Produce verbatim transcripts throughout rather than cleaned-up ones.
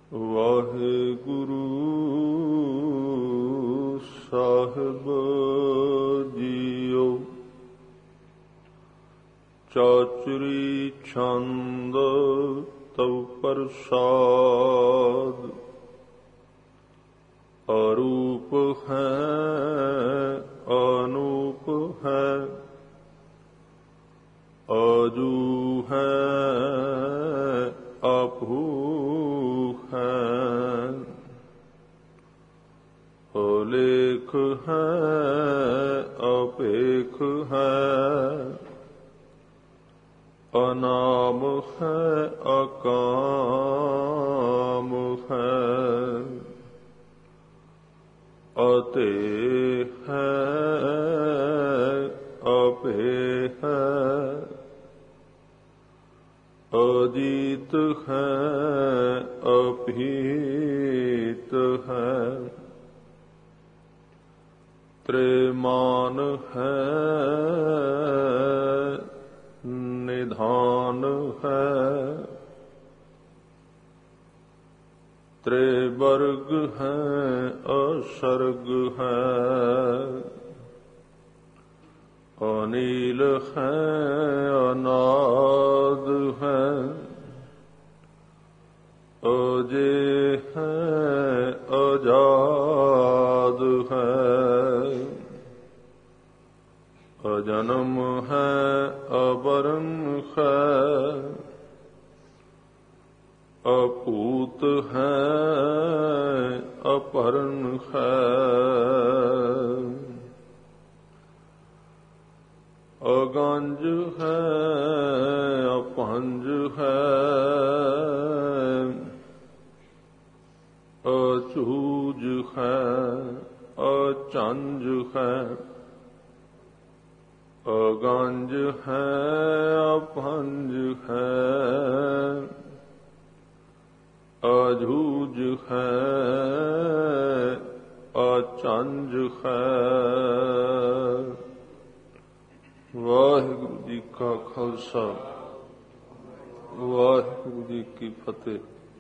ਵਾਹਿਗੁਰੂ ਸਾਹਿਬ JIO. ਚਾਚਰੀ ਛੰਦ ਤਵ ਪ੍ਰਸਾਦ, ਅਰੂਪ ਹੈ ਅਨੂਪ ਹੈ, ਆਜੂ ਹੈ ਆਪੂ ਹੈ, ਅਲੇਖ ਹੈ ਅਪੇਖ ਹੈ, ਅਨਾਮ ਹੈ ਅਕਾਮ ਹੈ, ਅਤੇ ਹੈ ਅਭੇ ਹੈ, ਅਜੀਤ ਹੈ ਅਭੀਤ ਹੈ, ਤ੍ਰੈਮਾਨ ਹੈ ਨਿਧਾਨ ਹੈ, ਤ੍ਰੈਵਰਗ ਹੈ ਅਸਰਗ ਹੈ, ਅਨੀਲ ਹੈ ਅਨਾਦ ਹੈ, ਅਜੇ ਹੈ ਅਜਾਦ ਹੈ, ਅਜਨਮ ਹੈ ਅਵਰਨ ਹੈ, ਅਭੂਤ ਹੈ ਅਪਰਨ ਹੈ, ਅਗੰਜ ਹੈ ਅਪੰਜ ਹੈ, ਅਚੂਜ ਹੈ ਅਚੰਜ ਹੈ, ਅਗੰਜ ਹੈ ਅਪੰਜ ਹੈ, ਅਝੂਜ ਹੈ ਅਚੰਜ ਹੈ। ਵਾਹਿਗੁਰੂ ਜੀ ਕਾ ਖਾਲਸਾ, ਵਾਹਿਗੁਰੂ ਜੀ ਕੀ ਫਤਿਹ।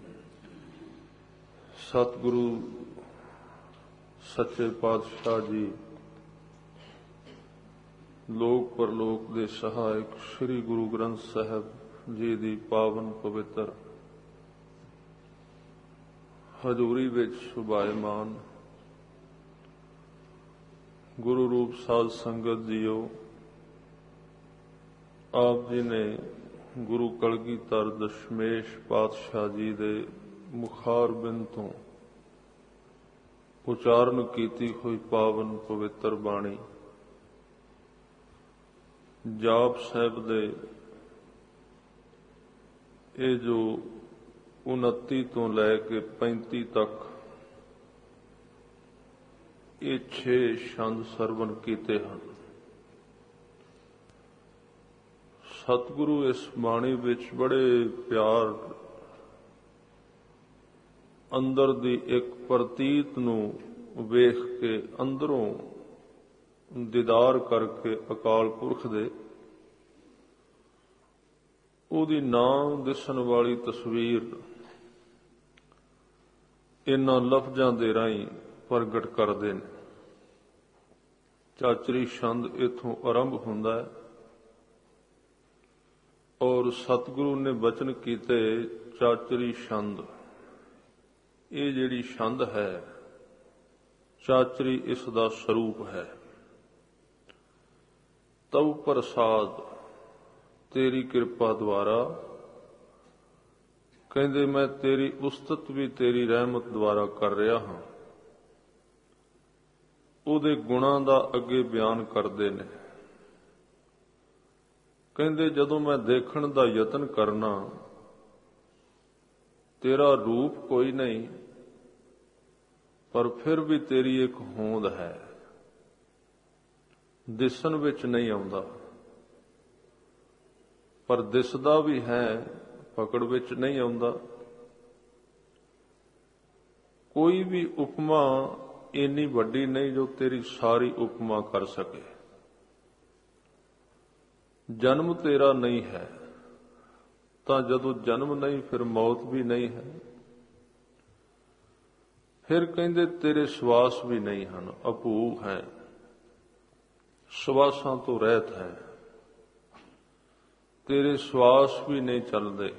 ਸਤਿਗੁਰੂ ਸੱਚੇ ਪਾਤਸ਼ਾਹ ਜੀ ਲੋਕ ਪਰਲੋਕ ਦੇ ਸਹਾਇਕ ਸ੍ਰੀ ਗੁਰੂ ਗ੍ਰੰਥ ਸਾਹਿਬ ਜੀ ਦੀ ਪਾਵਨ ਪਵਿੱਤਰ ਹਜ਼ੂਰੀ ਵਿੱਚ ਸੁਭਾਇਮਾਨ ਗੁਰੂ ਰੂਪ ਸਾਧ ਸੰਗਤ ਜੀਓ, ਆਪ ਜੀ ਨੇ ਗੁਰੂ ਕਲਗੀਧਰ ਦਸ਼ਮੇਸ਼ ਪਾਤਸ਼ਾਹ ਜੀ ਦੇ ਮੁਖਾਰਬਿੰਦ ਤੋਂ ਉਚਾਰਨ ਕੀਤੀ ਹੋਈ ਪਾਵਨ ਪਵਿੱਤਰ ਬਾਣੀ ਜਾਪ ਸਾਹਿਬ ਦੇ ਇਹ ਜੋ ਉਨੱਤੀ ਤੋਂ ਲੈ ਕੇ ਪੈਂਤੀ ਤੱਕ ਇਹ ਛੇ ਛੰਦ ਸਰਵਣ ਕੀਤੇ ਹਨ। ਸਤਿਗੁਰੂ ਇਸ ਬਾਣੀ ਵਿੱਚ ਬੜੇ ਪਿਆਰ ਅੰਦਰ ਦੀ ਇੱਕ ਪ੍ਰਤੀਤ ਨੂੰ ਵੇਖ ਕੇ ਅੰਦਰੋਂ ਦੀਦਾਰ ਕਰਕੇ ਅਕਾਲ ਪੁਰਖ ਦੇ ਉਹਦੀ ਨਾਂ ਦਿਸਣ ਵਾਲੀ ਤਸਵੀਰ ਇਹਨਾਂ ਲਫ਼ਜ਼ਾਂ ਦੇ ਰਾਹੀਂ ਪ੍ਰਗਟ ਕਰਦੇ ਨੇ। ਚਾਚਰੀ ਛੰਦ ਇੱਥੋਂ ਆਰੰਭ ਹੁੰਦਾ ਹੈ ਔਰ ਸਤਿਗੁਰੂ ਨੇ ਬਚਨ ਕੀਤੇ ਚਾਚਰੀ ਛੰਦ, ਇਹ ਜਿਹੜੀ ਛੰਦ ਹੈ ਚਾਚਰੀ ਇਸ ਦਾ ਸਰੂਪ ਹੈ। ਤਵ ਪ੍ਰਸਾਦ, ਤੇਰੀ ਕਿਰਪਾ ਦੁਆਰਾ, ਕਹਿੰਦੇ ਮੈਂ ਤੇਰੀ ਉਸਤਤ ਵੀ ਤੇਰੀ ਰਹਿਮਤ ਦੁਆਰਾ ਕਰ ਰਿਹਾ ਹਾਂ। ਉਹਦੇ ਗੁਣਾਂ ਦਾ ਅੱਗੇ ਬਿਆਨ ਕਰਦੇ ਨੇ। ਕਹਿੰਦੇ ਜਦੋਂ ਮੈਂ ਦੇਖਣ ਦਾ ਯਤਨ ਕਰਨਾ, ਤੇਰਾ ਰੂਪ ਕੋਈ ਨਹੀਂ ਪਰ ਫਿਰ ਵੀ ਤੇਰੀ ਇੱਕ ਹੋਂਦ ਹੈ, ਦਿਸਣ ਵਿੱਚ ਨਹੀਂ ਆਉਂਦਾ ਪਰ ਦਿਸਦਾ ਵੀ ਹੈ, ਪਕੜ ਵਿੱਚ ਨਹੀਂ ਆਉਂਦਾ। ਕੋਈ ਵੀ ਉਪਮਾ ਇੰਨੀ ਵੱਡੀ ਨਹੀਂ ਜੋ ਤੇਰੀ ਸਾਰੀ ਉਪਮਾ ਕਰ ਸਕੇ। ਜਨਮ ਤੇਰਾ ਨਹੀਂ ਹੈ ਤਾਂ ਜਦੋਂ ਜਨਮ ਨਹੀਂ ਫਿਰ ਮੌਤ ਵੀ ਨਹੀਂ ਹੈ। ਫਿਰ ਕਹਿੰਦੇ ਤੇਰੇ ਸਵਾਸ ਵੀ ਨਹੀਂ ਹਨ, ਅਭੂਖ ਹੈ, ਸਵਾਸਾਂ ਤੋਂ ਰਹਿਤ ਹੈ, ਤੇਰੇ ਸਵਾਸ ਵੀ ਨਹੀਂ ਚੱਲਦੇ।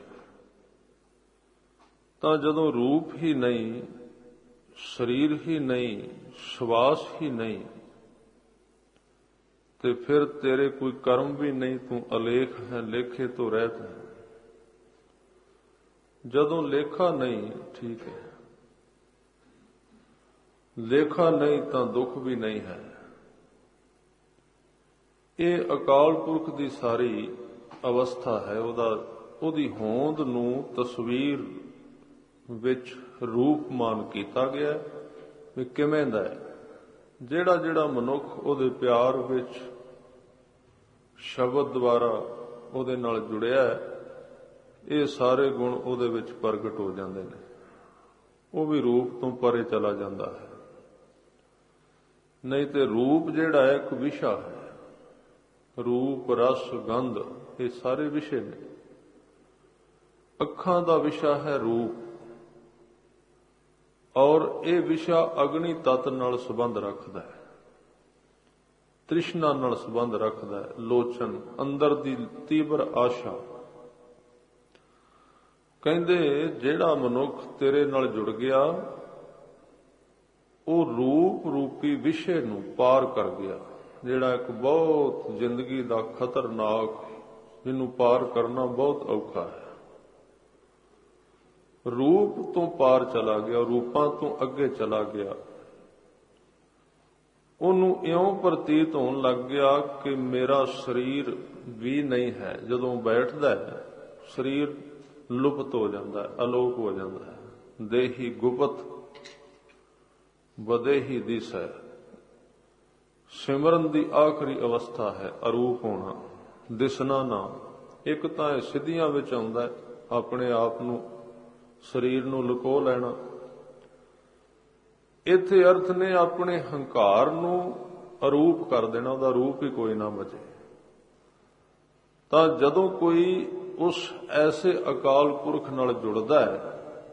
ਤਾਂ ਜਦੋਂ ਰੂਪ ਹੀ ਨਹੀਂ, ਸਰੀਰ ਹੀ ਨਹੀਂ, ਸਵਾਸ ਹੀ ਨਹੀਂ, ਤੇ ਫਿਰ ਤੇਰੇ ਕੋਈ ਕਰਮ ਵੀ ਨਹੀਂ, ਤੂੰ ਅਲੇਖ ਹੈ, ਲੇਖੇ ਤੋਂ ਰਹਿਤ ਹੈ। ਜਦੋਂ ਲੇਖਾ ਨਹੀਂ, ਠੀਕ ਹੈ, ਲੇਖਾ ਨਹੀਂ ਤਾਂ ਦੁੱਖ ਵੀ ਨਹੀਂ ਹੈ। ਇਹ ਅਕਾਲ ਪੁਰਖ ਦੀ ਸਾਰੀ ਅਵਸਥਾ ਹੈ। ਉਹਦਾ ਉਹਦੀ ਹੋਂਦ ਨੂੰ ਤਸਵੀਰ ਵਿੱਚ ਰੂਪਮਾਨ ਕੀਤਾ ਗਿਆ ਵੀ ਕਿਵੇਂ ਦਾ ਹੈ। ਜਿਹੜਾ ਜਿਹੜਾ ਮਨੁੱਖ ਉਹਦੇ ਪਿਆਰ ਵਿੱਚ ਸ਼ਬਦ ਦੁਆਰਾ ਉਹਦੇ ਨਾਲ ਜੁੜਿਆ ਹੈ, ਇਹ ਸਾਰੇ ਗੁਣ ਉਹਦੇ ਵਿੱਚ ਪ੍ਰਗਟ ਹੋ ਜਾਂਦੇ ਨੇ। ਉਹ ਵੀ ਰੂਪ ਤੋਂ ਪਰੇ ਚਲਾ ਜਾਂਦਾ ਹੈ। ਨਹੀਂ ਤੇ ਰੂਪ ਜਿਹੜਾ ਹੈ ਇੱਕ ਵਿਸ਼ਾ ਹੈ। ਰੂਪ, ਰਸ, ਗੰਧ, ਇਹ ਸਾਰੇ ਵਿਸ਼ੇ ਨੇ। ਅੱਖਾਂ ਦਾ ਵਿਸ਼ਾ ਹੈ ਰੂਪ, ਔਰ ਇਹ ਵਿਸ਼ਾ ਅਗਨੀ ਤੱਤ ਨਾਲ ਸੰਬੰਧ ਰੱਖਦਾ ਹੈ, ਤ੍ਰਿਸ਼ਨਾ ਨਾਲ ਸੰਬੰਧ ਰੱਖਦਾ ਹੈ, ਲੋਚਨ, ਅੰਦਰ ਦੀ ਤੀਬਰ ਆਸ਼ਾ। ਕਹਿੰਦੇ ਜਿਹੜਾ ਮਨੁੱਖ ਤੇਰੇ ਨਾਲ ਜੁੜ ਗਿਆ, ਉਹ ਰੂਪ ਰੂਪੀ ਵਿਸ਼ੇ ਨੂੰ ਪਾਰ ਕਰ ਗਿਆ, ਜਿਹੜਾ ਇੱਕ ਬਹੁਤ ਜ਼ਿੰਦਗੀ ਦਾ ਖਤਰਨਾਕ, ਜਿਹਨੂੰ ਪਾਰ ਕਰਨਾ ਬਹੁਤ ਔਖਾ ਹੈ। ਰੂਪ ਤੋਂ ਪਾਰ ਚਲਾ ਗਿਆ, ਰੂਪਾਂ ਤੋਂ ਅੱਗੇ ਚਲਾ ਗਿਆ। ਉਹਨੂੰ ਇਉਂ ਪ੍ਰਤੀਤ ਹੋਣ ਲੱਗ ਗਿਆ ਕਿ ਮੇਰਾ ਸਰੀਰ ਵੀ ਨਹੀਂ ਹੈ। ਜਦੋਂ ਬੈਠਦਾ ਹੈ ਸਰੀਰ ਲੁਪਤ ਹੋ ਜਾਂਦਾ ਹੈ, ਅਲੋਪ ਹੋ ਜਾਂਦਾ ਹੈ। ਦੇਹੀ ਗੁਪਤ ਬਦੇਹੀ ਦਿਸੈ। ਸਿਮਰਨ ਦੀ ਆਖਰੀ ਅਵਸਥਾ ਹੈ ਅਰੂਪ ਹੋਣਾ, ਦਿਸਣਾ ਨਾ। ਇੱਕ ਤਾਂ ਇਹ ਸਿੱਧੀਆਂ ਵਿੱਚ ਆਉਂਦਾ ਹੈ, ਆਪਣੇ ਆਪ ਨੂੰ, ਸਰੀਰ ਨੂੰ ਲੁਕੋ ਲੈਣਾ। ਇੱਥੇ ਅਰਥ ਨੇ ਆਪਣੇ ਹੰਕਾਰ ਨੂੰ ਅਰੂਪ ਕਰ ਦੇਣਾ, ਉਹਦਾ ਰੂਪ ਹੀ ਕੋਈ ਨਾ ਬਚੇ। ਤਾਂ ਜਦੋਂ ਕੋਈ ਉਸ ਐਸੇ ਅਕਾਲ ਪੁਰਖ ਨਾਲ ਜੁੜਦਾ ਹੈ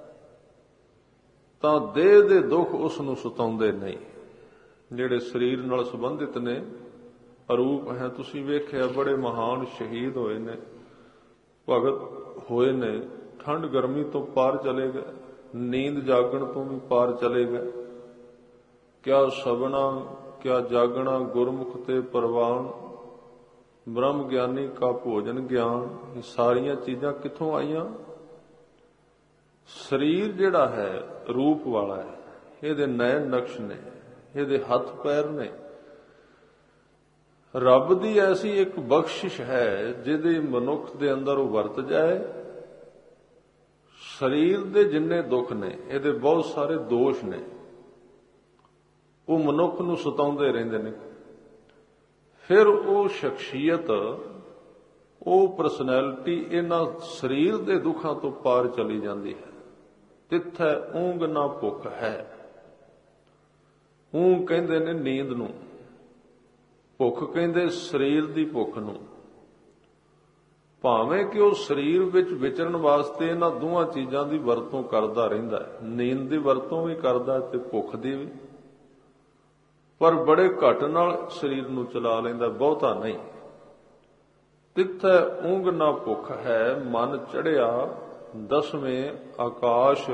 ਤਾਂ ਦੇਹ ਦੇ ਦੁੱਖ ਉਸ ਨੂੰ ਸਤਾਉਂਦੇ ਨਹੀਂ। ਜਿਹੜੇ ਸਰੀਰ ਨਾਲ ਸੰਬੰਧਿਤ ਨੇ, ਅਰੂਪ ਹੈ। ਤੁਸੀਂ ਵੇਖਿਆ ਬੜੇ ਮਹਾਨ ਸ਼ਹੀਦ ਹੋਏ ਨੇ, ਭਗਤ ਹੋਏ ਨੇ, ਠੰਡ ਗਰਮੀ ਤੋਂ ਪਾਰ ਚਲੇ ਗਏ, ਨੀਂਦ ਜਾਗਣ ਤੋਂ ਵੀ ਪਾਰ ਚਲੇ ਗਏ। ਕਿਆ ਸਬਣਾ ਕਿਆ ਜਾਗਣਾ ਗੁਰਮੁਖ ਤੇ ਪ੍ਰਵਾਨ, ਬ੍ਰਹਮ ਗਿਆਨੀ ਕਾ ਭੋਜਨ ਗਿਆਨ। ਇਹ ਸਾਰੀਆਂ ਚੀਜ਼ਾਂ ਕਿੱਥੋਂ ਆਈਆਂ? ਸਰੀਰ ਜਿਹੜਾ ਹੈ ਰੂਪ ਵਾਲਾ ਹੈ, ਇਹਦੇ ਨੈਣ ਨਕਸ਼ ਨੇ, ਇਹਦੇ ਹੱਥ ਪੈਰ ਨੇ। ਰੱਬ ਦੀ ਐਸੀ ਇੱਕ ਬਖਸ਼ਿਸ਼ ਹੈ ਜਿਹਦੇ ਮਨੁੱਖ ਦੇ ਅੰਦਰ ਉਹ ਵਰਤ ਜਾਏ। ਸਰੀਰ ਦੇ ਜਿੰਨੇ ਦੁੱਖ ਨੇ, ਇਹਦੇ ਬਹੁਤ ਸਾਰੇ ਦੋਸ਼ ਨੇ, ਉਹ ਮਨੁੱਖ ਨੂੰ ਸਤਾਉਂਦੇ ਰਹਿੰਦੇ ਨੇ। ਫਿਰ ਉਹ ਸ਼ਖਸੀਅਤ, ਉਹ ਪਰਸਨੈਲਿਟੀ ਇਹਨਾਂ ਸਰੀਰ ਦੇ ਦੁੱਖਾਂ ਤੋਂ ਪਾਰ ਚਲੀ ਜਾਂਦੀ ਹੈ। ਤਿੱਥੈ ਊਂਘ ਨਾ ਭੁੱਖ ਹੈ। ਊਂਘ ਕਹਿੰਦੇ ਨੇ ਨੀਂਦ ਨੂੰ, ਭੁੱਖ ਕਹਿੰਦੇ ਸਰੀਰ ਦੀ ਭੁੱਖ ਨੂੰ। ਭਾਵੇਂ ਕਿ ਉਹ ਸਰੀਰ ਵਿੱਚ ਵਿਚਰਨ ਵਾਸਤੇ ਇਹਨਾਂ ਦੋਹਾਂ ਚੀਜ਼ਾਂ ਦੀ ਵਰਤੋਂ ਕਰਦਾ ਰਹਿੰਦਾ ਹੈ, ਨੀਂਦ ਦੀ ਵਰਤੋਂ ਵੀ ਕਰਦਾ ਤੇ ਭੁੱਖ ਦੀ ਵੀ, ਪਰ ਬੜੇ ਘੱਟ ਨਾਲ ਸਰੀਰ ਨੂੰ ਚਲਾ ਲੈਂਦਾ, ਬਹੁਤਾ ਨਹੀਂ। ਤਿੱਥੈ ਊਂਘ ਨਾ ਭੁੱਖ ਹੈ, ਮਨ ਚੜਿਆ ਦਸਵੇਂ ਆਕਾਸ਼।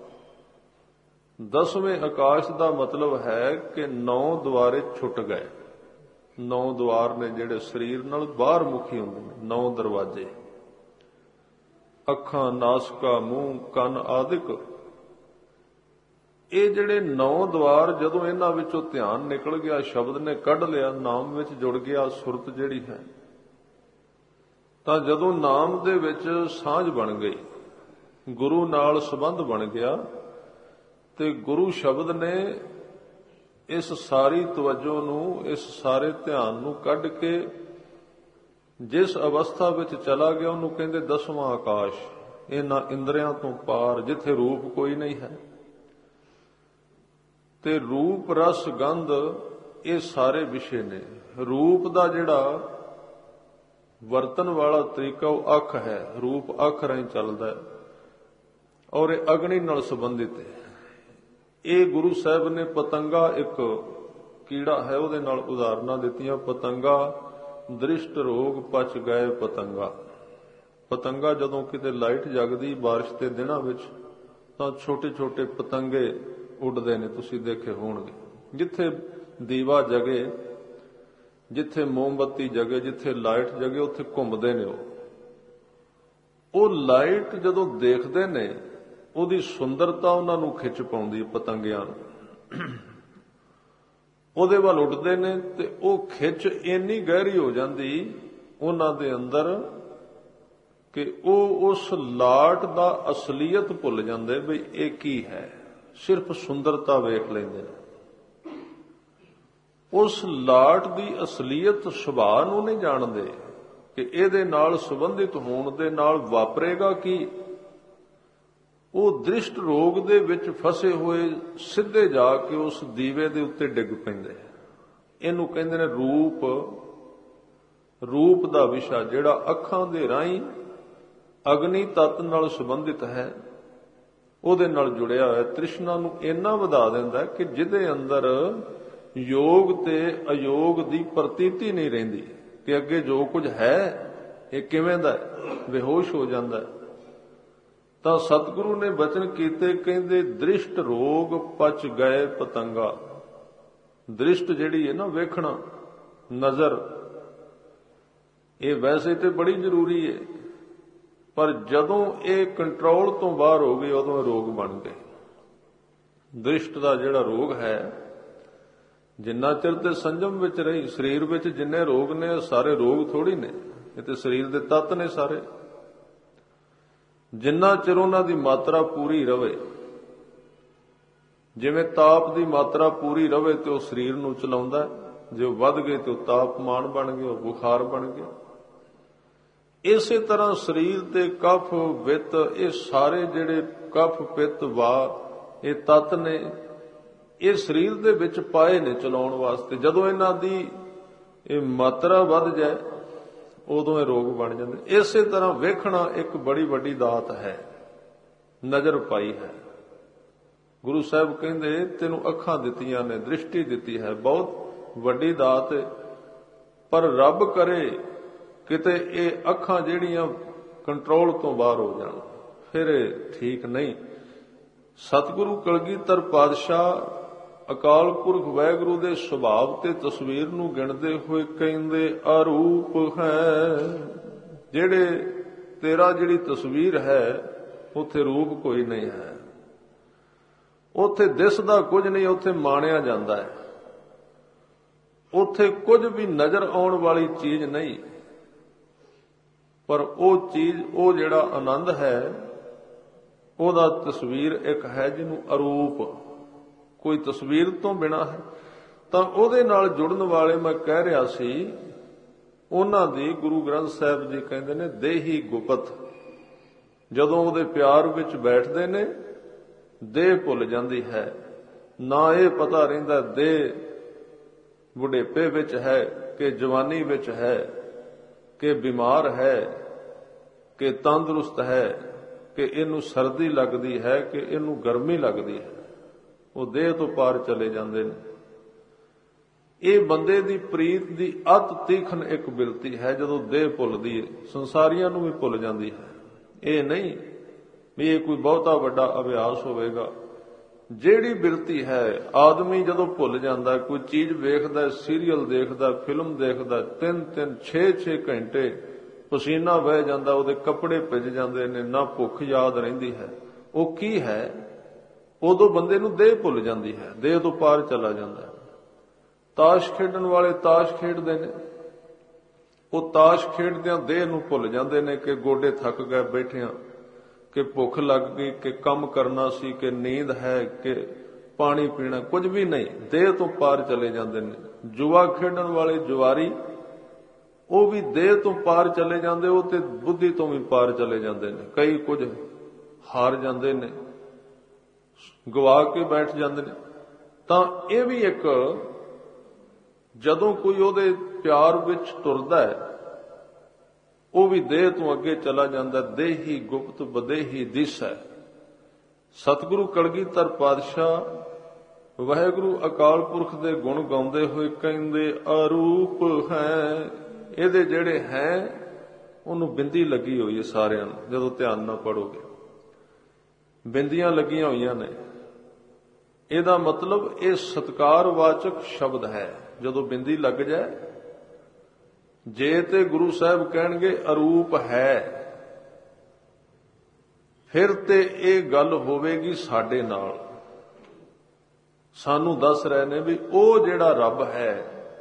ਦਸਵੇਂ ਆਕਾਸ਼ ਦਾ ਮਤਲਬ ਹੈ ਕਿ ਨੌ ਦੁਆਰੇ ਛੁੱਟ ਗਏ। ਨੌ ਦੁਆਰ ਨੇ ਜਿਹੜੇ ਸਰੀਰ ਨਾਲ ਬਾਹਰ ਮੁਖੀ ਹੁੰਦੇ ਨੇ, ਨੌ ਦਰਵਾਜ਼ੇ, ਅੱਖਾਂ, ਨਾਸਕਾ, ਮੂੰਹ, ਕੰਨ ਆਦਿਕ। ਇਹ ਜਿਹੜੇ ਨੌ ਦੁਆਰ, ਜਦੋਂ ਇਹਨਾਂ ਵਿੱਚੋਂ ਧਿਆਨ ਨਿਕਲ ਗਿਆ, ਸ਼ਬਦ ਨੇ ਕੱਢ ਲਿਆ, ਨਾਮ ਵਿੱਚ ਜੁੜ ਗਿਆ, ਸੁਰਤ ਜਿਹੜੀ ਹੈ, ਤਾਂ ਜਦੋਂ ਨਾਮ ਦੇ ਵਿੱਚ ਸਾਂਝ ਬਣ ਗਈ, ਗੁਰੂ ਨਾਲ ਸੰਬੰਧ ਬਣ ਗਿਆ, ਤੇ ਗੁਰੂ ਸ਼ਬਦ ਨੇ ਇਸ ਸਾਰੀ ਤਵੱਜੋ ਨੂੰ, ਇਸ ਸਾਰੇ ਧਿਆਨ ਨੂੰ ਕੱਢ ਕੇ ਜਿਸ ਅਵਸਥਾ ਵਿੱਚ ਚਲਾ ਗਿਆ, ਉਹਨੂੰ ਕਹਿੰਦੇ ਦਸਵਾਂ ਆਕਾਸ਼। ਇਹਨਾਂ ਇੰਦਰੀਆਂ ਤੋਂ ਪਾਰ, ਜਿੱਥੇ ਰੂਪ ਕੋਈ ਨਹੀਂ ਹੈ। ਤੇ ਰੂਪ, ਰਸ, ਗੰਧ, ਇਹ ਸਾਰੇ ਵਿਸ਼ੇ ਨੇ। ਰੂਪ ਦਾ ਜਿਹੜਾ ਵਰਤਨ ਵਾਲਾ ਤਰੀਕਾ ਉਹ ਅੱਖ ਹੈ। ਰੂਪ ਅੱਖ ਰਾਹੀਂ ਚੱਲਦਾ ਹੈ, ਔਰ ਇਹ ਅਗਨੀ ਨਾਲ ਸੰਬੰਧਿਤ ਹੈ। ਇਹ ਗੁਰੂ ਸਾਹਿਬ ਨੇ ਪਤੰਗਾ ਇੱਕ ਕੀੜਾ ਹੈ ਉਹਦੇ ਨਾਲ ਉਦਾਹਰਨਾਂ ਦਿੱਤੀਆਂ। ਪਤੰਗਾ ਦ੍ਰਿਸ਼ਟ ਰੋਗ ਪਚ ਗਏ ਪਤੰਗਾ। ਪਤੰਗਾ ਜਦੋਂ ਕਿਤੇ ਲਾਈਟ ਜਗਦੀ ਬਾਰਿਸ਼ ਦੇ ਦਿਨਾਂ ਵਿੱਚ ਤਾਂ ਛੋਟੇ ਛੋਟੇ ਪਤੰਗੇ ਉੱਡਦੇ ਨੇ, ਤੁਸੀਂ ਦੇਖੇ ਹੋਣਗੇ। ਜਿੱਥੇ ਦੀਵਾ ਜਗੇ, ਜਿੱਥੇ ਮੋਮਬੱਤੀ ਜਗੇ, ਜਿੱਥੇ ਲਾਈਟ ਜਗੇ, ਉੱਥੇ ਘੁੰਮਦੇ ਨੇ। ਉਹ ਉਹ ਲਾਈਟ ਜਦੋਂ ਦੇਖਦੇ ਨੇ ਉਹਦੀ ਸੁੰਦਰਤਾ ਉਹਨਾਂ ਨੂੰ ਖਿੱਚ ਪਾਉਂਦੀ ਪਤੰਗਿਆਂ ਨੂੰ। ਉਹਦੇ ਵੱਲ ਉੱਡਦੇ ਨੇ ਤੇ ਉਹ ਖਿੱਚ ਇੰਨੀ ਗਹਿਰੀ ਹੋ ਜਾਂਦੀ ਉਹਨਾਂ ਦੇ ਅੰਦਰ ਕਿ ਉਹ ਉਸ ਲਾਟ ਦਾ ਅਸਲੀਅਤ ਭੁੱਲ ਜਾਂਦੇ ਬਈ ਇਹ ਕੀ ਹੈ, ਸਿਰਫ ਸੁੰਦਰਤਾ ਵੇਖ ਲੈਂਦੇ ਨੇ। ਉਸ ਲਾਟ ਦੀ ਅਸਲੀਅਤ ਸੁਭਾਅ ਨੂੰ ਨਹੀਂ ਜਾਣਦੇ ਕਿ ਇਹਦੇ ਨਾਲ ਸੰਬੰਧਿਤ ਹੋਣ ਦੇ ਨਾਲ ਵਾਪਰੇਗਾ ਕੀ। ਉਹ ਦ੍ਰਿਸ਼ਟ ਰੋਗ ਦੇ ਵਿੱਚ ਫਸੇ ਹੋਏ ਸਿੱਧੇ ਜਾ ਕੇ ਉਸ ਦੀਵੇ ਦੇ ਉੱਤੇ ਡਿੱਗ ਪੈਂਦੇ। ਇਹਨੂੰ ਕਹਿੰਦੇ ਨੇ ਰੂਪ। ਰੂਪ ਦਾ ਵਿਸ਼ਾ ਜਿਹੜਾ ਅੱਖਾਂ ਦੇ ਰਾਹੀਂ ਅਗਨੀ ਤੱਤ ਨਾਲ ਸੰਬੰਧਿਤ ਹੈ, ਉਹਦੇ ਨਾਲ ਜੁੜਿਆ ਹੋਇਆ, ਤ੍ਰਿਸ਼ਨਾ ਨੂੰ ਇੰਨਾ ਵਧਾ ਦਿੰਦਾ ਕਿ ਜਿਹਦੇ ਅੰਦਰ ਯੋਗ ਤੇ ਅਯੋਗ ਦੀ ਪ੍ਰਤੀਤੀ ਨਹੀਂ ਰਹਿੰਦੀ ਕਿ ਅੱਗੇ ਜੋ ਕੁਝ ਹੈ ਇਹ ਕਿਵੇਂ ਦਾ, ਬੇਹੋਸ਼ ਹੋ ਜਾਂਦਾ। ਤਾਂ ਸਤਿਗੁਰੂ ਨੇ ਬਚਨ ਕੀਤੇ, ਕਹਿੰਦੇ ਦ੍ਰਿਸ਼ਟ ਰੋਗ ਪਚ ਗਏ ਪਤੰਗਾ। ਦ੍ਰਿਸ਼ਟ ਜਿਹੜੀ ਹੈ ਨਾ, ਵੇਖਣਾ, ਨਜ਼ਰ, ਇਹ ਵੈਸੇ ਤੇ ਬੜੀ ਜ਼ਰੂਰੀ ਹੈ, ਪਰ ਜਦੋਂ ਇਹ ਕੰਟਰੋਲ ਤੋਂ ਬਾਹਰ ਹੋ ਗਈ ਉਦੋਂ ਰੋਗ ਬਣ ਗਏ। ਦ੍ਰਿਸ਼ਟ ਦਾ ਜਿਹੜਾ ਰੋਗ ਹੈ, ਜਿੰਨਾ ਚਿਰ ਤੇ ਸੰਜਮ ਵਿੱਚ ਰਹੀ, ਸਰੀਰ ਵਿੱਚ ਜਿੰਨੇ ਰੋਗ ਨੇ ਸਾਰੇ ਰੋਗ ਥੋੜੀ ਨੇ, ਇਹ ਤੇ ਸਰੀਰ ਦੇ ਤੱਤ ਨੇ ਸਾਰੇ। ਜਿੰਨਾ ਚਿਰ ਉਹਨਾਂ ਦੀ ਮਾਤਰਾ ਪੂਰੀ ਰਵੇ, ਜਿਵੇਂ ਤਾਪ ਦੀ ਮਾਤਰਾ ਪੂਰੀ ਰਵੇ ਤੇ ਉਹ ਸਰੀਰ ਨੂੰ ਚਲਾਉਂਦਾ। ਜੇ ਉਹ ਵੱਧ ਗਏ ਤੇ ਉਹ ਤਾਪਮਾਨ ਬਣ ਗਿਆ, ਉਹ ਬੁਖਾਰ ਬਣ ਗਿਆ। ਇਸੇ ਤਰ੍ਹਾਂ ਸਰੀਰ ਦੇ ਕਫ ਵਿੱਤ, ਇਹ ਸਾਰੇ ਜਿਹੜੇ ਕਫ ਪਿੱਤ ਵਾਤ ਇਹ ਤੱਤ ਨੇ, ਇਹ ਸਰੀਰ ਦੇ ਵਿੱਚ ਪਾਏ ਨੇ ਚਲਾਉਣ ਵਾਸਤੇ। ਜਦੋਂ ਇਹਨਾਂ ਦੀ ਇਹ ਮਾਤਰਾ ਵੱਧ ਜਾਏ ਉਦੋਂ ਇਹ ਰੋਗ ਬਣ ਜਾਂਦੇ। ਇਸੇ ਤਰ੍ਹਾਂ ਵੇਖਣਾ ਇੱਕ ਬੜੀ ਵੱਡੀ ਦਾਤ ਹੈ, ਨਜ਼ਰ ਪਾਈ ਹੈ। ਗੁਰੂ ਸਾਹਿਬ ਕਹਿੰਦੇ ਤੈਨੂੰ ਅੱਖਾਂ ਦਿੱਤੀਆਂ ਨੇ, ਦ੍ਰਿਸ਼ਟੀ ਦਿੱਤੀ ਹੈ, ਬਹੁਤ ਵੱਡੀ ਦਾਤ ਹੈ। ਪਰ ਰੱਬ ਕਰੇ ਕਿਤੇ ਇਹ ਅੱਖਾਂ ਜਿਹੜੀਆਂ ਕੰਟਰੋਲ ਤੋਂ ਬਾਹਰ ਹੋ ਜਾਣ, ਫਿਰ ਇਹ ਠੀਕ ਨਹੀਂ। ਸਤਿਗੁਰੂ ਕਲਗੀਧਰ ਪਾਤਸ਼ਾਹ ਅਕਾਲ ਪੁਰਖ ਵਾਹਿਗੁਰੂ ਦੇ ਸੁਭਾਵ ਤੇ ਤਸਵੀਰ ਨੂੰ ਗਿਣਦੇ ਹੋਏ ਕਹਿੰਦੇ ਅਰੂਪ ਹੈ। ਜਿਹੜੇ ਤੇਰਾ ਜਿਹੜੀ ਤਸਵੀਰ ਹੈ ਉੱਥੇ ਰੂਪ ਕੋਈ ਨਹੀਂ ਹੈ, ਉੱਥੇ ਦਿਸਦਾ ਕੁਝ ਨਹੀਂ, ਉੱਥੇ ਮਾਣਿਆ ਜਾਂਦਾ ਹੈ, ਉੱਥੇ ਕੁਝ ਵੀ ਨਜ਼ਰ ਆਉਣ ਵਾਲੀ ਚੀਜ਼ ਨਹੀਂ। ਪਰ ਉਹ ਚੀਜ਼, ਉਹ ਜਿਹੜਾ ਆਨੰਦ ਹੈ, ਉਹਦਾ ਤਸਵੀਰ ਇੱਕ ਹੈ ਜਿਹਨੂੰ ਅਰੂਪ, ਕੋਈ ਤਸਵੀਰ ਤੋਂ ਬਿਨਾਂ ਹੈ। ਤਾਂ ਉਹਦੇ ਨਾਲ ਜੁੜਨ ਵਾਲੇ ਮੈਂ ਕਹਿ ਰਿਹਾ ਸੀ, ਉਹਨਾਂ ਦੀ ਗੁਰੂ ਗ੍ਰੰਥ ਸਾਹਿਬ ਜੀ ਕਹਿੰਦੇ ਨੇ ਦੇਹੀ ਗੁਪਤ। ਜਦੋਂ ਉਹਦੇ ਪਿਆਰ ਵਿੱਚ ਬੈਠਦੇ ਨੇ ਦੇਹ ਭੁੱਲ ਜਾਂਦੀ ਹੈ, ਨਾ ਇਹ ਪਤਾ ਰਹਿੰਦਾ ਦੇਹ ਬੁਢੇਪੇ ਵਿੱਚ ਹੈ ਕਿ ਜਵਾਨੀ ਵਿੱਚ ਹੈ, ਕਿ ਬਿਮਾਰ ਹੈ ਕਿ ਤੰਦਰੁਸਤ ਹੈ, ਕਿ ਇਹਨੂੰ ਸਰਦੀ ਲੱਗਦੀ ਹੈ ਕਿ ਇਹਨੂੰ ਗਰਮੀ ਲੱਗਦੀ ਹੈ। ਉਹ ਦੇਹ ਤੋਂ ਪਾਰ ਚਲੇ ਜਾਂਦੇ ਨੇ। ਇਹ ਬੰਦੇ ਦੀ ਪ੍ਰੀਤ ਦੀ ਅਤ ਤੀਖਣ ਇੱਕ ਬਿਰਤੀ ਹੈ, ਜਦੋਂ ਦੇਹ ਭੁੱਲਦੀ ਹੈ ਸੰਸਾਰੀਆਂ ਨੂੰ ਵੀ ਭੁੱਲ ਜਾਂਦੀ ਹੈ। ਇਹ ਨਹੀਂ ਵੀ ਇਹ ਕੋਈ ਬਹੁਤਾ ਵੱਡਾ ਅਭਿਆਸ ਹੋਵੇਗਾ। ਜਿਹੜੀ ਬਿਰਤੀ ਹੈ, ਆਦਮੀ ਜਦੋਂ ਭੁੱਲ ਜਾਂਦਾ, ਕੋਈ ਚੀਜ਼ ਵੇਖਦਾ, ਸੀਰੀਅਲ ਦੇਖਦਾ, ਫਿਲਮ ਦੇਖਦਾ, ਤਿੰਨ ਤਿੰਨ ਛੇ ਛੇ ਘੰਟੇ ਪਸੀਨਾ ਵਹਿ ਜਾਂਦਾ, ਉਹਦੇ ਕੱਪੜੇ ਭਿੱਜ ਜਾਂਦੇ ਨੇ, ਨਾ ਭੁੱਖ ਯਾਦ ਰਹਿੰਦੀ ਹੈ। ਉਹ ਕੀ ਹੈ? ਉਦੋਂ ਬੰਦੇ ਨੂੰ ਦੇਹ ਭੁੱਲ ਜਾਂਦੀ ਹੈ, ਦੇਹ ਤੋਂ ਪਾਰ ਚਲਾ ਜਾਂਦਾ ਹੈ। ਤਾਸ਼ ਖੇਡਣ ਵਾਲੇ ਤਾਸ਼ ਖੇਡਦੇ ਨੇ, ਉਹ ਤਾਸ਼ ਖੇਡਦਿਆਂ ਦੇਹ ਨੂੰ ਭੁੱਲ ਜਾਂਦੇ ਨੇ ਕਿ ਗੋਡੇ ਥੱਕ ਗਏ ਬੈਠਿਆਂ, ਕਿ ਭੁੱਖ ਲੱਗ ਗਈ, ਕਿ ਕੰਮ ਕਰਨਾ ਸੀ, ਕਿ ਨੀਂਦ ਹੈ, ਕਿ ਪਾਣੀ ਪੀਣਾ, ਕੁਝ ਵੀ ਨਹੀਂ, ਦੇਹ ਤੋਂ ਪਾਰ ਚਲੇ ਜਾਂਦੇ ਨੇ। ਜੁਆ ਖੇਡਣ ਵਾਲੇ ਜੁਆਰੀ, ਉਹ ਵੀ ਦੇਹ ਤੋਂ ਪਾਰ ਚਲੇ ਜਾਂਦੇ, ਉਹ ਤੇ ਬੁੱਧੀ ਤੋਂ ਵੀ ਪਾਰ ਚਲੇ ਜਾਂਦੇ ਨੇ। ਕਈ ਕੁਝ ਹਾਰ ਜਾਂਦੇ ਨੇ, ਗਵਾ ਕੇ ਬੈਠ ਜਾਂਦੇ ਨੇ। ਤਾਂ ਇਹ ਵੀ ਇੱਕ, ਜਦੋਂ ਕੋਈ ਉਹਦੇ ਪਿਆਰ ਵਿੱਚ ਤੁਰਦਾ ਹੈ, ਉਹ ਵੀ ਦੇਹ ਤੋਂ ਅੱਗੇ ਚਲਾ ਜਾਂਦਾ। ਦੇਹੀ ਗੁਪਤ ਬਦੇਹੀ ਦਿਸ ਹੈ। ਸਤਿਗੁਰੂ ਕਲਗੀਧਰ ਪਾਤਸ਼ਾਹ ਵਾਹਿਗੁਰੂ ਅਕਾਲ ਪੁਰਖ ਦੇ ਗੁਣ ਗਾਉਂਦੇ ਹੋਏ ਕਹਿੰਦੇ ਅਰੂਪ ਹੈ। ਇਹਦੇ ਜਿਹੜੇ ਹੈ ਉਹਨੂੰ ਬਿੰਦੀ ਲੱਗੀ ਹੋਈ ਹੈ ਸਾਰਿਆਂ ਨੂੰ, ਜਦੋਂ ਧਿਆਨ ਨਾਲ ਪੜੋਗੇ ਬਿੰਦੀਆਂ ਲੱਗੀਆਂ ਹੋਈਆਂ ਨੇ। ਇਹਦਾ ਮਤਲਬ ਇਹ ਸਤਿਕਾਰਵਾਚਕ ਸ਼ਬਦ ਹੈ। ਜਦੋਂ ਬਿੰਦੀ ਲੱਗ ਜਾਏ, ਜੇ ਤੇ ਗੁਰੂ ਸਾਹਿਬ ਕਹਿਣਗੇ ਅਰੂਪ ਹੈ, ਫਿਰ ਤੇ ਇਹ ਗੱਲ ਹੋਵੇਗੀ ਸਾਡੇ ਨਾਲ। ਸਾਨੂੰ ਦੱਸ ਰਹੇ ਨੇ ਵੀ ਉਹ ਜਿਹੜਾ ਰੱਬ ਹੈ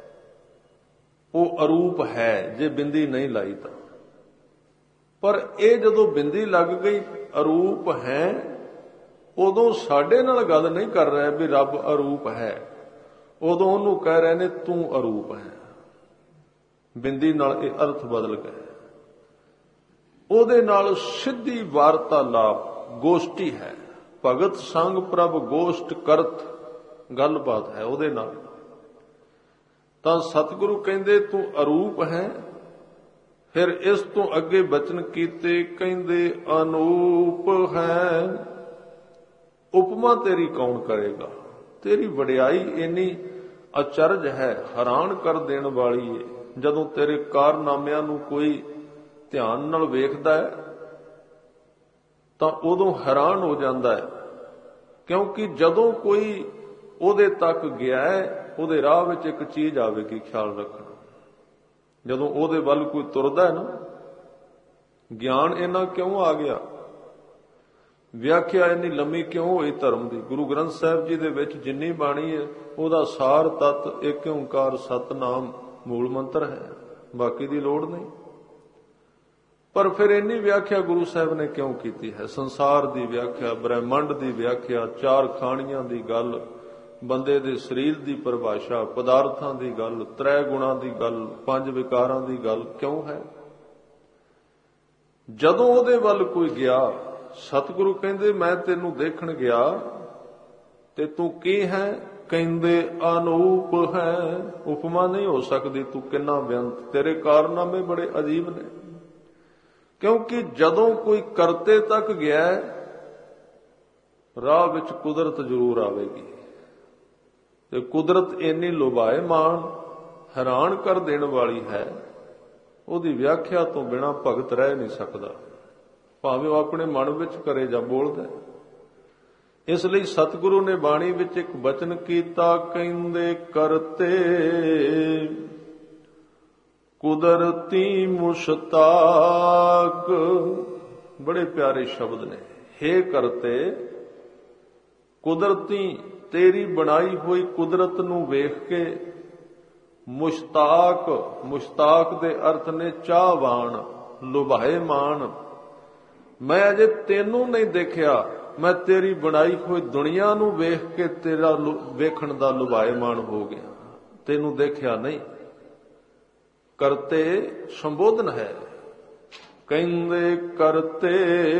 ਉਹ ਅਰੂਪ ਹੈ, ਜੇ ਬਿੰਦੀ ਨਹੀਂ ਲਾਈ ਤਾਂ। ਪਰ ਇਹ ਜਦੋਂ ਬਿੰਦੀ ਲੱਗ ਗਈ ਅਰੂਪ ਹੈ, ਉਦੋਂ ਸਾਡੇ ਨਾਲ ਗੱਲ ਨਹੀਂ ਕਰ ਰਿਹਾ ਵੀ ਰੱਬ ਅਰੂਪ ਹੈ, ਉਦੋਂ ਉਹਨੂੰ ਕਹਿ ਰਹੇ ਨੇ ਤੂੰ ਅਰੂਪ ਹੈ। ਬਿੰਦੀ ਨਾਲ ਇਹ ਅਰਥ ਬਦਲ ਗਏ। ਉਹਦੇ ਨਾਲ ਸਿੱਧੀ ਵਾਰਤਾਲਾਪ, ਗੋਸ਼ਟੀ ਹੈ। ਭਗਤ ਸੰਗ ਪ੍ਰਭ ਗੋਸ਼ਟ ਕਰਤ, ਗੱਲਬਾਤ ਹੈ ਉਹਦੇ ਨਾਲ। ਤਾਂ ਸਤਿਗੁਰੂ ਕਹਿੰਦੇ ਤੂੰ ਅਰੂਪ ਹੈ। ਫਿਰ ਇਸ ਤੋਂ ਅੱਗੇ ਬਚਨ ਕੀਤੇ, ਕਹਿੰਦੇ ਅਨੂਪ ਹੈ। ਉਪਮਾ ਤੇਰੀ ਕੌਣ ਕਰੇਗਾ? ਤੇਰੀ ਵਡਿਆਈ ਇੰਨੀ ਅਚਰਜ ਹੈ, ਹੈਰਾਨ ਕਰ ਦੇਣ ਵਾਲੀ ਹੈ। ਜਦੋਂ ਤੇਰੇ ਕਾਰਨਾਮਿਆਂ ਨੂੰ ਕੋਈ ਧਿਆਨ ਨਾਲ ਵੇਖਦਾ ਹੈ ਤਾਂ ਉਦੋਂ ਹੈਰਾਨ ਹੋ ਜਾਂਦਾ ਹੈ। ਕਿਉਂਕਿ ਜਦੋਂ ਕੋਈ ਉਹਦੇ ਤੱਕ ਗਿਆ ਹੈ, ਉਹਦੇ ਰਾਹ ਵਿੱਚ ਇੱਕ ਚੀਜ਼ ਆਵੇਗੀ, ਖਿਆਲ ਰੱਖਣਾ। ਜਦੋਂ ਉਹਦੇ ਵੱਲ ਕੋਈ ਤੁਰਦਾ ਹੈ ਨਾ, ਗਿਆਨ ਇੰਨਾ ਕਿਉਂ ਆ ਗਿਆ, ਵਿਆਖਿਆ ਇੰਨੀ ਲੰਮੀ ਕਿਉਂ ਹੋਈ ਧਰਮ ਦੀ? ਗੁਰੂ ਗ੍ਰੰਥ ਸਾਹਿਬ ਜੀ ਦੇ ਵਿੱਚ ਜਿੰਨੀ ਬਾਣੀ ਹੈ ਉਹਦਾ ਸਾਰ ਤੱਤ ਇੱਕ ਓਂਕਾਰ ਸਤਿਨਾਮ ਮੂਲ ਮੰਤਰ ਹੈ, ਬਾਕੀ ਦੀ ਲੋੜ ਨਹੀਂ। ਪਰ ਫਿਰ ਇੰਨੀ ਵਿਆਖਿਆ ਗੁਰੂ ਸਾਹਿਬ ਨੇ ਕਿਉਂ ਕੀਤੀ ਹੈ? ਸੰਸਾਰ ਦੀ ਵਿਆਖਿਆ, ਬ੍ਰਹਿਮੰਡ ਦੀ ਵਿਆਖਿਆ, ਚਾਰ ਖਾਣੀਆਂ ਦੀ ਗੱਲ, ਬੰਦੇ ਦੇ ਸਰੀਰ ਦੀ ਪਰਿਭਾਸ਼ਾ, ਪਦਾਰਥਾਂ ਦੀ ਗੱਲ, ਤ੍ਰੈ ਗੁਣਾਂ ਦੀ ਗੱਲ, ਪੰਜ ਵਿਕਾਰਾਂ ਦੀ ਗੱਲ ਕਿਉਂ ਹੈ? ਜਦੋਂ ਉਹਦੇ ਵੱਲ ਕੋਈ ਗਿਆ, ਸਤਿਗੁਰੂ ਕਹਿੰਦੇ ਮੈਂ ਤੈਨੂੰ ਦੇਖਣ ਗਿਆ ਤੇ ਤੂੰ ਕੀ ਹੈ? ਕਹਿੰਦੇ ਅਨੂਪ ਹੈ। ਉਪਮਾ ਨਹੀਂ ਹੋ ਸਕਦੀ, ਤੂੰ ਕਿੰਨਾ ਬੇਅੰਤ, ਤੇਰੇ ਕਾਰਨਾਮੇ ਬੜੇ ਅਜੀਬ ਨੇ। ਕਿਉਂਕਿ ਜਦੋਂ ਕੋਈ ਕਰਤੇ ਤੱਕ ਗਿਆ, ਰਾਹ ਵਿੱਚ ਕੁਦਰਤ ਜ਼ਰੂਰ ਆਵੇਗੀ, ਤੇ ਕੁਦਰਤ ਇੰਨੀ ਲੁਭਾਏਮਾਨ, ਹੈਰਾਨ ਕਰ ਦੇਣ ਵਾਲੀ ਹੈ, ਉਹਦੀ ਵਿਆਖਿਆ ਤੋਂ ਬਿਨਾਂ ਭਗਤ ਰਹਿ ਨਹੀਂ ਸਕਦਾ, ਭਾਵੇਂ ਉਹ ਆਪਣੇ ਮਨ ਵਿੱਚ ਕਰੇ ਜਾਂ ਬੋਲਦਾ। ਇਸ ਲਈ ਸਤਿਗੁਰੂ ਨੇ ਬਾਣੀ ਵਿੱਚ ਇੱਕ ਬਚਨ ਕੀਤਾ, ਕਹਿੰਦੇ ਕਰਤੇ ਕੁਦਰਤੀ ਮੁਸ਼ਤਾਕ। ਬੜੇ ਪਿਆਰੇ ਸ਼ਬਦ ਨੇ। ਹੇ ਕਰਤੇ, ਕੁਦਰਤੀ ਤੇਰੀ ਬਣਾਈ ਹੋਈ ਕੁਦਰਤ ਨੂੰ ਵੇਖ ਕੇ ਮੁਸ਼ਤਾਕ, ਮੁਸ਼ਤਾਕ ਦੇ ਅਰਥ ਨੇ ਚਾਹਵਾਨ, ਲੁਭਾਏਮਾਨ। ਮੈਂ ਅਜੇ ਤੈਨੂੰ ਨਹੀਂ ਦੇਖਿਆ, ਮੈਂ ਤੇਰੀ ਬਣਾਈ ਹੋਈ ਦੁਨੀਆ ਨੂੰ ਵੇਖ ਕੇ ਤੇਰਾ ਵੇਖਣ ਦਾ ਲੁਭਾਏਮਾਨ ਹੋ ਗਿਆ, ਤੈਨੂੰ ਦੇਖਿਆ ਨਹੀਂ। ਕਰਤੇ ਸੰਬੋਧਨ ਹੈ। ਕਹਿੰਦੇ ਕਰਤੇ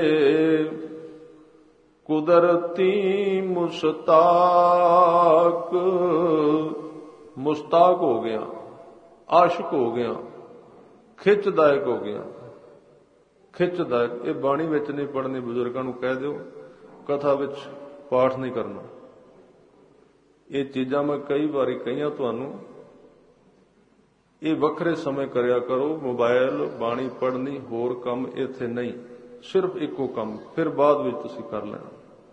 ਕੁਦਰਤੀ ਮੁਸ਼ਤਾਕ। ਮੁਸ਼ਤਾਕ ਹੋ ਗਿਆ, ਆਸ਼ਿਕ ਹੋ ਗਿਆ, ਖਿੱਚਦਾਇਕ ਹੋ ਗਿਆ। ਖਿੱਚਦਾਇਕ ਇਹ ਬਾਣੀ ਵਿੱਚ ਨਹੀਂ ਪੜ੍ਹਨੀ, ਬਜ਼ੁਰਗਾਂ ਨੂੰ ਕਹਿ ਦਿਓ ਕਥਾ ਵਿੱਚ ਪਾਠ ਨਹੀਂ ਕਰਨਾ। ਇਹ ਚੀਜ਼ਾਂ ਮੈਂ ਕਈ ਵਾਰੀ ਕਹੀਆਂ ਤੁਹਾਨੂੰ, ਇਹ ਵੱਖਰੇ ਸਮੇਂ ਕਰਿਆ ਕਰੋ। ਮੋਬਾਈਲ, ਬਾਣੀ ਪੜ੍ਹਨੀ, ਹੋਰ ਕੰਮ ਇੱਥੇ ਨਹੀਂ, ਸਿਰਫ ਇੱਕੋ ਕੰਮ, ਫਿਰ ਬਾਅਦ ਵਿੱਚ ਤੁਸੀਂ ਕਰ ਲੈਣਾ।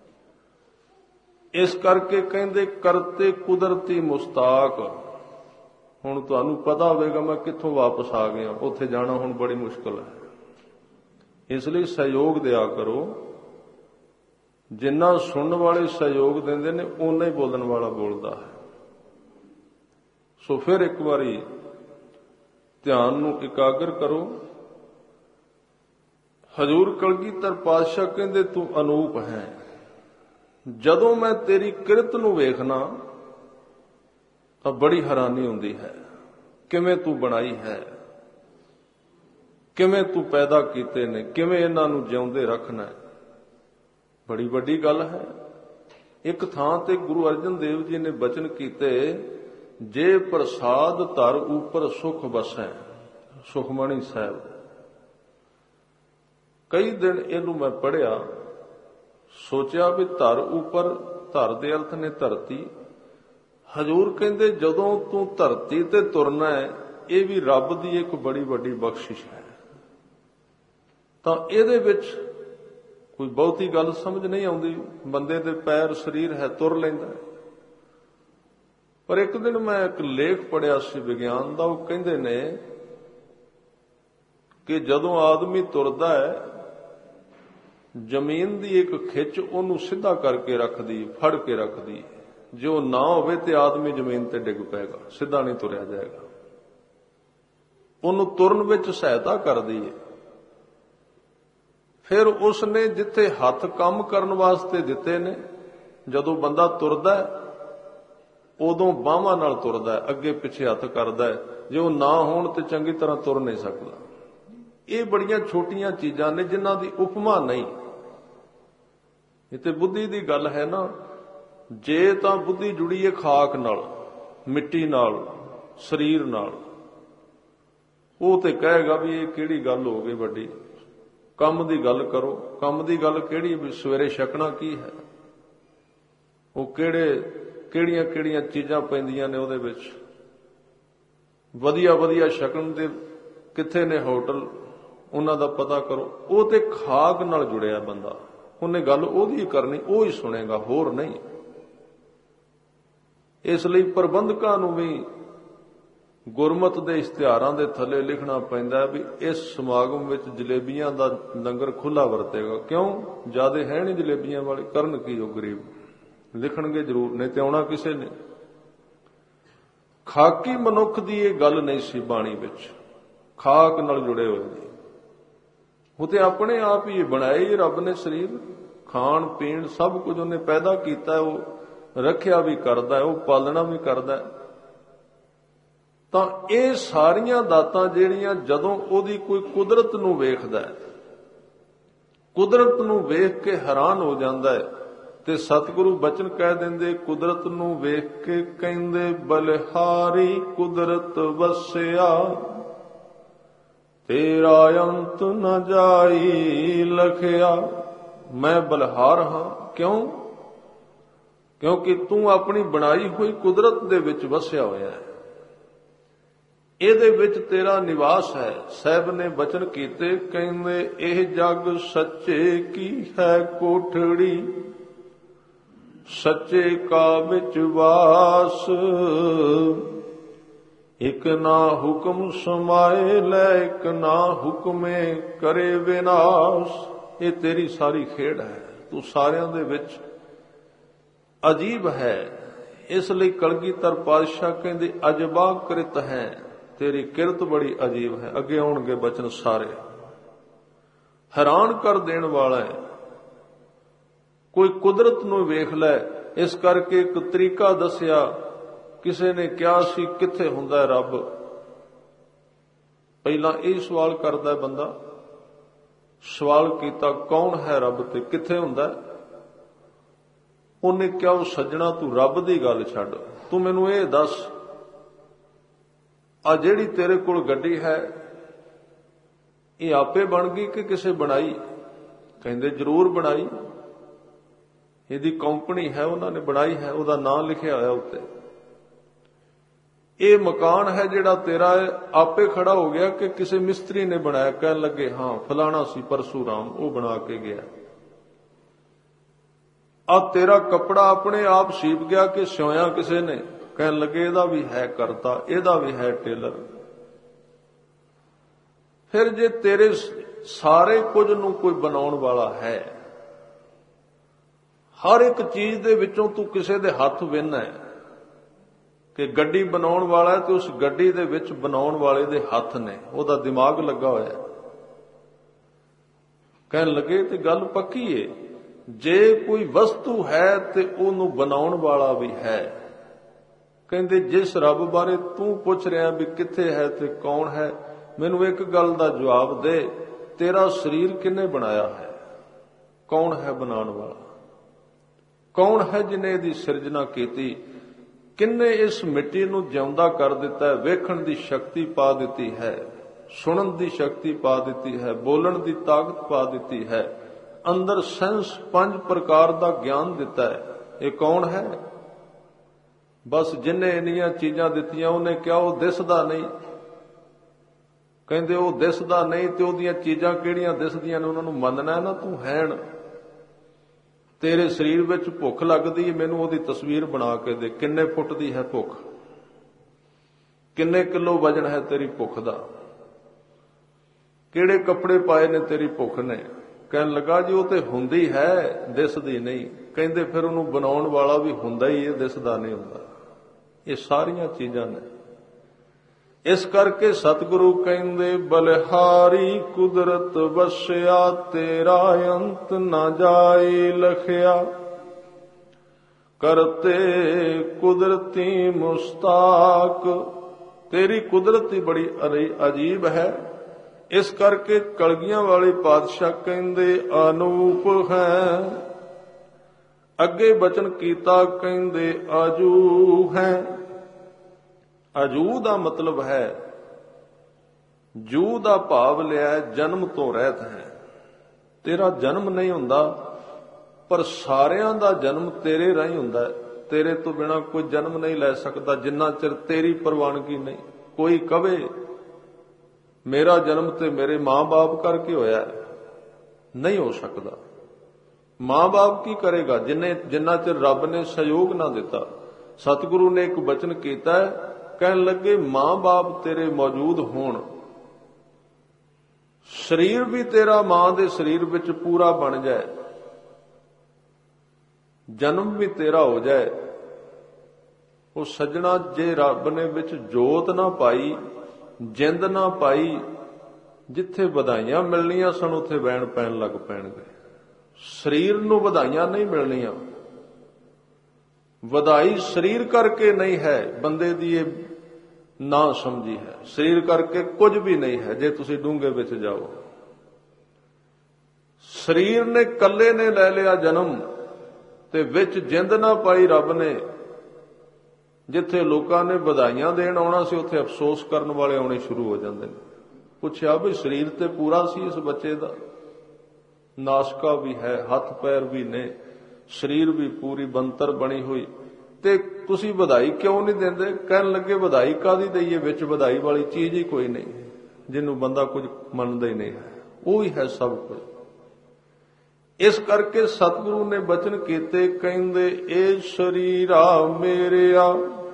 ਇਸ ਕਰਕੇ ਕਹਿੰਦੇ ਕਰਤੇ ਕੁਦਰਤੀ ਮੁਸ਼ਤਾਕ। ਹੁਣ ਤੁਹਾਨੂੰ ਪਤਾ ਹੋਵੇਗਾ ਮੈਂ ਕਿੱਥੋਂ ਵਾਪਸ ਆ ਗਿਆ, ਉੱਥੇ ਜਾਣਾ ਹੁਣ ਬੜੀ ਮੁਸ਼ਕਲ ਹੈ। ਇਸ ਲਈ ਸਹਿਯੋਗ ਦਿਆ ਕਰੋ। ਜਿੰਨਾ ਸੁਣਨ ਵਾਲੇ ਸਹਿਯੋਗ ਦਿੰਦੇ ਨੇ, ਓਨਾ ਹੀ ਬੋਲਣ ਵਾਲਾ ਬੋਲਦਾ ਹੈ। ਸੋ ਫਿਰ ਇੱਕ ਵਾਰੀ ਧਿਆਨ ਨੂੰ ਇਕਾਗਰ ਕਰੋ। ਹਜ਼ੂਰ ਕਲਗੀਧਰ ਪਾਤਸ਼ਾਹ ਕਹਿੰਦੇ ਤੂੰ ਅਨੂਪ ਹੈ। ਜਦੋਂ ਮੈਂ ਤੇਰੀ ਕਿਰਤ ਨੂੰ ਵੇਖਣਾ ਤਾਂ ਬੜੀ ਹੈਰਾਨੀ ਹੁੰਦੀ ਹੈ। ਕਿਵੇਂ ਤੂੰ ਬਣਾਈ ਹੈ, ਕਿਵੇਂ ਤੂੰ ਪੈਦਾ ਕੀਤੇ ਨੇ, ਕਿਵੇਂ ਇਹਨਾਂ ਨੂੰ ਜਿਉਂਦੇ ਰੱਖਣਾ, ਬੜੀ ਵੱਡੀ ਗੱਲ ਹੈ। ਇੱਕ ਥਾਂ ਤੇ ਗੁਰੂ ਅਰਜਨ ਦੇਵ ਜੀ ਨੇ ਬਚਨ ਕੀਤੇ, ਜੇ ਪ੍ਰਸਾਦ ਧਰ ਉਪਰ ਸੁਖ ਵਸੈ। ਸੁਖਮਣੀ ਸਾਹਿਬ। ਕਈ ਦਿਨ ਇਹਨੂੰ ਮੈਂ ਪੜ੍ਹਿਆ, ਸੋਚਿਆ ਵੀ ਧਰ ਉੱਪਰ, ਧਰ ਦੇ ਅਰਥ ਨੇ ਧਰਤੀ। ਹਜ਼ੂਰ ਕਹਿੰਦੇ ਜਦੋਂ ਤੂੰ ਧਰਤੀ ਤੇ ਤੁਰਨਾ ਹੈ, ਇਹ ਵੀ ਰੱਬ ਦੀ ਇੱਕ ਬੜੀ ਵੱਡੀ ਬਖਸ਼ਿਸ਼ ਹੈ। ਤਾਂ ਇਹਦੇ ਵਿੱਚ ਕੋਈ ਬਹੁਤੀ ਗੱਲ ਸਮਝ ਨਹੀਂ ਆਉਂਦੀ, ਬੰਦੇ ਦੇ ਪੈਰ ਸਰੀਰ ਹੈ, ਤੁਰ ਲੈਂਦਾ। ਪਰ ਇੱਕ ਦਿਨ ਮੈਂ ਇੱਕ ਲੇਖ ਪੜ੍ਹਿਆ ਸੀ ਵਿਗਿਆਨ ਦਾ, ਉਹ ਕਹਿੰਦੇ ਨੇ ਕਿ ਜਦੋਂ ਆਦਮੀ ਤੁਰਦਾ ਹੈ, ਜ਼ਮੀਨ ਦੀ ਇੱਕ ਖਿੱਚ ਉਹਨੂੰ ਸਿੱਧਾ ਕਰਕੇ ਰੱਖਦੀ, ਫੜ ਕੇ ਰੱਖਦੀ। ਜੇ ਉਹ ਨਾ ਹੋਵੇ ਤੇ ਆਦਮੀ ਜ਼ਮੀਨ ਤੇ ਡਿੱਗ ਪਏਗਾ, ਸਿੱਧਾ ਨਹੀਂ ਤੁਰਿਆ ਜਾਏਗਾ। ਉਹਨੂੰ ਤੁਰਨ ਵਿੱਚ ਸਹਾਇਤਾ ਕਰਦੀ ਹੈ। ਫਿਰ ਉਸਨੇ ਜਿੱਥੇ ਹੱਥ ਕੰਮ ਕਰਨ ਵਾਸਤੇ ਦਿੱਤੇ ਨੇ, ਜਦੋਂ ਬੰਦਾ ਤੁਰਦਾ ਉਦੋਂ ਬਾਹਾਂ ਨਾਲ ਤੁਰਦਾ, ਅੱਗੇ ਪਿੱਛੇ ਹੱਥ ਕਰਦਾ। ਜੇ ਉਹ ਨਾ ਹੋਣ ਤੇ ਚੰਗੀ ਤਰ੍ਹਾਂ ਤੁਰ ਨਹੀਂ ਸਕਦਾ। ਇਹ ਬੜੀਆਂ ਛੋਟੀਆਂ ਚੀਜ਼ਾਂ ਨੇ ਜਿਨ੍ਹਾਂ ਦੀ ਉਪਮਾ ਨਹੀਂ। ਇਹ ਤੇ ਬੁੱਧੀ ਦੀ ਗੱਲ ਹੈ ਨਾ। ਜੇ ਤਾਂ ਬੁੱਧੀ ਜੁੜੀ ਹੈ ਖਾਕ ਨਾਲ, ਮਿੱਟੀ ਨਾਲ, ਸਰੀਰ ਨਾਲ, ਉਹ ਤੇ ਕਹੇਗਾ ਵੀ ਇਹ ਕਿਹੜੀ ਗੱਲ ਹੋ ਗਈ ਵੱਡੀ, ਕੰਮ ਦੀ ਗੱਲ ਕਰੋ। ਕੰਮ ਦੀ ਗੱਲ ਕਿਹੜੀ, ਵੀ ਸਵੇਰੇ ਛਕਣਾ ਕੀ ਹੈ, ਉਹ ਕਿਹੜੇ ਕਿਹੜੀਆਂ ਕਿਹੜੀਆਂ ਚੀਜ਼ਾਂ ਪੈਂਦੀਆਂ ਨੇ ਉਹਦੇ ਵਿੱਚ, ਵਧੀਆ ਵਧੀਆ ਛਕਣ ਦੇ ਕਿੱਥੇ ਨੇ ਹੋਟਲ, ਉਹਨਾਂ ਦਾ ਪਤਾ ਕਰੋ। ਉਹ ਤੇ ਖਾਕ ਨਾਲ ਜੁੜਿਆ ਬੰਦਾ, ਉਹਨੇ ਗੱਲ ਉਹਦੀ ਕਰਨੀ, ਉਹ ਹੀ ਸੁਣੇਗਾ, ਹੋਰ ਨਹੀਂ। ਇਸ ਲਈ ਪ੍ਰਬੰਧਕਾਂ ਨੂੰ ਵੀ ਗੁਰਮਤ ਦੇ ਇਸ਼ਤਿਹਾਰਾਂ ਦੇ ਥੱਲੇ ਲਿਖਣਾ ਪੈਂਦਾ ਵੀ ਇਸ ਸਮਾਗਮ ਵਿੱਚ ਜਲੇਬੀਆਂ ਦਾ ਲੰਗਰ ਖੁੱਲਾ ਵਰਤੇਗਾ। ਕਿਉਂ? ਜਿਆਦੇ ਹੈ ਨਹੀਂ ਜਲੇਬੀਆਂ ਵਾਲੇ, ਕਰਨ ਕੀ ਉਹ ਗਰੀਬ, ਲਿਖਣਗੇ ਜ਼ਰੂਰ, ਨਹੀਂ ਤੇ ਆਉਣਾ ਕਿਸੇ ਨੇ। ਖਾਕੀ ਮਨੁੱਖ ਦੀ ਇਹ ਗੱਲ ਨਹੀਂ ਸੀ ਬਾਣੀ ਵਿੱਚ, ਖਾਕ ਨਾਲ ਜੁੜੇ ਹੋਏ ਨੇ। ਉਹ ਤੇ ਆਪਣੇ ਆਪ ਹੀ ਬਣਾਏ ਹੀ ਰੱਬ ਨੇ ਸਰੀਰ, ਖਾਣ ਪੀਣ ਸਭ ਕੁਝ ਉਹਨੇ ਪੈਦਾ ਕੀਤਾ, ਉਹ ਰੱਖਿਆ ਵੀ ਕਰਦਾ, ਉਹ ਪਾਲਣਾ ਵੀ ਕਰਦਾ। ਤਾਂ ਇਹ ਸਾਰੀਆਂ ਦਾਤਾਂ ਜਿਹੜੀਆਂ ਜਦੋਂ ਉਹਦੀ ਕੋਈ ਕੁਦਰਤ ਨੂੰ ਵੇਖਦਾ, ਕੁਦਰਤ ਨੂੰ ਵੇਖ ਕੇ ਹੈਰਾਨ ਹੋ ਜਾਂਦਾ ਹੈ, ਤੇ ਸਤਿਗੁਰੂ ਬਚਨ ਕਹਿ ਦਿੰਦੇ, ਕੁਦਰਤ ਨੂੰ ਵੇਖ ਕੇ ਕਹਿੰਦੇ ਬਲਿਹਾਰੀ ਕੁਦਰਤ ਵਸਿਆ, ਤੇਰਾ ਅੰਤ ਨ ਜਾਈ ਲਖਿਆ। ਮੈਂ ਬਲਿਹਾਰ ਹਾਂ। ਕਿਉਂ? ਕਿਉਂਕਿ ਤੂੰ ਆਪਣੀ ਬਣਾਈ ਹੋਈ ਕੁਦਰਤ ਦੇ ਵਿੱਚ ਵਸਿਆ ਹੋਇਆ ਹੈ, ਇਹਦੇ ਵਿੱਚ ਤੇਰਾ ਨਿਵਾਸ ਹੈ। ਸਾਹਿਬ ਨੇ ਬਚਨ ਕੀਤੇ, ਕਹਿੰਦੇ ਇਹ ਜਗ ਸੱਚੇ ਕੀ ਹੈ ਕੋਠੜੀ, ਸੱਚੇ ਕਾ ਵਿੱਚ ਵਾਸ, ਇਕ ਨਾ ਹੁਕਮ ਸਮਾਏ ਲੈ, ਇਕ ਨਾ ਹੁਕਮੇ ਕਰੇ ਵਿਨਾਸ਼। ਇਹ ਤੇਰੀ ਸਾਰੀ ਖੇਡ ਹੈ, ਤੂੰ ਸਾਰਿਆਂ ਦੇ ਵਿੱਚ ਅਜੀਬ ਹੈ। ਇਸ ਲਈ ਕਲਗੀਧਰ ਪਾਤਸ਼ਾਹ ਕਹਿੰਦੇ ਅਜਬਾ ਕ੍ਰਿਤ ਹੈ, ਤੇਰੀ ਕਿਰਤ ਬੜੀ ਅਜੀਬ ਹੈ। ਅੱਗੇ ਆਉਣਗੇ ਬਚਨ ਸਾਰੇ, ਹੈਰਾਨ ਕਰ ਦੇਣ ਵਾਲਾ ਹੈ। ਕੋਈ ਕੁਦਰਤ ਨੂੰ ਵੇਖ ਲੈ। ਇਸ ਕਰਕੇ ਇੱਕ ਤਰੀਕਾ ਦੱਸਿਆ, ਕਿਸੇ ਨੇ ਕਿਹਾ ਸੀ ਕਿੱਥੇ ਹੁੰਦਾ ਹੈ ਰੱਬ? ਪਹਿਲਾਂ ਇਹ ਸਵਾਲ ਕਰਦਾ ਬੰਦਾ, ਸਵਾਲ ਕੀਤਾ ਕੌਣ ਹੈ ਰੱਬ ਤੇ ਕਿੱਥੇ ਹੁੰਦਾ? ਉਹਨੇ ਕਿਹਾ ਉਹ ਸੱਜਣਾ ਤੂੰ ਰੱਬ ਦੀ ਗੱਲ ਛੱਡ, ਤੂੰ ਮੈਨੂੰ ਇਹ ਦੱਸ, ਆ ਜਿਹੜੀ ਤੇਰੇ ਕੋਲ ਗੱਡੀ ਹੈ ਇਹ ਆਪੇ ਬਣ ਗਈ ਕਿ ਕਿਸੇ ਬਣਾਈ? ਕਹਿੰਦੇ ਜ਼ਰੂਰ ਬਣਾਈ, ਇਹਦੀ ਕੰਪਨੀ ਹੈ, ਉਹਨਾਂ ਨੇ ਬਣਾਈ ਹੈ, ਉਹਦਾ ਨਾਮ ਲਿਖਿਆ ਹੋਇਆ ਉੱਤੇ। ਇਹ ਮਕਾਨ ਹੈ ਜਿਹੜਾ ਤੇਰਾ ਆਪੇ ਖੜਾ ਹੋ ਗਿਆ ਕਿ ਕਿਸੇ ਮਿਸਤਰੀ ਨੇ ਬਣਾਇਆ? ਕਹਿਣ ਲੱਗੇ ਹਾਂ ਫਲਾਣਾ ਸੀ ਪਰਸੂਰਾਮ, ਉਹ ਬਣਾ ਕੇ ਗਿਆ। ਆ ਤੇਰਾ ਕੱਪੜਾ ਆਪਣੇ ਆਪ ਸੀਪ ਗਿਆ ਕਿ ਸਿਉਇਆ ਕਿਸੇ ਨੇ? ਕਹਿਣ ਲੱਗੇ ਇਹਦਾ ਵੀ ਹੈ ਕਰਤਾ, ਇਹਦਾ ਵੀ ਹੈ ਟੇਲਰ। ਫਿਰ ਜੇ ਤੇਰੇ ਸਾਰੇ ਕੁਝ ਨੂੰ ਕੋਈ ਬਣਾਉਣ ਵਾਲਾ ਹੈ, ਹਰ ਇੱਕ ਚੀਜ਼ ਦੇ ਵਿੱਚੋਂ ਤੂੰ ਕਿਸੇ ਦੇ ਹੱਥ ਵਿੰਨ੍ਹ ਹੈ ਕਿ ਗੱਡੀ ਬਣਾਉਣ ਵਾਲਾ ਹੈ ਤੇ ਉਸ ਗੱਡੀ ਦੇ ਵਿੱਚ ਬਣਾਉਣ ਵਾਲੇ ਦੇ ਹੱਥ ਨੇ, ਉਹਦਾ ਦਿਮਾਗ ਲੱਗਾ ਹੋਇਆ। ਕਹਿਣ ਲੱਗੇ ਤੇ ਗੱਲ ਪੱਕੀ ਏ, ਜੇ ਕੋਈ ਵਸਤੂ ਹੈ ਤੇ ਉਹਨੂੰ ਬਣਾਉਣ ਵਾਲਾ ਵੀ ਹੈ। ਕਹਿੰਦੇ ਜਿਸ ਰੱਬ ਬਾਰੇ ਤੂੰ ਪੁੱਛ ਰਿਹਾ ਵੀ ਕਿੱਥੇ ਹੈ ਤੇ ਕੌਣ ਹੈ, ਮੈਨੂੰ ਇੱਕ ਗੱਲ ਦਾ ਜਵਾਬ ਦੇ, ਤੇਰਾ ਸਰੀਰ ਕਿਹਨੇ ਬਣਾਇਆ ਹੈ? ਕੌਣ ਹੈ ਬਣਾਉਣ ਵਾਲਾ? ਕੌਣ ਹੈ ਜਿਨੇ ਇਹਦੀ ਸਿਰਜਣਾ ਕੀਤੀ? ਕਿੰਨੇ ਇਸ ਮਿੱਟੀ ਨੂੰ ਜਿਉਂਦਾ ਕਰ ਦਿੱਤਾ ਹੈ? ਵੇਖਣ ਦੀ ਸ਼ਕਤੀ ਪਾ ਦਿੱਤੀ ਹੈ, ਸੁਣਨ ਦੀ ਸ਼ਕਤੀ ਪਾ ਦਿੱਤੀ ਹੈ, ਬੋਲਣ ਦੀ ਤਾਕਤ ਪਾ ਦਿੱਤੀ ਹੈ, ਅੰਦਰ ਸੈਂਸ ਪੰਜ ਪ੍ਰਕਾਰ ਦਾ ਗਿਆਨ ਦਿੱਤਾ ਹੈ। ਇਹ ਕੌਣ ਹੈ? ਬਸ ਜਿੰਨੇ ਇੰਨੀਆਂ ਚੀਜ਼ਾਂ ਦਿੱਤੀਆਂ ਉਹਨੇ ਕਿਹਾ ਉਹ ਦਿਸਦਾ ਨਹੀਂ। ਕਹਿੰਦੇ ਉਹ ਦਿਸਦਾ ਨਹੀਂ ਤੇ ਉਹਦੀਆਂ ਚੀਜ਼ਾਂ ਕਿਹੜੀਆਂ ਦਿਸਦੀਆਂ ਨੇ ਉਹਨਾਂ ਨੂੰ ਮੰਨਣਾ ਨਾ ਤੂੰ ਹੈਣ। ਤੇਰੇ ਸਰੀਰ ਵਿੱਚ ਭੁੱਖ ਲੱਗਦੀ, ਮੈਨੂੰ ਉਹਦੀ ਤਸਵੀਰ ਬਣਾ ਕੇ ਦੇ। ਕਿੰਨੇ ਫੁੱਟ ਦੀ ਹੈ ਭੁੱਖ? ਕਿੰਨੇ ਕਿਲੋ ਵਜਨ ਹੈ ਤੇਰੀ ਭੁੱਖ ਦਾ? ਕਿਹੜੇ ਕੱਪੜੇ ਪਾਏ ਨੇ ਤੇਰੀ ਭੁੱਖ ਨੇ? ਕਹਿਣ ਲੱਗਾ ਜੀ ਉਹ ਤੇ ਹੁੰਦੀ ਹੈ, ਦਿਸਦੀ ਨਹੀਂ। ਕਹਿੰਦੇ ਫਿਰ ਉਹਨੂੰ ਬਣਾਉਣ ਵਾਲਾ ਵੀ ਹੁੰਦਾ ਹੀ, ਇਹ ਦਿਸਦਾ ਨਹੀਂ ਹੁੰਦਾ। ਇਹ ਸਾਰੀਆਂ ਚੀਜ਼ਾਂ ਨੇ। ਇਸ ਕਰਕੇ ਸਤਿਗੁਰੂ ਕਹਿੰਦੇ ਬਲਿਹਾਰੀ ਕੁਦਰਤ ਵਸਿਆ, ਤੇਰਾ ਅੰਤ ਨਾ ਜਾਏ ਲਖਿਆ। ਕਰਤੇ ਕੁਦਰਤੀ ਮੁਸਤਾਕ, ਤੇਰੀ ਕੁਦਰਤ ਹੀ ਬੜੀ ਅਜੀਬ ਹੈ। ਇਸ ਕਰਕੇ ਕਲਗੀਆਂ ਵਾਲੇ ਪਾਤਸ਼ਾਹ ਕਹਿੰਦੇ ਅਨੂਪ ਹੈ। ਅੱਗੇ ਬਚਨ ਕੀਤਾ ਕਹਿੰਦੇ ਆਜੂ ਹੈ। ਅਜੂ ਦਾ ਮਤਲਬ ਹੈ, ਜੂ ਦਾ ਭਾਵ ਲਿਆ ਜਨਮ ਤੋਂ ਰਹਿਤ ਹੈ। ਤੇਰਾ ਜਨਮ ਨਹੀਂ ਹੁੰਦਾ, ਪਰ ਸਾਰਿਆਂ ਦਾ ਜਨਮ ਤੇਰੇ ਰਾਹੀਂ ਹੁੰਦਾ ਹੈ। ਤੇਰੇ ਤੋਂ ਬਿਨਾਂ ਕੋਈ ਜਨਮ ਨਹੀਂ ਲੈ ਸਕਦਾ ਜਿੰਨਾ ਚਿਰ ਤੇਰੀ ਪ੍ਰਵਾਨਗੀ ਨਹੀਂ। ਕੋਈ ਕਵੇ ਮੇਰਾ ਜਨਮ ਤੇ ਮੇਰੇ ਮਾਂ-ਬਾਪ ਕਰਕੇ ਹੋਇਆ, ਨਹੀਂ ਹੋ ਸਕਦਾ। ਮਾਂ-ਬਾਪ ਕੀ ਕਰੇਗਾ ਜਿੰਨੇ ਜਿੰਨਾ ਚਿਰ ਰੱਬ ਨੇ ਸਹਿਯੋਗ ਨਾ ਦਿੱਤਾ। ਸਤਿਗੁਰੂ ਨੇ ਇੱਕ ਬਚਨ ਕੀਤਾ, ਕਹਿਣ ਲੱਗੇ ਮਾਂ-ਬਾਪ ਤੇਰੇ ਮੌਜੂਦ ਹੋਣ, ਸਰੀਰ ਵੀ ਤੇਰਾ ਮਾਂ ਦੇ ਸਰੀਰ ਵਿੱਚ ਪੂਰਾ ਬਣ ਜਾਏ, ਜਨਮ ਵੀ ਤੇਰਾ ਹੋ ਜਾਏ। ਉਹ ਸੱਜਣਾ, ਜੇ ਰੱਬ ਨੇ ਵਿੱਚ ਜੋਤ ਨਾ ਪਾਈ, ਜਿੰਦ ਨਾ ਪਾਈ, ਜਿੱਥੇ ਵਧਾਈਆਂ ਮਿਲਣੀਆਂ ਸਨ ਉੱਥੇ ਵੈਣ ਪੈਣ ਲੱਗ ਪੈਣਗੇ। ਸਰੀਰ ਨੂੰ ਵਧਾਈਆਂ ਨਹੀਂ ਮਿਲਣੀਆਂ। ਵਧਾਈ ਸਰੀਰ ਕਰਕੇ ਨਹੀਂ ਹੈ, ਬੰਦੇ ਦੀ ਇਹ ਨਾ ਸਮਝੀ ਹੈ। ਸਰੀਰ ਕਰਕੇ ਕੁਝ ਵੀ ਨਹੀਂ ਹੈ ਜੇ ਤੁਸੀਂ ਡੂੰਘੇ ਵਿੱਚ ਜਾਓ। ਸਰੀਰ ਨੇ ਕੱਲੇ ਨੇ ਲੈ ਲਿਆ ਜਨਮ, ਤੇ ਵਿੱਚ ਜਿੰਦ ਨਾ ਪਾਈ ਰੱਬ ਨੇ। ਜਿੱਥੇ ਲੋਕਾਂ ਨੇ ਵਧਾਈਆਂ ਦੇਣ ਆਉਣਾ ਸੀ ਉੱਥੇ ਅਫਸੋਸ ਕਰਨ ਵਾਲੇ ਆਉਣੇ ਸ਼ੁਰੂ ਹੋ ਜਾਂਦੇ ਨੇ। ਪੁੱਛਿਆ ਵੀ ਸਰੀਰ ਤੇ ਪੂਰਾ ਸੀ ਇਸ ਬੱਚੇ ਦਾ, ਨਾਸਕਾ ਵੀ ਹੈ, ਹੱਥ ਪੈਰ ਵੀ ਨੇ, ਸਰੀਰ ਵੀ ਪੂਰੀ ਬੰਤਰ ਬਣੀ ਹੋਈ, ਤੇ ਤੁਸੀਂ ਵਧਾਈ ਕਿਉਂ ਨਹੀਂ ਦਿੰਦੇ? ਕਹਿਣ ਲੱਗੇ ਵਧਾਈ ਕਾਹਦੀ ਦਈਏ, ਵਿੱਚ ਵਧਾਈ ਵਾਲੀ ਚੀਜ਼ ਹੀ ਕੋਈ ਨਹੀਂ। ਜਿਹਨੂੰ ਬੰਦਾ ਕੁਝ ਮੰਨਦਾ ਹੀ ਨਹੀਂ ਹੈ, ਉਹ ਹੀ ਹੈ ਸਭ ਕੁਝ। ਇਸ ਕਰਕੇ ਸਤਿਗੁਰੂ ਨੇ ਬਚਨ ਕੀਤੇ, ਕਹਿੰਦੇ ਇਹ ਸਰੀਰਾ ਮੇਰਿਆ,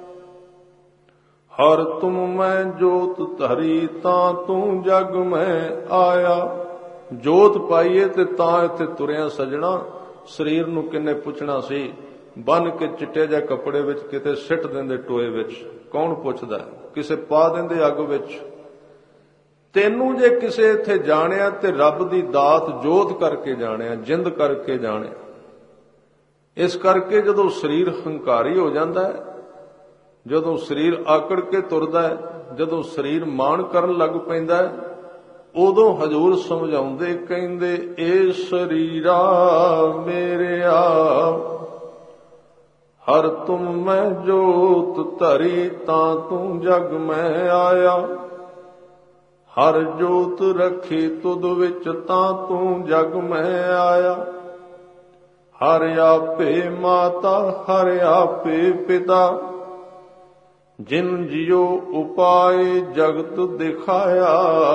ਹਰ ਤੁਮ ਮੈਂ ਜੋਤ ਧਰੀ, ਤਾਂ ਤੂੰ ਜਗ ਮੈਂ ਆਇਆ। ਜੋਤ ਪਾਈਏ ਤੇ ਤਾਂ ਇੱਥੇ ਤੁਰਿਆ ਸਜਣਾ। ਸਰੀਰ ਨੂੰ ਕਿੰਨੇ ਪੁੱਛਣਾ ਸੀ, ਬੰਨ ਕੇ ਚਿੱਟੇ ਜਿਹੇ ਕੱਪੜੇ ਵਿੱਚ ਕਿਤੇ ਸਿੱਟ ਦਿੰਦੇ ਟੋਏ ਵਿੱਚ, ਕੌਣ ਪੁੱਛਦਾ? ਕਿਸੇ ਪਾ ਦਿੰਦੇ ਅੱਗ ਵਿੱਚ। ਤੈਨੂੰ ਜੇ ਕਿਸੇ ਇੱਥੇ ਜਾਣਿਆ ਤੇ ਰੱਬ ਦੀ ਦਾਤ ਜੋਤ ਕਰਕੇ ਜਾਣਿਆ, ਜਿੰਦ ਕਰਕੇ ਜਾਣਿਆ। ਇਸ ਕਰਕੇ ਜਦੋਂ ਸਰੀਰ ਹੰਕਾਰੀ ਹੋ ਜਾਂਦਾ ਹੈ, ਜਦੋਂ ਸਰੀਰ ਆਕੜ ਕੇ ਤੁਰਦਾ ਹੈ, ਜਦੋਂ ਸਰੀਰ ਮਾਣ ਕਰਨ ਲੱਗ ਪੈਂਦਾ ਹੈ, ਉਦੋਂ ਹਜ਼ੂਰ ਸਮਝਾਉਂਦੇ, ਕਹਿੰਦੇ ਇਹ ਸਰੀਰਾ ਮੇਰਿਆ, ਹਰ ਤੁਮ ਮੈਂ ਜੋਤ ਧਰੀ, ਤਾਂ ਤੂੰ ਜਗ ਮੈਂ ਆਇਆ। ਹਰ ਜੋਤ ਰੱਖੀ ਤੁਧ ਵਿੱਚ, ਤਾਂ ਤੂੰ ਜਗ ਮੈਂ ਆਇਆ। ਹਰ ਆਪੇ ਮਾਤਾ, ਹਰ ਆਪੇ ਪਿਤਾ, ਜਿਨ ਜਿਉ ਉਪਾਏ ਜਗਤ ਦਿਖਾਇਆ।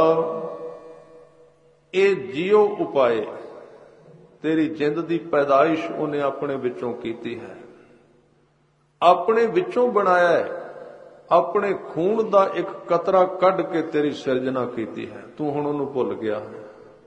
ਇਹ ਜਿਉ ਉਪਾਏ, ਤੇਰੀ ਜਿੰਦ ਦੀ ਪੈਦਾਇਸ਼ ਉਹਨੇ ਆਪਣੇ ਵਿੱਚੋਂ ਕੀਤੀ ਹੈ, ਆਪਣੇ ਵਿੱਚੋਂ ਬਣਾਇਆ ਹੈ। ਆਪਣੇ ਖੂਨ ਦਾ ਇੱਕ ਕਤਰਾ ਕੱਢ ਕੇ ਤੇਰੀ ਸਿਰਜਣਾ ਕੀਤੀ ਹੈ। ਤੂੰ ਹੁਣ ਉਹਨੂੰ ਭੁੱਲ ਗਿਆ ਹੈ।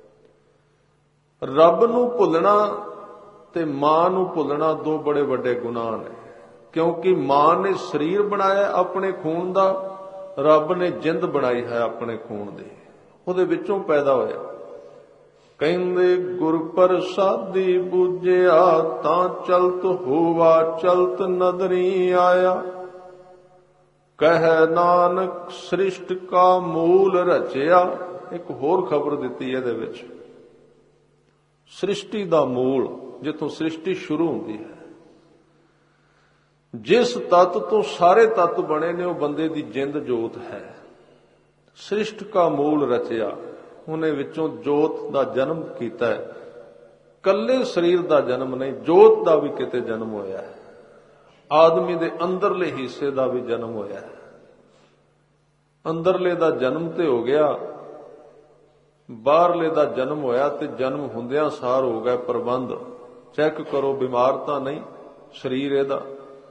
ਰੱਬ ਨੂੰ ਭੁੱਲਣਾ ਤੇ ਮਾਂ ਨੂੰ ਭੁੱਲਣਾ ਦੋ ਬੜੇ ਵੱਡੇ ਗੁਨਾਹ ਨੇ। ਕਿਉਂਕਿ ਮਾਂ ਨੇ ਸਰੀਰ ਬਣਾਇਆ ਆਪਣੇ ਖੂਨ ਦਾ, ਰੱਬ ਨੇ ਜਿੰਦ ਬਣਾਈ ਹੈ ਆਪਣੇ ਖੂਨ ਦੀ, ਉਹਦੇ ਵਿੱਚੋਂ ਪੈਦਾ ਹੋਇਆ। ਕਹਿੰਦੇ ਗੁਰ ਪ੍ਰਸਾਦੀ ਬੂਝਿਆ, ਤਾਂ ਚਲਤ ਹੋਵਾ ਚਲਤ ਨਦਰੀ ਆਇਆ। ਕਹਿ ਨਾਨਕ ਸ੍ਰਿਸ਼ਟ ਕਾ ਮੂਲ ਰਚਿਆ। ਇੱਕ ਹੋਰ ਖਬਰ ਦਿੱਤੀ ਇਹਦੇ ਵਿੱਚ, ਸ੍ਰਿਸ਼ਟੀ ਦਾ ਮੂਲ, ਜਿੱਥੋਂ ਸ੍ਰਿਸ਼ਟੀ ਸ਼ੁਰੂ ਹੁੰਦੀ ਹੈ, ਜਿਸ ਤੱਤ ਤੋਂ ਸਾਰੇ ਤੱਤ ਬਣੇ ਨੇ, ਉਹ ਬੰਦੇ ਦੀ ਜਿੰਦ ਜੋਤ ਹੈ। ਸ੍ਰਿਸ਼ਟ ਕਾ ਮੂਲ ਰਚਿਆ, ਉਹਨੇ ਵਿੱਚੋਂ ਜੋਤ ਦਾ ਜਨਮ ਕੀਤਾ ਹੈ। ਕੱਲੇ ਸਰੀਰ ਦਾ ਜਨਮ ਨਹੀਂ, ਜੋਤ ਦਾ ਵੀ ਕਿਤੇ ਜਨਮ ਹੋਇਆ ਹੈ। ਆਦਮੀ ਦੇ ਅੰਦਰਲੇ ਹਿੱਸੇ ਦਾ ਵੀ ਜਨਮ ਹੋਇਆ ਹੈ। ਅੰਦਰਲੇ ਦਾ ਜਨਮ ਤੇ ਹੋ ਗਿਆ, ਬਾਹਰਲੇ ਦਾ ਜਨਮ ਹੋਇਆ ਤੇ ਜਨਮ ਹੁੰਦਿਆਂ ਸਾਰ ਹੋ ਗਿਆ ਪ੍ਰਬੰਧ। ਚੈੱਕ ਕਰੋ, ਬਿਮਾਰ ਤਾਂ ਨਹੀਂ ਸਰੀਰ ਇਹਦਾ।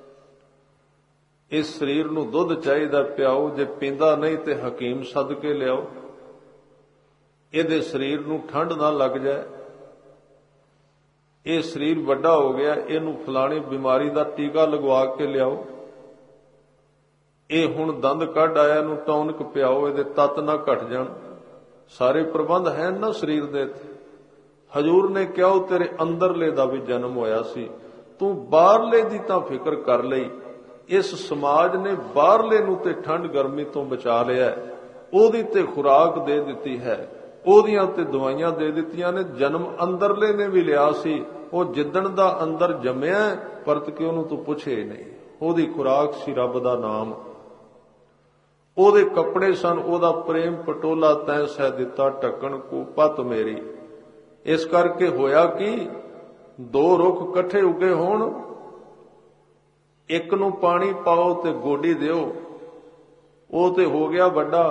ਇਸ ਸਰੀਰ ਨੂੰ ਦੁੱਧ ਚਾਹੀਦਾ, ਪਿਆਓ। ਜੇ ਪੀਂਦਾ ਨਹੀਂ ਤੇ ਹਕੀਮ ਸੱਦ ਕੇ ਲਿਆਓ। ਇਹਦੇ ਸਰੀਰ ਨੂੰ ਠੰਡ ਨਾ ਲੱਗ ਜਾਏ। ਇਹ ਸਰੀਰ ਵੱਡਾ ਹੋ ਗਿਆ, ਇਹਨੂੰ ਫਲਾਣੀ ਬਿਮਾਰੀ ਦਾ ਟੀਕਾ ਲਗਵਾ ਕੇ ਲਿਆਓ। ਇਹ ਹੁਣ ਦੰਦ ਕੱਢ ਆਇਆ, ਇਹਨੂੰ ਟੌਨਿਕ ਪਿਆਓ, ਇਹਦੇ ਤੱਤ ਨਾ ਘਟ ਜਾਣ। ਸਾਰੇ ਪ੍ਰਬੰਧ ਹੈ ਨਾ ਸਰੀਰ ਦੇ। ਹਜੂਰ ਨੇ ਕਿਹਾ ਉਹ ਤੇਰੇ ਅੰਦਰਲੇ ਦਾ ਵੀ ਜਨਮ ਹੋਇਆ ਸੀ, ਤੂੰ ਬਾਹਰਲੇ ਦੀ ਤਾਂ ਫਿਕਰ ਕਰ ਲਈ। ਇਸ ਸਮਾਜ ਨੇ ਬਾਹਰਲੇ ਨੂੰ ਤੇ ਠੰਡ ਗਰਮੀ ਤੋਂ ਬਚਾ ਲਿਆ, ਉਹਦੀ ਤੇ ਖੁਰਾਕ ਦੇ ਦਿੱਤੀ ਹੈ, ਉਹਦੀਆਂ ਤੇ ਦਵਾਈਆਂ ਦੇ ਦਿੱਤੀਆਂ ਨੇ। ਜਨਮ ਅੰਦਰਲੇ ਨੇ ਵੀ ਲਿਆ ਸੀ। ਉਹ ਜਿੱਦਣ ਦਾ ਅੰਦਰ ਜੰਮਿਆ, ਪਰਤ ਕੇ ਉਹਨੂੰ ਤੂੰ ਪੁੱਛੇ ਨਹੀਂ। ਉਹਦੀ ਖੁਰਾਕ ਸੀ ਰੱਬ ਦਾ ਨਾਮ, ਉਹਦੇ ਕੱਪੜੇ ਸਨ ਉਹਦਾ ਪ੍ਰੇਮ ਪਟੋਲਾ। ਤੈਂ ਸਹਿ ਦਿੱਤਾ ਢੱਕਣ ਕੋ ਪਤ ਮੇਰੀ। ਇਸ ਕਰਕੇ ਹੋਇਆ ਕਿ ਦੋ ਰੁੱਖ ਇਕੱਠੇ ਉੱਗੇ ਹੋਣ, ਇੱਕ ਨੂੰ ਪਾਣੀ ਪਾਓ ਤੇ ਗੋਡੀ ਦਿਓ, ਉਹ ਤੇ ਹੋ ਗਿਆ ਵੱਡਾ,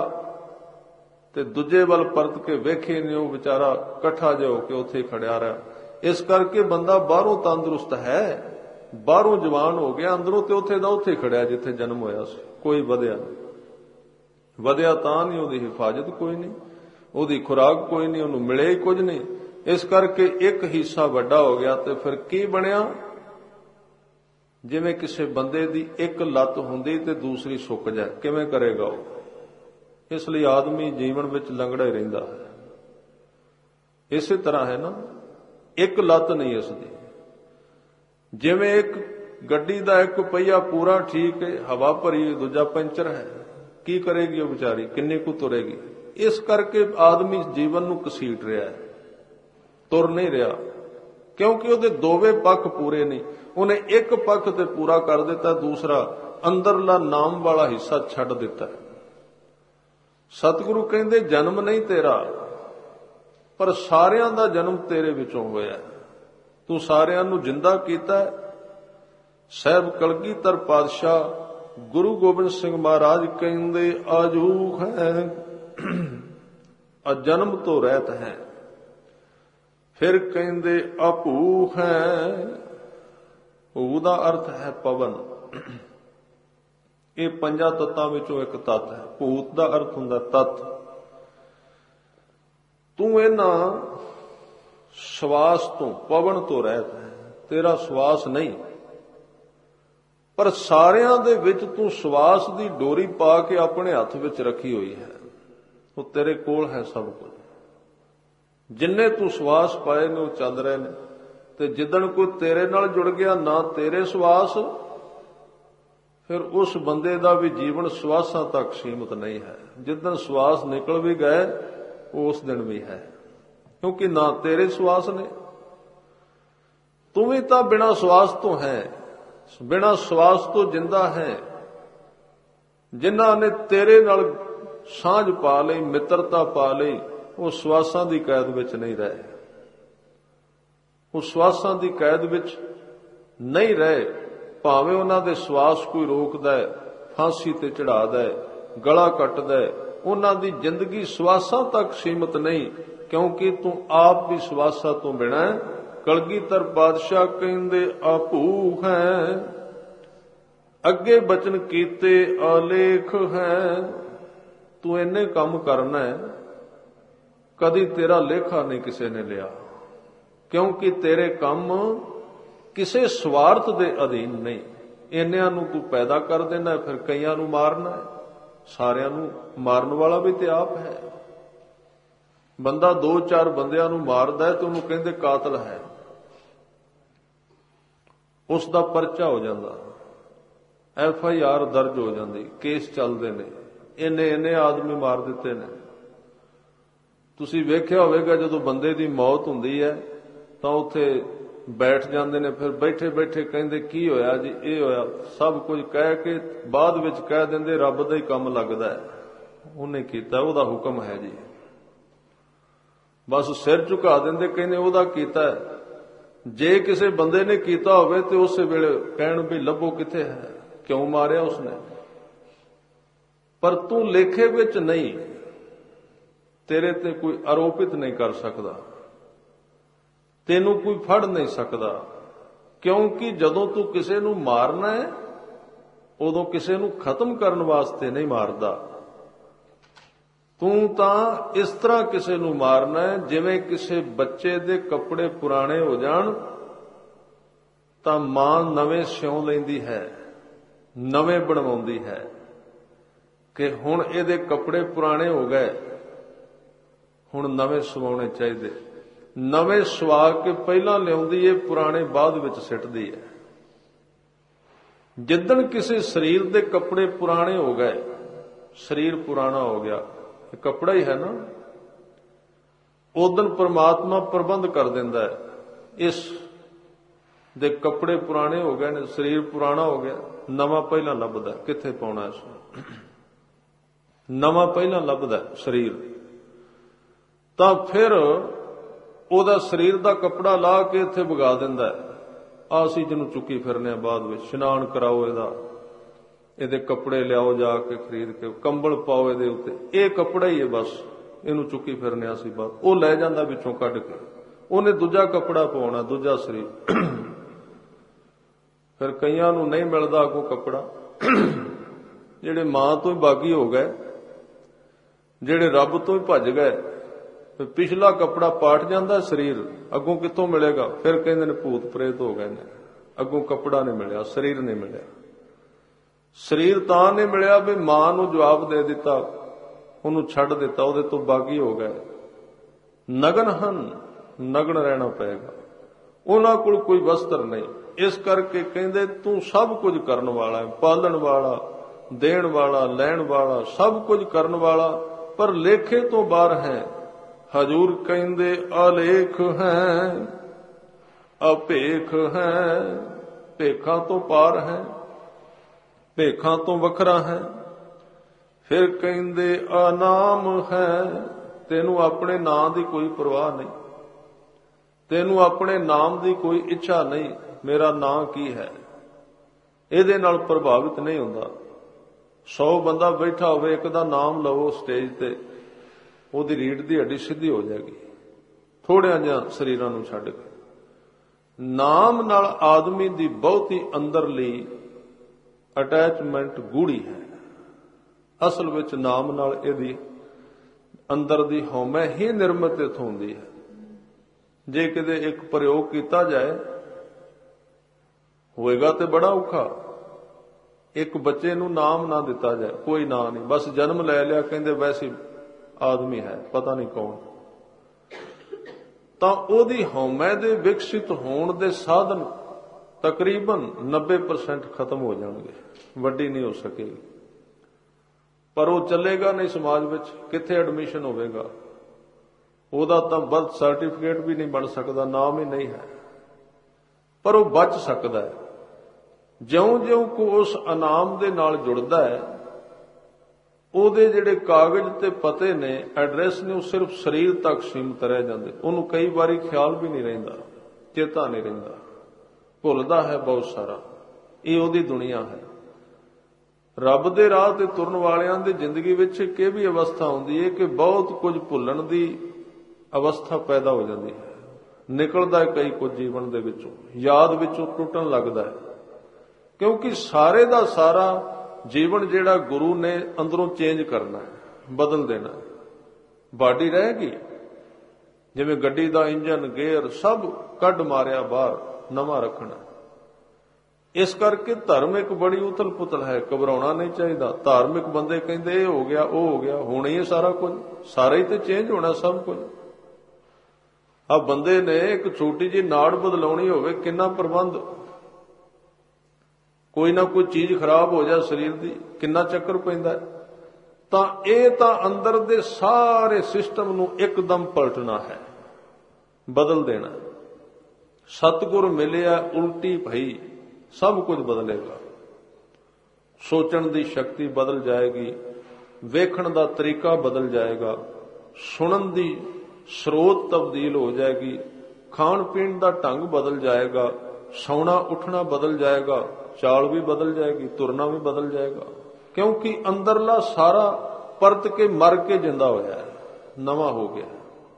ਤੇ ਦੂਜੇ ਵੱਲ ਪਰਤ ਕੇ ਵੇਖੇ ਨਹੀਂ, ਉਹ ਵਿਚਾਰਾ ਇਕੱਠਾ ਜਿਹਾ ਹੋ ਕੇ ਉੱਥੇ ਖੜਿਆ ਰਿਹਾ। ਇਸ ਕਰਕੇ ਬੰਦਾ ਬਾਹਰੋਂ ਤੰਦਰੁਸਤ ਹੈ, ਬਾਹਰੋਂ ਜਵਾਨ ਹੋ ਗਿਆ, ਅੰਦਰੋਂ ਤੇ ਉੱਥੇ ਦਾ ਉੱਥੇ ਖੜਿਆ ਜਿੱਥੇ ਜਨਮ ਹੋਇਆ ਸੀ। ਕੋਈ ਵਧਿਆ ਨਹੀਂ, ਵਧਿਆ ਤਾਂ ਨਹੀਂ, ਉਹਦੀ ਹਿਫਾਜ਼ਤ ਕੋਈ ਨਹੀਂ, ਉਹਦੀ ਖੁਰਾਕ ਕੋਈ ਨਹੀਂ, ਉਹਨੂੰ ਮਿਲੇ ਹੀ ਕੁਝ ਨਹੀਂ। ਇਸ ਕਰਕੇ ਇੱਕ ਹਿੱਸਾ ਵੱਡਾ ਹੋ ਗਿਆ ਤੇ ਫਿਰ ਕੀ ਬਣਿਆ? ਜਿਵੇਂ ਕਿਸੇ ਬੰਦੇ ਦੀ ਇੱਕ ਲੱਤ ਹੁੰਦੀ ਤੇ ਦੂਸਰੀ ਸੁੱਕ ਜਾਏ, ਕਿਵੇਂ ਕਰੇਗਾ ਉਹ? ਇਸ ਲਈ ਆਦਮੀ ਜੀਵਨ ਵਿੱਚ ਲੰਗੜਾ ਹੀ ਰਹਿੰਦਾ ਹੈ। ਇਸੇ ਤਰ੍ਹਾਂ ਹੈ ਨਾ, ਇੱਕ ਲੱਤ ਨਹੀਂ ਇਸ ਦੀ। ਜਿਵੇਂ ਇੱਕ ਗੱਡੀ ਦਾ ਇੱਕ ਪਹੀਆ ਪੂਰਾ ਠੀਕ ਹੈ, ਹਵਾ ਭਰੀ, ਦੂਜਾ ਪੈਂਚਰ ਹੈ, ਕੀ ਕਰੇਗੀ ਉਹ ਵਿਚਾਰੀ? ਕਿੰਨੀ ਕੁ ਤੁਰੇਗੀ? ਇਸ ਕਰਕੇ ਆਦਮੀ ਜੀਵਨ ਨੂੰ ਘਸੀਟ ਰਿਹਾ ਹੈ, ਤੁਰ ਨਹੀਂ ਰਿਹਾ, ਕਿਉਂਕਿ ਉਹਦੇ ਦੋਵੇਂ ਪੱਖ ਪੂਰੇ ਨਹੀਂ। ਉਹਨੇ ਇੱਕ ਪੱਖ ਤੇ ਪੂਰਾ ਕਰ ਦਿੱਤਾ, ਦੂਸਰਾ ਅੰਦਰਲਾ ਨਾਮ ਵਾਲਾ ਹਿੱਸਾ ਛੱਡ ਦਿੱਤਾ। ਸਤਿਗੁਰੂ ਕਹਿੰਦੇ ਜਨਮ ਨਹੀਂ ਤੇਰਾ, ਪਰ ਸਾਰਿਆਂ ਦਾ ਜਨਮ ਤੇਰੇ ਵਿੱਚੋਂ ਹੋਇਆ। ਤੂੰ ਸਾਰਿਆਂ ਨੂੰ ਜਿੰਦਾ ਕੀਤਾ। ਸਾਹਿਬ ਕਲਗੀਧਰ ਪਾਤਸ਼ਾਹ ਗੁਰੂ ਗੋਬਿੰਦ ਸਿੰਘ ਮਹਾਰਾਜ ਕਹਿੰਦੇ ਆਜੂਖ ਹੈ, ਅਜਨਮ ਤੋਂ ਰਹਿਤ ਹੈ। ਫਿਰ ਕਹਿੰਦੇ ਅਭੂਖ ਹੈ, ਭੂ ਦਾ ਅਰਥ ਹੈ ਪਵਨ। ਇਹ ਪੰਜਾਂ ਤੱਤਾਂ ਵਿੱਚੋਂ ਇੱਕ ਤੱਤ ਹੈ। ਭੂਤ ਦਾ ਅਰਥ ਹੁੰਦਾ ਤੱਤ। ਤੂੰ ਇਹਨਾਂ ਸਵਾਸ ਤੋਂ, ਪਵਨ ਤੋਂ ਰਹਿਤ ਹੈ, ਤੇਰਾ ਸਵਾਸ ਨਹੀਂ, ਪਰ ਸਾਰਿਆਂ ਦੇ ਵਿੱਚ ਤੂੰ ਸਵਾਸ ਦੀ ਡੋਰੀ ਪਾ ਕੇ ਆਪਣੇ ਹੱਥ ਵਿੱਚ ਰੱਖੀ ਹੋਈ ਹੈ। ਉਹ ਤੇਰੇ ਕੋਲ ਹੈ ਸਭ ਕੁਝ। ਜਿੰਨੇ ਤੂੰ ਸਵਾਸ ਪਾਏ ਨੇ ਉਹ ਚੱਲ ਰਹੇ ਨੇ, ਤੇ ਜਿੱਦਣ ਕੋਈ ਤੇਰੇ ਨਾਲ ਜੁੜ ਗਿਆ, ਨਾ ਤੇਰੇ ਸਵਾਸ, ਫਿਰ ਉਸ ਬੰਦੇ ਦਾ ਵੀ ਜੀਵਨ ਸਵਾਸਾਂ ਤੱਕ ਸੀਮਤ ਨਹੀਂ ਹੈ। ਜਿੱਦਣ ਸਵਾਸ ਨਿਕਲ ਵੀ ਗਏ ਉਸ ਦਿਨ ਵੀ ਹੈ, ਕਿਉਂਕਿ ਨਾ ਤੇਰੇ ਸਵਾਸ ਨੇ। ਤੂੰ ਵੀ ਤਾਂ ਬਿਨਾਂ ਸਵਾਸ ਤੋਂ ਹੈ, ਬਿਨਾਂ ਸਵਾਸ ਤੋਂ ਜਿੰਦਾ ਹੈ। ਜਿਨ੍ਹਾਂ ਨੇ ਤੇਰੇ ਨਾਲ ਸਾਂਝ ਪਾ ਲਈ, ਮਿੱਤਰਤਾ ਪਾ ਲਈ, ਉਹ ਸਵਾਸਾਂ ਦੀ ਕੈਦ ਵਿੱਚ ਨਹੀਂ ਰਹੇ। ਉਹ ਸਵਾਸਾਂ ਦੀ ਕੈਦ ਵਿੱਚ ਨਹੀਂ ਰਹੇ, ਭਾਵੇਂ ਉਹਨਾਂ ਦੇ ਸਵਾਸ ਕੋਈ ਰੋਕਦਾ ਹੈ, ਫਾਂਸੀ ਤੇ ਚੜਾਦਾ ਹੈ, ਗਲਾ ਕੱਟਦਾ ਹੈ, ਉਹਨਾਂ ਦੀ ਜ਼ਿੰਦਗੀ ਸਵਾਸਾਂ ਤੱਕ ਸੀਮਤ ਨਹੀਂ, ਕਿਉਂਕਿ ਤੂੰ ਆਪ ਵੀ ਸਵਾਸਾਂ ਤੋਂ ਬਿਨਾਂ। ਕਲਗੀਧਰ ਪਾਤਸ਼ਾਹ ਕਹਿੰਦੇ ਆਪੂਖ ਹੈ, ਅੱਗੇ ਬਚਨ ਕੀਤੇ ਆਲੇਖ ਹੈ। ਤੂੰ ਇੰਨੇ ਕੰਮ ਕਰਨਾ ਹੈ, ਕਦੀ ਤੇਰਾ ਲੇਖਾ ਨਹੀਂ ਕਿਸੇ ਨੇ ਲਿਆ, ਕਿਉਂਕਿ ਤੇਰੇ ਕੰਮ ਕਿਸੇ ਸਵਾਰਥ ਦੇ ਅਧੀਨ ਨਹੀਂ। ਇੰਨਿਆਂ ਨੂੰ ਤੂੰ ਪੈਦਾ ਕਰ ਦੇਣਾ, ਫਿਰ ਕਈਆਂ ਨੂੰ ਮਾਰਨਾ ਹੈ। ਸਾਰਿਆਂ ਨੂੰ ਮਾਰਨ ਵਾਲਾ ਵੀ ਤੇ ਆਪ ਹੈ। ਬੰਦਾ ਦੋ ਚਾਰ ਬੰਦਿਆਂ ਨੂੰ ਮਾਰਦਾ ਹੈ ਤੇ ਉਹਨੂੰ ਕਹਿੰਦੇ ਕਾਤਲ ਹੈ, ਉਸ ਦਾ ਪਰਚਾ ਹੋ ਜਾਂਦਾ, ਐਫ ਆਈ ਆਰ ਦਰਜ ਹੋ ਜਾਂਦੀ, ਕੇਸ ਚੱਲਦੇ ਨੇ, ਇੰਨੇ ਇੰਨੇ ਆਦਮੀ ਮਾਰ ਦਿੱਤੇ ਨੇ। ਤੁਸੀਂ ਵੇਖਿਆ ਹੋਵੇਗਾ ਜਦੋਂ ਬੰਦੇ ਦੀ ਮੌਤ ਹੁੰਦੀ ਹੈ ਤਾਂ ਉੱਥੇ ਬੈਠ ਜਾਂਦੇ ਨੇ, ਫਿਰ ਬੈਠੇ ਬੈਠੇ ਕਹਿੰਦੇ ਕੀ ਹੋਇਆ ਜੀ, ਇਹ ਹੋਇਆ, ਸਭ ਕੁਝ ਕਹਿ ਕੇ ਬਾਅਦ ਵਿੱਚ ਕਹਿ ਦਿੰਦੇ ਰੱਬ ਦਾ ਹੀ ਕੰਮ ਲੱਗਦਾ ਹੈ, ਉਹਨੇ ਕੀਤਾ, ਉਹਦਾ ਹੁਕਮ ਹੈ ਜੀ। ਬਸ ਸਿਰ ਝੁਕਾ ਦਿੰਦੇ, ਕਹਿੰਦੇ ਉਹਦਾ ਕੀਤਾ, ਜੇ ਕਿਸੇ ਬੰਦੇ ਨੇ ਕੀਤਾ ਹੋਵੇ ਤੇ ਉਸੇ ਵੇਲੇ ਕਹਿਣ ਵੀ ਲੱਭੋ ਕਿੱਥੇ ਹੈ, ਕਿਉਂ ਮਾਰਿਆ ਉਸਨੇ। ਪਰ ਤੂੰ ਲੇਖੇ ਵਿੱਚ ਨਹੀਂ, ਤੇਰੇ ਤੇ ਕੋਈ ਆਰੋਪਿਤ ਨਹੀਂ ਕਰ ਸਕਦਾ, ਤੈਨੂੰ ਕੋਈ ਫੜ ਨਹੀਂ ਸਕਦਾ, ਕਿਉਂਕਿ ਜਦੋਂ ਤੂੰ ਕਿਸੇ ਨੂੰ ਮਾਰਨਾ ਹੈ ਉਦੋਂ ਕਿਸੇ ਨੂੰ ਖਤਮ ਕਰਨ ਵਾਸਤੇ ਨਹੀਂ ਮਾਰਦਾ। ਤੂੰ ਤਾਂ ਇਸ ਤਰ੍ਹਾਂ ਕਿਸੇ ਨੂੰ ਮਾਰਨਾ ਹੈ ਜਿਵੇਂ ਕਿਸੇ ਬੱਚੇ ਦੇ ਕੱਪੜੇ ਪੁਰਾਣੇ ਹੋ ਜਾਣ ਤਾਂ ਮਾਂ ਨਵੇਂ ਸਿਉਂ ਲੈਂਦੀ ਹੈ, ਨਵੇਂ ਬਣਵਾਉਂਦੀ ਹੈ ਕਿ ਹੁਣ ਇਹਦੇ ਕੱਪੜੇ ਪੁਰਾਣੇ ਹੋ ਗਏ, ਹੁਣ ਨਵੇਂ ਸਵਾਉਣੇ ਚਾਹੀਦੇ। ਨਵੇਂ ਸਵਾ ਕੇ ਪਹਿਲਾਂ ਲਿਆਉਂਦੀ ਏ, ਪੁਰਾਣੇ ਬਾਅਦ ਵਿੱਚ ਸਿੱਟਦੀ ਹੈ। ਜਿੱਦਣ ਕਿਸੇ ਸਰੀਰ ਦੇ ਕੱਪੜੇ ਪੁਰਾਣੇ ਹੋ ਗਏ, ਸਰੀਰ ਪੁਰਾਣਾ ਹੋ ਗਿਆ, ਇਹ ਕੱਪੜਾ ਹੀ ਹੈ ਨਾ, ਉਦੋਂ ਪਰਮਾਤਮਾ ਪ੍ਰਬੰਧ ਕਰ ਦਿੰਦਾ ਹੈ, ਇਸ ਦੇ ਕੱਪੜੇ ਪੁਰਾਣੇ ਹੋ ਗਏ ਨੇ, ਸਰੀਰ ਪੁਰਾਣਾ ਹੋ ਗਿਆ, ਨਵਾਂ ਪਹਿਲਾਂ ਲੱਭਦਾ। ਕਿੱਥੇ ਪਾਉਣਾ ਇਸ ਨੂੰ? ਨਵਾਂ ਪਹਿਲਾਂ ਲੱਭਦਾ ਸਰੀਰ। ਤਾਂ ਫਿਰ ਉਹਦਾ ਸਰੀਰ ਦਾ ਕੱਪੜਾ ਲਾ ਕੇ ਇੱਥੇ ਵਗਾ ਦਿੰਦਾ ਹੈ। ਆ ਅਸੀਂ ਜਿਹਨੂੰ ਚੁੱਕੀ ਫਿਰਨੇ ਆ, ਬਾਅਦ ਵਿੱਚ ਇਸ਼ਨਾਨ ਕਰਾਓ ਇਹਦਾ, ਇਹਦੇ ਕੱਪੜੇ ਲਿਆਓ ਜਾ ਕੇ ਖਰੀਦ ਕੇ, ਕੰਬਲ ਪਾਓ ਇਹਦੇ ਉੱਤੇ, ਇਹ ਕੱਪੜਾ ਹੀ ਹੈ ਬਸ, ਇਹਨੂੰ ਚੁੱਕੀ ਫਿਰਨੇ ਅਸੀਂ ਬਾਅਦ। ਉਹ ਲੈ ਜਾਂਦਾ ਵਿੱਚੋਂ ਕੱਢ ਕੇ, ਉਹਨੇ ਦੂਜਾ ਕੱਪੜਾ ਪਾਉਣਾ, ਦੂਜਾ ਸਰੀਰ। ਫਿਰ ਕਈਆਂ ਨੂੰ ਨਹੀਂ ਮਿਲਦਾ ਅੱਗੋਂ ਕੱਪੜਾ, ਜਿਹੜੇ ਮਾਂ ਤੋਂ ਹੀ ਬਾਗੀ ਹੋ ਗਏ, ਜਿਹੜੇ ਰੱਬ ਤੋਂ ਹੀ ਭੱਜ ਗਏ, ਫਿਰ ਪਿਛਲਾ ਕੱਪੜਾ ਪਾਟ ਜਾਂਦਾ ਸਰੀਰ, ਅੱਗੋਂ ਕਿੱਥੋਂ ਮਿਲੇਗਾ? ਫਿਰ ਕਹਿੰਦੇ ਨੇ ਭੂਤ ਪ੍ਰੇਤ ਹੋ ਗਏ ਨੇ, ਅੱਗੋਂ ਕੱਪੜਾ ਨਹੀਂ ਮਿਲਿਆ, ਸਰੀਰ ਨਹੀਂ ਮਿਲਿਆ। ਸਰੀਰ ਤਾਂ ਨਹੀਂ ਮਿਲਿਆ ਵੀ ਮਾਂ ਨੂੰ ਜਵਾਬ ਦੇ ਦਿੱਤਾ, ਉਹਨੂੰ ਛੱਡ ਦਿੱਤਾ, ਉਹਦੇ ਤੋਂ ਬਾਗੀ ਹੋ ਗਏ। ਨਗਨ ਹਨ, ਨਗਨ ਰਹਿਣਾ ਪਏਗਾ, ਉਹਨਾਂ ਕੋਲ ਕੋਈ ਵਸਤਰ ਨਹੀਂ। ਇਸ ਕਰਕੇ ਕਹਿੰਦੇ ਤੂੰ ਸਭ ਕੁਝ ਕਰਨ ਵਾਲਾ ਹੈ, ਪਾਲਣ ਵਾਲਾ, ਦੇਣ ਵਾਲਾ, ਲੈਣ ਵਾਲਾ, ਸਭ ਕੁਝ ਕਰਨ ਵਾਲਾ, ਪਰ ਲੇਖੇ ਤੋਂ ਬਾਹਰ ਹੈ। ਹਜੂਰ ਕਹਿੰਦੇ ਅਲੇਖ ਹੈ, ਅਭੇਖ ਹੈ, ਭੇਖਾਂ ਤੋਂ ਪਾਰ ਹੈ, ਭੇਖਾਂ ਤੋਂ ਵੱਖਰਾ ਹੈ। ਫਿਰ ਕਹਿੰਦੇ ਅਨਾਮ ਹੈ, ਤੈਨੂੰ ਆਪਣੇ ਨਾਂ ਦੀ ਕੋਈ ਪਰਵਾਹ ਨਹੀਂ, ਤੈਨੂੰ ਆਪਣੇ ਨਾਮ ਦੀ ਕੋਈ ਇੱਛਾ ਨਹੀਂ, ਮੇਰਾ ਨਾਂ ਕੀ ਹੈ, ਇਹਦੇ ਨਾਲ ਪ੍ਰਭਾਵਿਤ ਨਹੀਂ ਹੁੰਦਾ। ਸੌ ਬੰਦਾ ਬੈਠਾ ਹੋਵੇ, ਇੱਕ ਦਾ ਨਾਮ ਲਵੋ ਸਟੇਜ ਤੇ, ਉਹਦੀ ਰੀੜ ਦੀ ਹੱਡੀ ਸਿੱਧੀ ਹੋ ਜਾਏਗੀ, ਥੋੜਿਆਂ ਜਿਹਾ ਸਰੀਰਾਂ ਨੂੰ ਛੱਡ ਕੇ। ਨਾਮ ਨਾਲ ਆਦਮੀ ਦੀ ਬਹੁਤੀ ਅੰਦਰਲੀ ਅਟੈਚਮੈਂਟ ਗੂੜੀ ਹੈ। ਅਸਲ ਵਿੱਚ ਨਾਮ ਨਾਲ ਇਹਦੀ ਅੰਦਰ ਦੀ ਹਉਮੈ ਹੀ ਨਿਰਮਿਤ ਹੁੰਦੀ ਹੈ। ਜੇ ਕਿਤੇ ਇੱਕ ਪ੍ਰਯੋਗ ਕੀਤਾ ਜਾਏ, ਹੋਏਗਾ ਤੇ ਬੜਾ ਔਖਾ। ਇੱਕ ਬੱਚੇ ਨੂੰ ਨਾਮ ਨਾ ਦਿੱਤਾ ਜਾਏ, ਕੋਈ ਨਾਂ ਨਹੀਂ, ਬਸ ਜਨਮ ਲੈ ਲਿਆ, ਕਹਿੰਦੇ ਵੈਸੇ ਆਦਮੀ ਹੈ, ਪਤਾ ਨਹੀਂ ਕੌਣ, ਤਾਂ ਉਹਦੀ ਹਉਮੈ ਦੇ ਵਿਕਸਿਤ ਹੋਣ ਦੇ ਸਾਧਨ ਤਕਰੀਬਨ ਨੱਬੇ ਪਰਸੈਂਟ ਖਤਮ ਹੋ ਜਾਣਗੇ, ਵੱਡੀ ਨਹੀਂ ਹੋ ਸਕੇਗੀ। ਪਰ ਉਹ ਚੱਲੇਗਾ ਨਹੀਂ ਸਮਾਜ ਵਿੱਚ, ਕਿੱਥੇ ਐਡਮਿਸ਼ਨ ਹੋਵੇਗਾ? ਉਹਦਾ ਤਾਂ ਬਰਥ ਸਰਟੀਫਿਕੇਟ ਵੀ ਨਹੀਂ ਬਣ ਸਕਦਾ, ਨਾਮ ਹੀ ਨਹੀਂ ਹੈ। ਪਰ ਉਹ ਬਚ ਸਕਦਾ ਹੈ। ਜਿਉਂ-ਜਿਉਂ ਕੋ ਉਸ ਇਨਾਮ ਦੇ ਨਾਲ ਜੁੜਦਾ ਹੈ, ਉਹਦੇ ਜਿਹੜੇ ਕਾਗਜ਼ ਤੇ ਪਤੇ ਨੇ, ਐਡਰੈਸ ਨੇ, ਉਹ ਸਿਰਫ ਸਰੀਰ ਤੱਕ ਸੀਮਤ ਰਹਿ ਜਾਂਦੇ। ਉਹਨੂੰ ਕਈ ਵਾਰੀ ਖਿਆਲ ਵੀ ਨਹੀਂ ਰਹਿੰਦਾ, ਚੇਤਾ ਨਹੀਂ ਰਹਿੰਦਾ, ਭੁੱਲਦਾ ਹੈ ਬਹੁਤ ਸਾਰਾ। ਇਹ ਉਹਦੀ ਦੁਨੀਆ ਹੈ। ਰੱਬ ਦੇ ਰਾਹ ਤੇ ਤੁਰਨ ਵਾਲਿਆਂ ਦੀ ਜ਼ਿੰਦਗੀ ਵਿੱਚ ਇੱਕ ਇਹ ਵੀ ਅਵਸਥਾ ਆਉਂਦੀ ਹੈ ਕਿ ਬਹੁਤ ਕੁਝ ਭੁੱਲਣ ਦੀ ਅਵਸਥਾ ਪੈਦਾ ਹੋ ਜਾਂਦੀ ਹੈ। ਨਿਕਲਦਾ ਕਈ ਕੁਝ ਜੀਵਨ ਦੇ ਵਿੱਚੋਂ, ਯਾਦ ਵਿੱਚੋਂ ਟੁੱਟਣ ਲੱਗਦਾ ਹੈ, ਕਿਉਂਕਿ ਸਾਰੇ ਦਾ ਸਾਰਾ ਜੀਵਨ ਜਿਹੜਾ ਗੁਰੂ ਨੇ ਅੰਦਰੋਂ ਚੇਂਜ ਕਰਨਾ ਹੈ, ਬਦਲ ਦੇਣਾ। ਬਾਡੀ ਰਹੇਗੀ, ਜਿਵੇਂ ਗੱਡੀ ਦਾ ਇੰਜਨ, ਗੇਅਰ ਸਭ ਕੱਢ ਮਾਰਿਆ ਬਾਹਰ, ਨਵਾਂ ਰੱਖਣਾ। ਇਸ ਕਰਕੇ ਧਰਮ ਇੱਕ ਬੜੀ ਉਥਲ ਪੁਥਲ ਹੈ, ਘਬਰਾਉਣਾ ਨਹੀਂ ਚਾਹੀਦਾ। ਧਾਰਮਿਕ ਬੰਦੇ ਕਹਿੰਦੇ ਇਹ ਹੋ ਗਿਆ, ਉਹ ਹੋ ਗਿਆ, ਹੋਣਾ ਹੀ ਹੈ ਸਾਰਾ ਕੁਝ, ਸਾਰਾ ਹੀ ਤੇ ਚੇਂਜ ਹੋਣਾ ਸਭ ਕੁਝ। ਆ ਬੰਦੇ ਨੇ ਇੱਕ ਛੋਟੀ ਜਿਹੀ ਨਾੜ ਬਦਲਾਉਣੀ ਹੋਵੇ, ਕਿੰਨਾ ਪ੍ਰਬੰਧ, ਕੋਈ ਨਾ ਕੋਈ ਚੀਜ਼ ਖਰਾਬ ਹੋ ਜਾ ਸਰੀਰ ਦੀ, ਕਿੰਨਾ ਚੱਕਰ ਪੈਂਦਾ। ਤਾਂ ਇਹ ਤਾਂ ਅੰਦਰ ਦੇ ਸਾਰੇ ਸਿਸਟਮ ਨੂੰ ਇੱਕਦਮ ਪਲਟਣਾ ਹੈ, ਬਦਲ ਦੇਣਾ। ਸਤਿਗੁਰ ਮਿਲਿਆ, ਉਲਟੀ ਭਈ, ਸਭ ਕੁਝ ਬਦਲੇਗਾ। ਸੋਚਣ ਦੀ ਸ਼ਕਤੀ ਬਦਲ ਜਾਏਗੀ, ਵੇਖਣ ਦਾ ਤਰੀਕਾ ਬਦਲ ਜਾਏਗਾ, ਸੁਣਨ ਦੀ ਸਰੋਤ ਤਬਦੀਲ ਹੋ ਜਾਏਗੀ, ਖਾਣ ਪੀਣ ਦਾ ਢੰਗ ਬਦਲ ਜਾਏਗਾ, ਸੌਣਾ ਉੱਠਣਾ ਬਦਲ ਜਾਏਗਾ, ਚਾਲ ਵੀ ਬਦਲ ਜਾਏਗੀ, ਤੁਰਨਾ ਵੀ ਬਦਲ ਜਾਏਗਾ, ਕਿਉਂਕਿ ਅੰਦਰਲਾ ਸਾਰਾ ਪਰਤ ਕੇ ਮਰ ਕੇ ਜਿੰਦਾ ਹੋਇਆ ਹੈ, ਨਵਾਂ ਹੋ ਗਿਆ।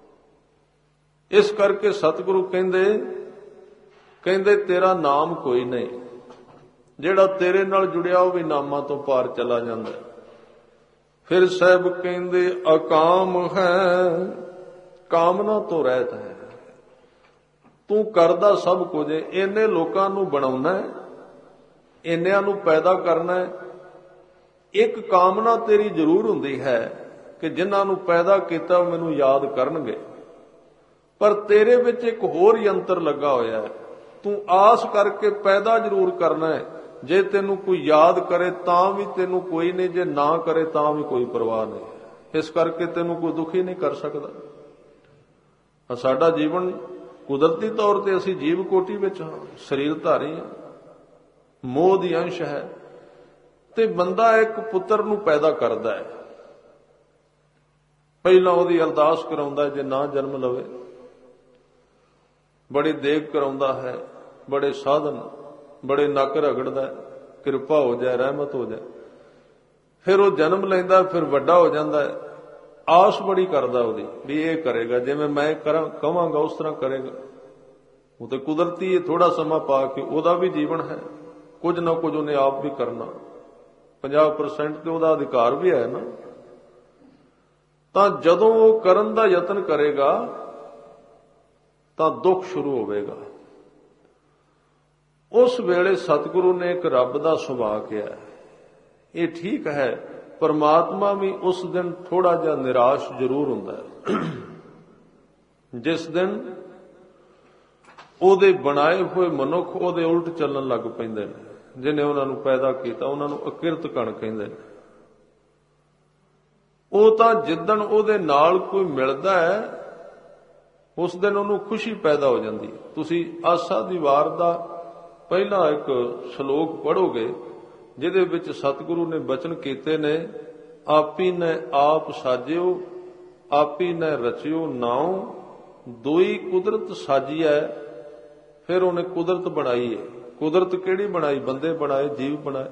ਇਸ ਕਰਕੇ ਸਤਿਗੁਰੂ ਕਹਿੰਦੇ ਕਹਿੰਦੇ ਤੇਰਾ ਨਾਮ ਕੋਈ ਨਹੀਂ, ਜਿਹੜਾ ਤੇਰੇ ਨਾਲ ਜੁੜਿਆ ਉਹ ਵੀ ਨਾਮਾਂ ਤੋਂ ਪਾਰ ਚਲਾ ਜਾਂਦਾ। ਫਿਰ ਸਾਹਿਬ ਕਹਿੰਦੇ ਅਕਾਮ ਹੈ, ਕਾਮਨਾ ਤੋਂ ਰਹਿਤ ਹੈ। ਤੂੰ ਕਰਦਾ ਸਭ ਕੁਝ, ਇੰਨੇ ਲੋਕਾਂ ਨੂੰ ਬਣਾਉਣਾ, ਇੰਨਿਆਂ ਨੂੰ ਪੈਦਾ ਕਰਨਾ। ਇੱਕ ਕਾਮਨਾ ਤੇਰੀ ਜ਼ਰੂਰ ਹੁੰਦੀ ਹੈ ਕਿ ਜਿਨ੍ਹਾਂ ਨੂੰ ਪੈਦਾ ਕੀਤਾ ਉਹ ਮੈਨੂੰ ਯਾਦ ਕਰਨਗੇ, ਪਰ ਤੇਰੇ ਵਿੱਚ ਇੱਕ ਹੋਰ ਯੰਤਰ ਲੱਗਾ ਹੋਇਆ ਹੈ। ਤੂੰ ਆਸ ਕਰਕੇ ਪੈਦਾ ਜ਼ਰੂਰ ਕਰਨਾ ਹੈ, ਜੇ ਤੈਨੂੰ ਕੋਈ ਯਾਦ ਕਰੇ ਤਾਂ ਵੀ ਤੈਨੂੰ ਕੋਈ ਨਹੀਂ, ਜੇ ਨਾ ਕਰੇ ਤਾਂ ਵੀ ਕੋਈ ਪਰਵਾਹ ਨਹੀਂ। ਇਸ ਕਰਕੇ ਤੈਨੂੰ ਕੋਈ ਦੁਖੀ ਨਹੀਂ ਕਰ ਸਕਦਾ। ਸਾਡਾ ਜੀਵਨ ਕੁਦਰਤੀ ਤੌਰ ਤੇ ਅਸੀਂ ਜੀਵ ਕੋਟੀ ਵਿੱਚ ਹਾਂ, ਸਰੀਰ ਧਾਰੀ ਹਾਂ, ਮੋਹ ਦੀ ਅੰਸ਼ ਹੈ। ਤੇ ਬੰਦਾ ਇੱਕ ਪੁੱਤਰ ਨੂੰ ਪੈਦਾ ਕਰਦਾ ਹੈ, ਪਹਿਲਾਂ ਉਹਦੀ ਅਰਦਾਸ ਕਰਾਉਂਦਾ, ਜੇ ਨਾ ਜਨਮ ਲਵੇ ਬੜੀ ਦੇਗ ਕਰਾਉਂਦਾ ਹੈ, ਬੜੇ ਸਾਧਨ, ਬੜੇ ਨੱਕ ਰਗੜਦਾ, ਕਿਰਪਾ ਹੋ ਜਾਏ, ਰਹਿਮਤ ਹੋ ਜਾਏ। ਫਿਰ ਉਹ ਜਨਮ ਲੈਂਦਾ, ਫਿਰ ਵੱਡਾ ਹੋ ਜਾਂਦਾ ਹੈ, ਆਸ ਬੜੀ ਕਰਦਾ ਉਹਦੀ ਵੀ ਇਹ ਕਰੇਗਾ, ਜਿਵੇਂ ਮੈਂ ਕਰਾਂ ਕਵਾਂਗਾ ਉਸ ਤਰ੍ਹਾਂ ਕਰੇਗਾ। ਉਹ ਤੇ ਕੁਦਰਤੀ ਥੋੜਾ ਸਮਾਂ ਪਾ ਕੇ ਉਹਦਾ ਵੀ ਜੀਵਨ ਹੈ, ਕੁਝ ਨਾ ਕੁਝ ਉਹਨੇ ਆਪ ਵੀ ਕਰਨਾ। ਪੰਜਾਹ ਪਰਸੈਂਟ ਤੇ ਉਹਦਾ ਅਧਿਕਾਰ ਵੀ ਹੈ ਨਾ। ਤਾਂ ਜਦੋਂ ਉਹ ਕਰਨ ਦਾ ਯਤਨ ਕਰੇਗਾ ਤਾਂ ਦੁੱਖ ਸ਼ੁਰੂ ਹੋਵੇਗਾ। ਉਸ ਵੇਲੇ ਸਤਿਗੁਰੂ ਨੇ ਇੱਕ ਰੱਬ ਦਾ ਸੁਭਾਅ ਕਿਹਾ। ਇਹ ਠੀਕ ਹੈ, ਪਰਮਾਤਮਾ ਵੀ ਉਸ ਦਿਨ ਥੋੜਾ ਜਿਹਾ ਨਿਰਾਸ਼ ਜ਼ਰੂਰ ਹੁੰਦਾ ਹੈ, ਜਿਸ ਦਿਨ ਉਹਦੇ ਬਣਾਏ ਹੋਏ ਮਨੁੱਖ ਉਹਦੇ ਉਲਟ ਚੱਲਣ ਲੱਗ ਪੈਂਦੇ ਨੇ। ਜਿਹਨੇ ਉਹਨਾਂ ਨੂੰ ਪੈਦਾ ਕੀਤਾ ਉਹਨਾਂ ਨੂੰ ਅਕਿਰਤ ਕਣ ਕਹਿੰਦੇ ਨੇ। ਉਹ ਤਾਂ ਜਿੱਦਣ ਉਹਦੇ ਨਾਲ ਕੋਈ ਮਿਲਦਾ ਹੈ ਉਸ ਦਿਨ ਉਹਨੂੰ ਖੁਸ਼ੀ ਪੈਦਾ ਹੋ ਜਾਂਦੀ ਹੈ। ਤੁਸੀਂ ਆਸਾ ਦੀ ਵਾਰ ਦਾ ਪਹਿਲਾ ਇੱਕ ਸ਼ਲੋਕ ਪੜ੍ਹੋਗੇ ਜਿਹਦੇ ਵਿੱਚ ਸਤਿਗੁਰੂ ਨੇ ਬਚਨ ਕੀਤੇ ਨੇ, ਆਪੀ ਨੇ ਆਪ ਸਾਜਿਓ, ਆਪੀ ਨੇ ਰਚਿਓ ਨਾਉ, ਦੋਈ ਕੁਦਰਤ ਸਾਜੀਐ। ਫਿਰ ਉਹਨੇ ਕੁਦਰਤ ਬਣਾਈ ਹੈ। ਕੁਦਰਤ ਕਿਹੜੀ ਬਣਾਈ? ਬੰਦੇ ਬਣਾਏ, ਜੀਵ ਬਣਾਏ।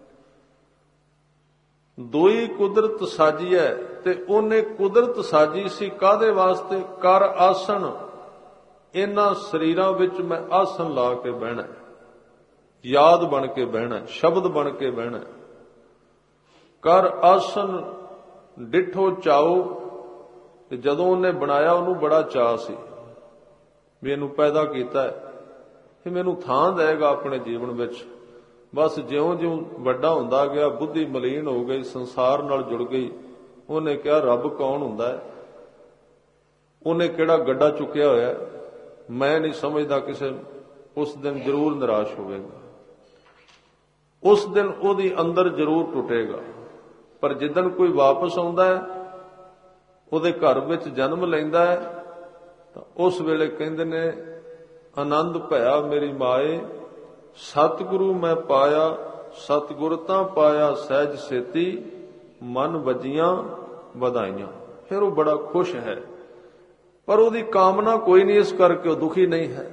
ਦੋਈ ਕੁਦਰਤ ਸਾਜੀ ਹੈ, ਤੇ ਉਹਨੇ ਕੁਦਰਤ ਸਾਜੀ ਸੀ ਕਾਹਦੇ ਵਾਸਤੇ? ਕਰ ਆਸਣ, ਇਹਨਾਂ ਸਰੀਰਾਂ ਵਿੱਚ ਮੈਂ ਆਸਣ ਲਾ ਕੇ ਬਹਿਣਾ, ਯਾਦ ਬਣ ਕੇ ਬਹਿਣਾ, ਸ਼ਬਦ ਬਣ ਕੇ ਬਹਿਣਾ। ਕਰ ਆਸਣ ਡਿਠੋ ਚਾਓ। ਤੇ ਜਦੋਂ ਉਹਨੇ ਬਣਾਇਆ ਉਹਨੂੰ ਬੜਾ ਚਾਅ ਸੀ ਵੀ ਇਹਨੂੰ ਪੈਦਾ ਕੀਤਾ ਹੈ, ਇਹ ਮੈਨੂੰ ਥਾਂ ਦੇਗਾ ਆਪਣੇ ਜੀਵਨ ਵਿੱਚ। ਬਸ ਜਿਉਂ-ਜਿਉਂ ਵੱਡਾ ਹੁੰਦਾ ਗਿਆ, ਬੁੱਧੀ ਮਲੀਨ ਹੋ ਗਈ, ਸੰਸਾਰ ਨਾਲ ਜੁੜ ਗਈ। ਉਹਨੇ ਕਿਹਾ ਰੱਬ ਕੌਣ ਹੁੰਦਾ ਹੈ? ਉਹਨੇ ਕਿਹੜਾ ਗੱਡਾ ਚੁੱਕਿਆ ਹੋਇਆ? ਮੈਂ ਨਹੀਂ ਸਮਝਦਾ ਕਿਸੇ। ਉਸ ਦਿਨ ਜ਼ਰੂਰ ਨਿਰਾਸ਼ ਹੋਵੇਗਾ, ਉਸ ਦਿਨ ਉਹਦੀ ਅੰਦਰ ਜ਼ਰੂਰ ਟੁੱਟੇਗਾ। ਪਰ ਜਿੱਦਣ ਕੋਈ ਵਾਪਸ ਆਉਂਦਾ ਹੈ, ਉਹਦੇ ਘਰ ਵਿੱਚ ਜਨਮ ਲੈਂਦਾ ਹੈ, ਤਾਂ ਉਸ ਵੇਲੇ ਕਹਿੰਦੇ ਨੇ ਆਨੰਦ ਭਇਆ ਮੇਰੀ ਮਾਏ, ਸਤਿਗੁਰੂ ਮੈਂ ਪਾਇਆ, ਸਤਿਗੁਰ ਤਾਂ ਪਾਇਆ ਸਹਿਜ ਸੇਤੀ, ਮਨ ਵੱਜੀਆਂ ਵਧਾਈਆਂ। ਫਿਰ ਉਹ ਬੜਾ ਖੁਸ਼ ਹੈ, ਪਰ ਉਹਦੀ ਕਾਮਨਾ ਕੋਈ ਨਹੀਂ, ਇਸ ਕਰਕੇ ਉਹ ਦੁਖੀ ਨਹੀਂ ਹੈ।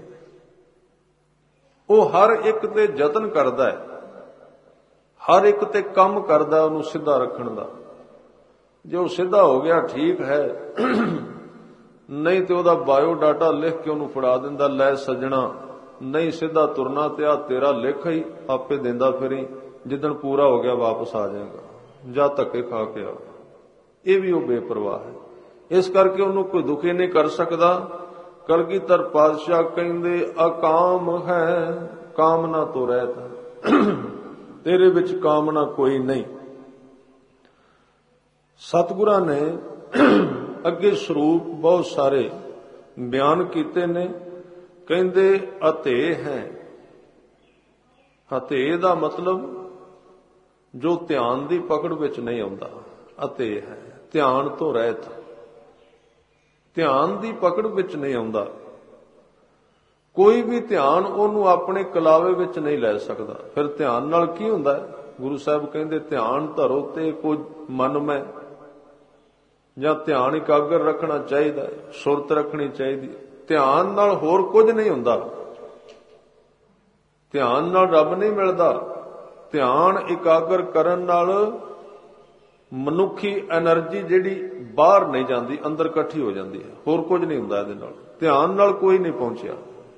ਉਹ ਹਰ ਇੱਕ ਤੇ ਯਤਨ ਕਰਦਾ ਹੈ, ਹਰ ਇੱਕ ਤੇ ਕੰਮ ਕਰਦਾ ਉਹਨੂੰ ਸਿੱਧਾ ਰੱਖਣ ਦਾ। ਜੇ ਉਹ ਸਿੱਧਾ ਹੋ ਗਿਆ ਠੀਕ ਹੈ, ਨਹੀਂ ਤੇ ਉਹਦਾ ਬਾਇਓ ਡਾਟਾ ਲਿਖ ਕੇ ਉਹਨੂੰ ਫੜਾ ਦਿੰਦਾ, ਲੈ ਸੱਜਣਾ ਨਹੀਂ ਸਿੱਧਾ ਤੁਰਨਾ ਤੇ ਆ ਤੇਰਾ ਲਿਖ ਹੀ ਆਪੇ ਦਿੰਦਾ ਫਿਰੀ, ਜਿੱਦਣ ਪੂਰਾ ਹੋ ਗਿਆ ਵਾਪਸ ਆ ਜਾਏਗਾ, ਜਾਂ ਧੱਕੇ ਖਾ ਕੇ ਆ। ਇਹ ਵੀ ਉਹ ਬੇਪਰਵਾਹ ਹੈ, ਇਸ ਕਰਕੇ ਉਹਨੂੰ ਕੋਈ ਦੁਖੀ ਨਹੀਂ ਕਰ ਸਕਦਾ। ਕਲਗੀਧਰ ਪਾਤਸ਼ਾਹ ਕਹਿੰਦੇ ਅਕਾਮ ਹੈ, ਕਾਮਨਾ ਤੋਂ ਰਹਿਤ ਹੈ, ਤੇਰੇ ਵਿੱਚ ਕਾਮਨਾ ਕੋਈ ਨਹੀਂ। ਸਤਿਗੁਰਾਂ ਨੇ ਅੱਗੇ ਸਰੂਪ ਬਹੁਤ ਸਾਰੇ ਬਿਆਨ ਕੀਤੇ ਨੇ। ਕਹਿੰਦੇ ਅਤੇ ਹੈ, ਅਤੇ ਦਾ ਮਤਲਬ ਜੋ ਧਿਆਨ ਦੀ ਪਕੜ ਵਿੱਚ ਨਹੀਂ ਆਉਂਦਾ, ਅਤੇ ਹੈ ਧਿਆਨ ਤੋਂ ਰਹਿਤ, ਧਿਆਨ ਦੀ ਪਕੜ ਵਿੱਚ ਨਹੀਂ ਆਉਂਦਾ। ਕੋਈ ਵੀ ਧਿਆਨ ਉਹਨੂੰ ਆਪਣੇ ਕਲਾਵੇ ਵਿੱਚ ਨਹੀਂ ਲੈ ਸਕਦਾ। ਫਿਰ ਧਿਆਨ ਨਾਲ ਕੀ ਹੁੰਦਾ? ਗੁਰੂ ਸਾਹਿਬ ਕਹਿੰਦੇ ਧਿਆਨ ਧਰੋ ਤੇ ਕੁਝ ਮਨ ਮੈਂ, ਜਾਂ ਧਿਆਨ ਇਕਾਗਰ ਰੱਖਣਾ ਚਾਹੀਦਾ, ਸੁਰਤ ਰੱਖਣੀ ਚਾਹੀਦੀ। ਧਿਆਨ ਨਾਲ ਹੋਰ ਕੁਝ ਨਹੀਂ ਹੁੰਦਾ, ਧਿਆਨ ਨਾਲ ਰੱਬ ਨਹੀਂ ਮਿਲਦਾ। ਧਿਆਨ ਇਕਾਗਰ ਕਰਨ ਨਾਲ ਮਨੁੱਖੀ ਐਨਰਜੀ ਜਿਹੜੀ ਬਾਹਰ ਨਹੀਂ ਜਾਂਦੀ, ਅੰਦਰ ਇਕੱਠੀ ਹੋ ਜਾਂਦੀ ਹੈ, ਹੋਰ ਕੁਝ ਨਹੀਂ ਹੁੰਦਾ ਇਹਦੇ ਨਾਲ। ਧਿਆਨ ਨਾਲ ਕੋਈ ਨਹੀਂ ਪਹੁੰਚਿਆ।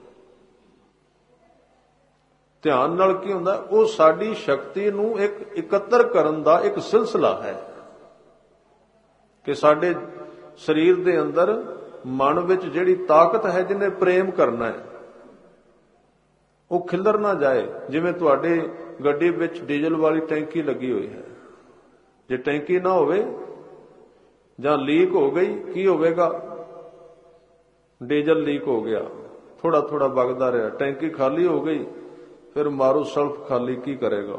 ਧਿਆਨ ਨਾਲ ਕੀ ਹੁੰਦਾ? ਉਹ ਸਾਡੀ ਸ਼ਕਤੀ ਨੂੰ ਇੱਕ ਇਕੱਤਰ ਕਰਨ ਦਾ ਇੱਕ ਸਿਲਸਿਲਾ ਹੈ ਕਿ ਸਾਡੇ ਸਰੀਰ ਦੇ ਅੰਦਰ, ਮਨ ਵਿੱਚ ਜਿਹੜੀ ਤਾਕਤ ਹੈ, ਜਿਹਨੇ ਪ੍ਰੇਮ ਕਰਨਾ ਹੈ, ਉਹ ਖਿੱਲਰ ਨਾ ਜਾਏ। ਜਿਵੇਂ ਤੁਹਾਡੇ ਗੱਡੀ ਵਿੱਚ ਡੀਜ਼ਲ ਵਾਲੀ ਟੈਂਕੀ ਲੱਗੀ ਹੋਈ ਹੈ, ਜੇ ਟੈਂਕੀ ਨਾ ਹੋਵੇ ਜਾਂ ਲੀਕ ਹੋ ਗਈ, ਕੀ ਹੋਵੇਗਾ? ਡੀਜ਼ਲ ਲੀਕ ਹੋ ਗਿਆ, ਥੋੜਾ ਥੋੜਾ ਵਗਦਾ ਰਿਹਾ, ਟੈਂਕੀ ਖਾਲੀ ਹੋ ਗਈ, ਫਿਰ ਮਾਰੂ ਸਲਫ ਖਾਲੀ, ਕੀ ਕਰੇਗਾ?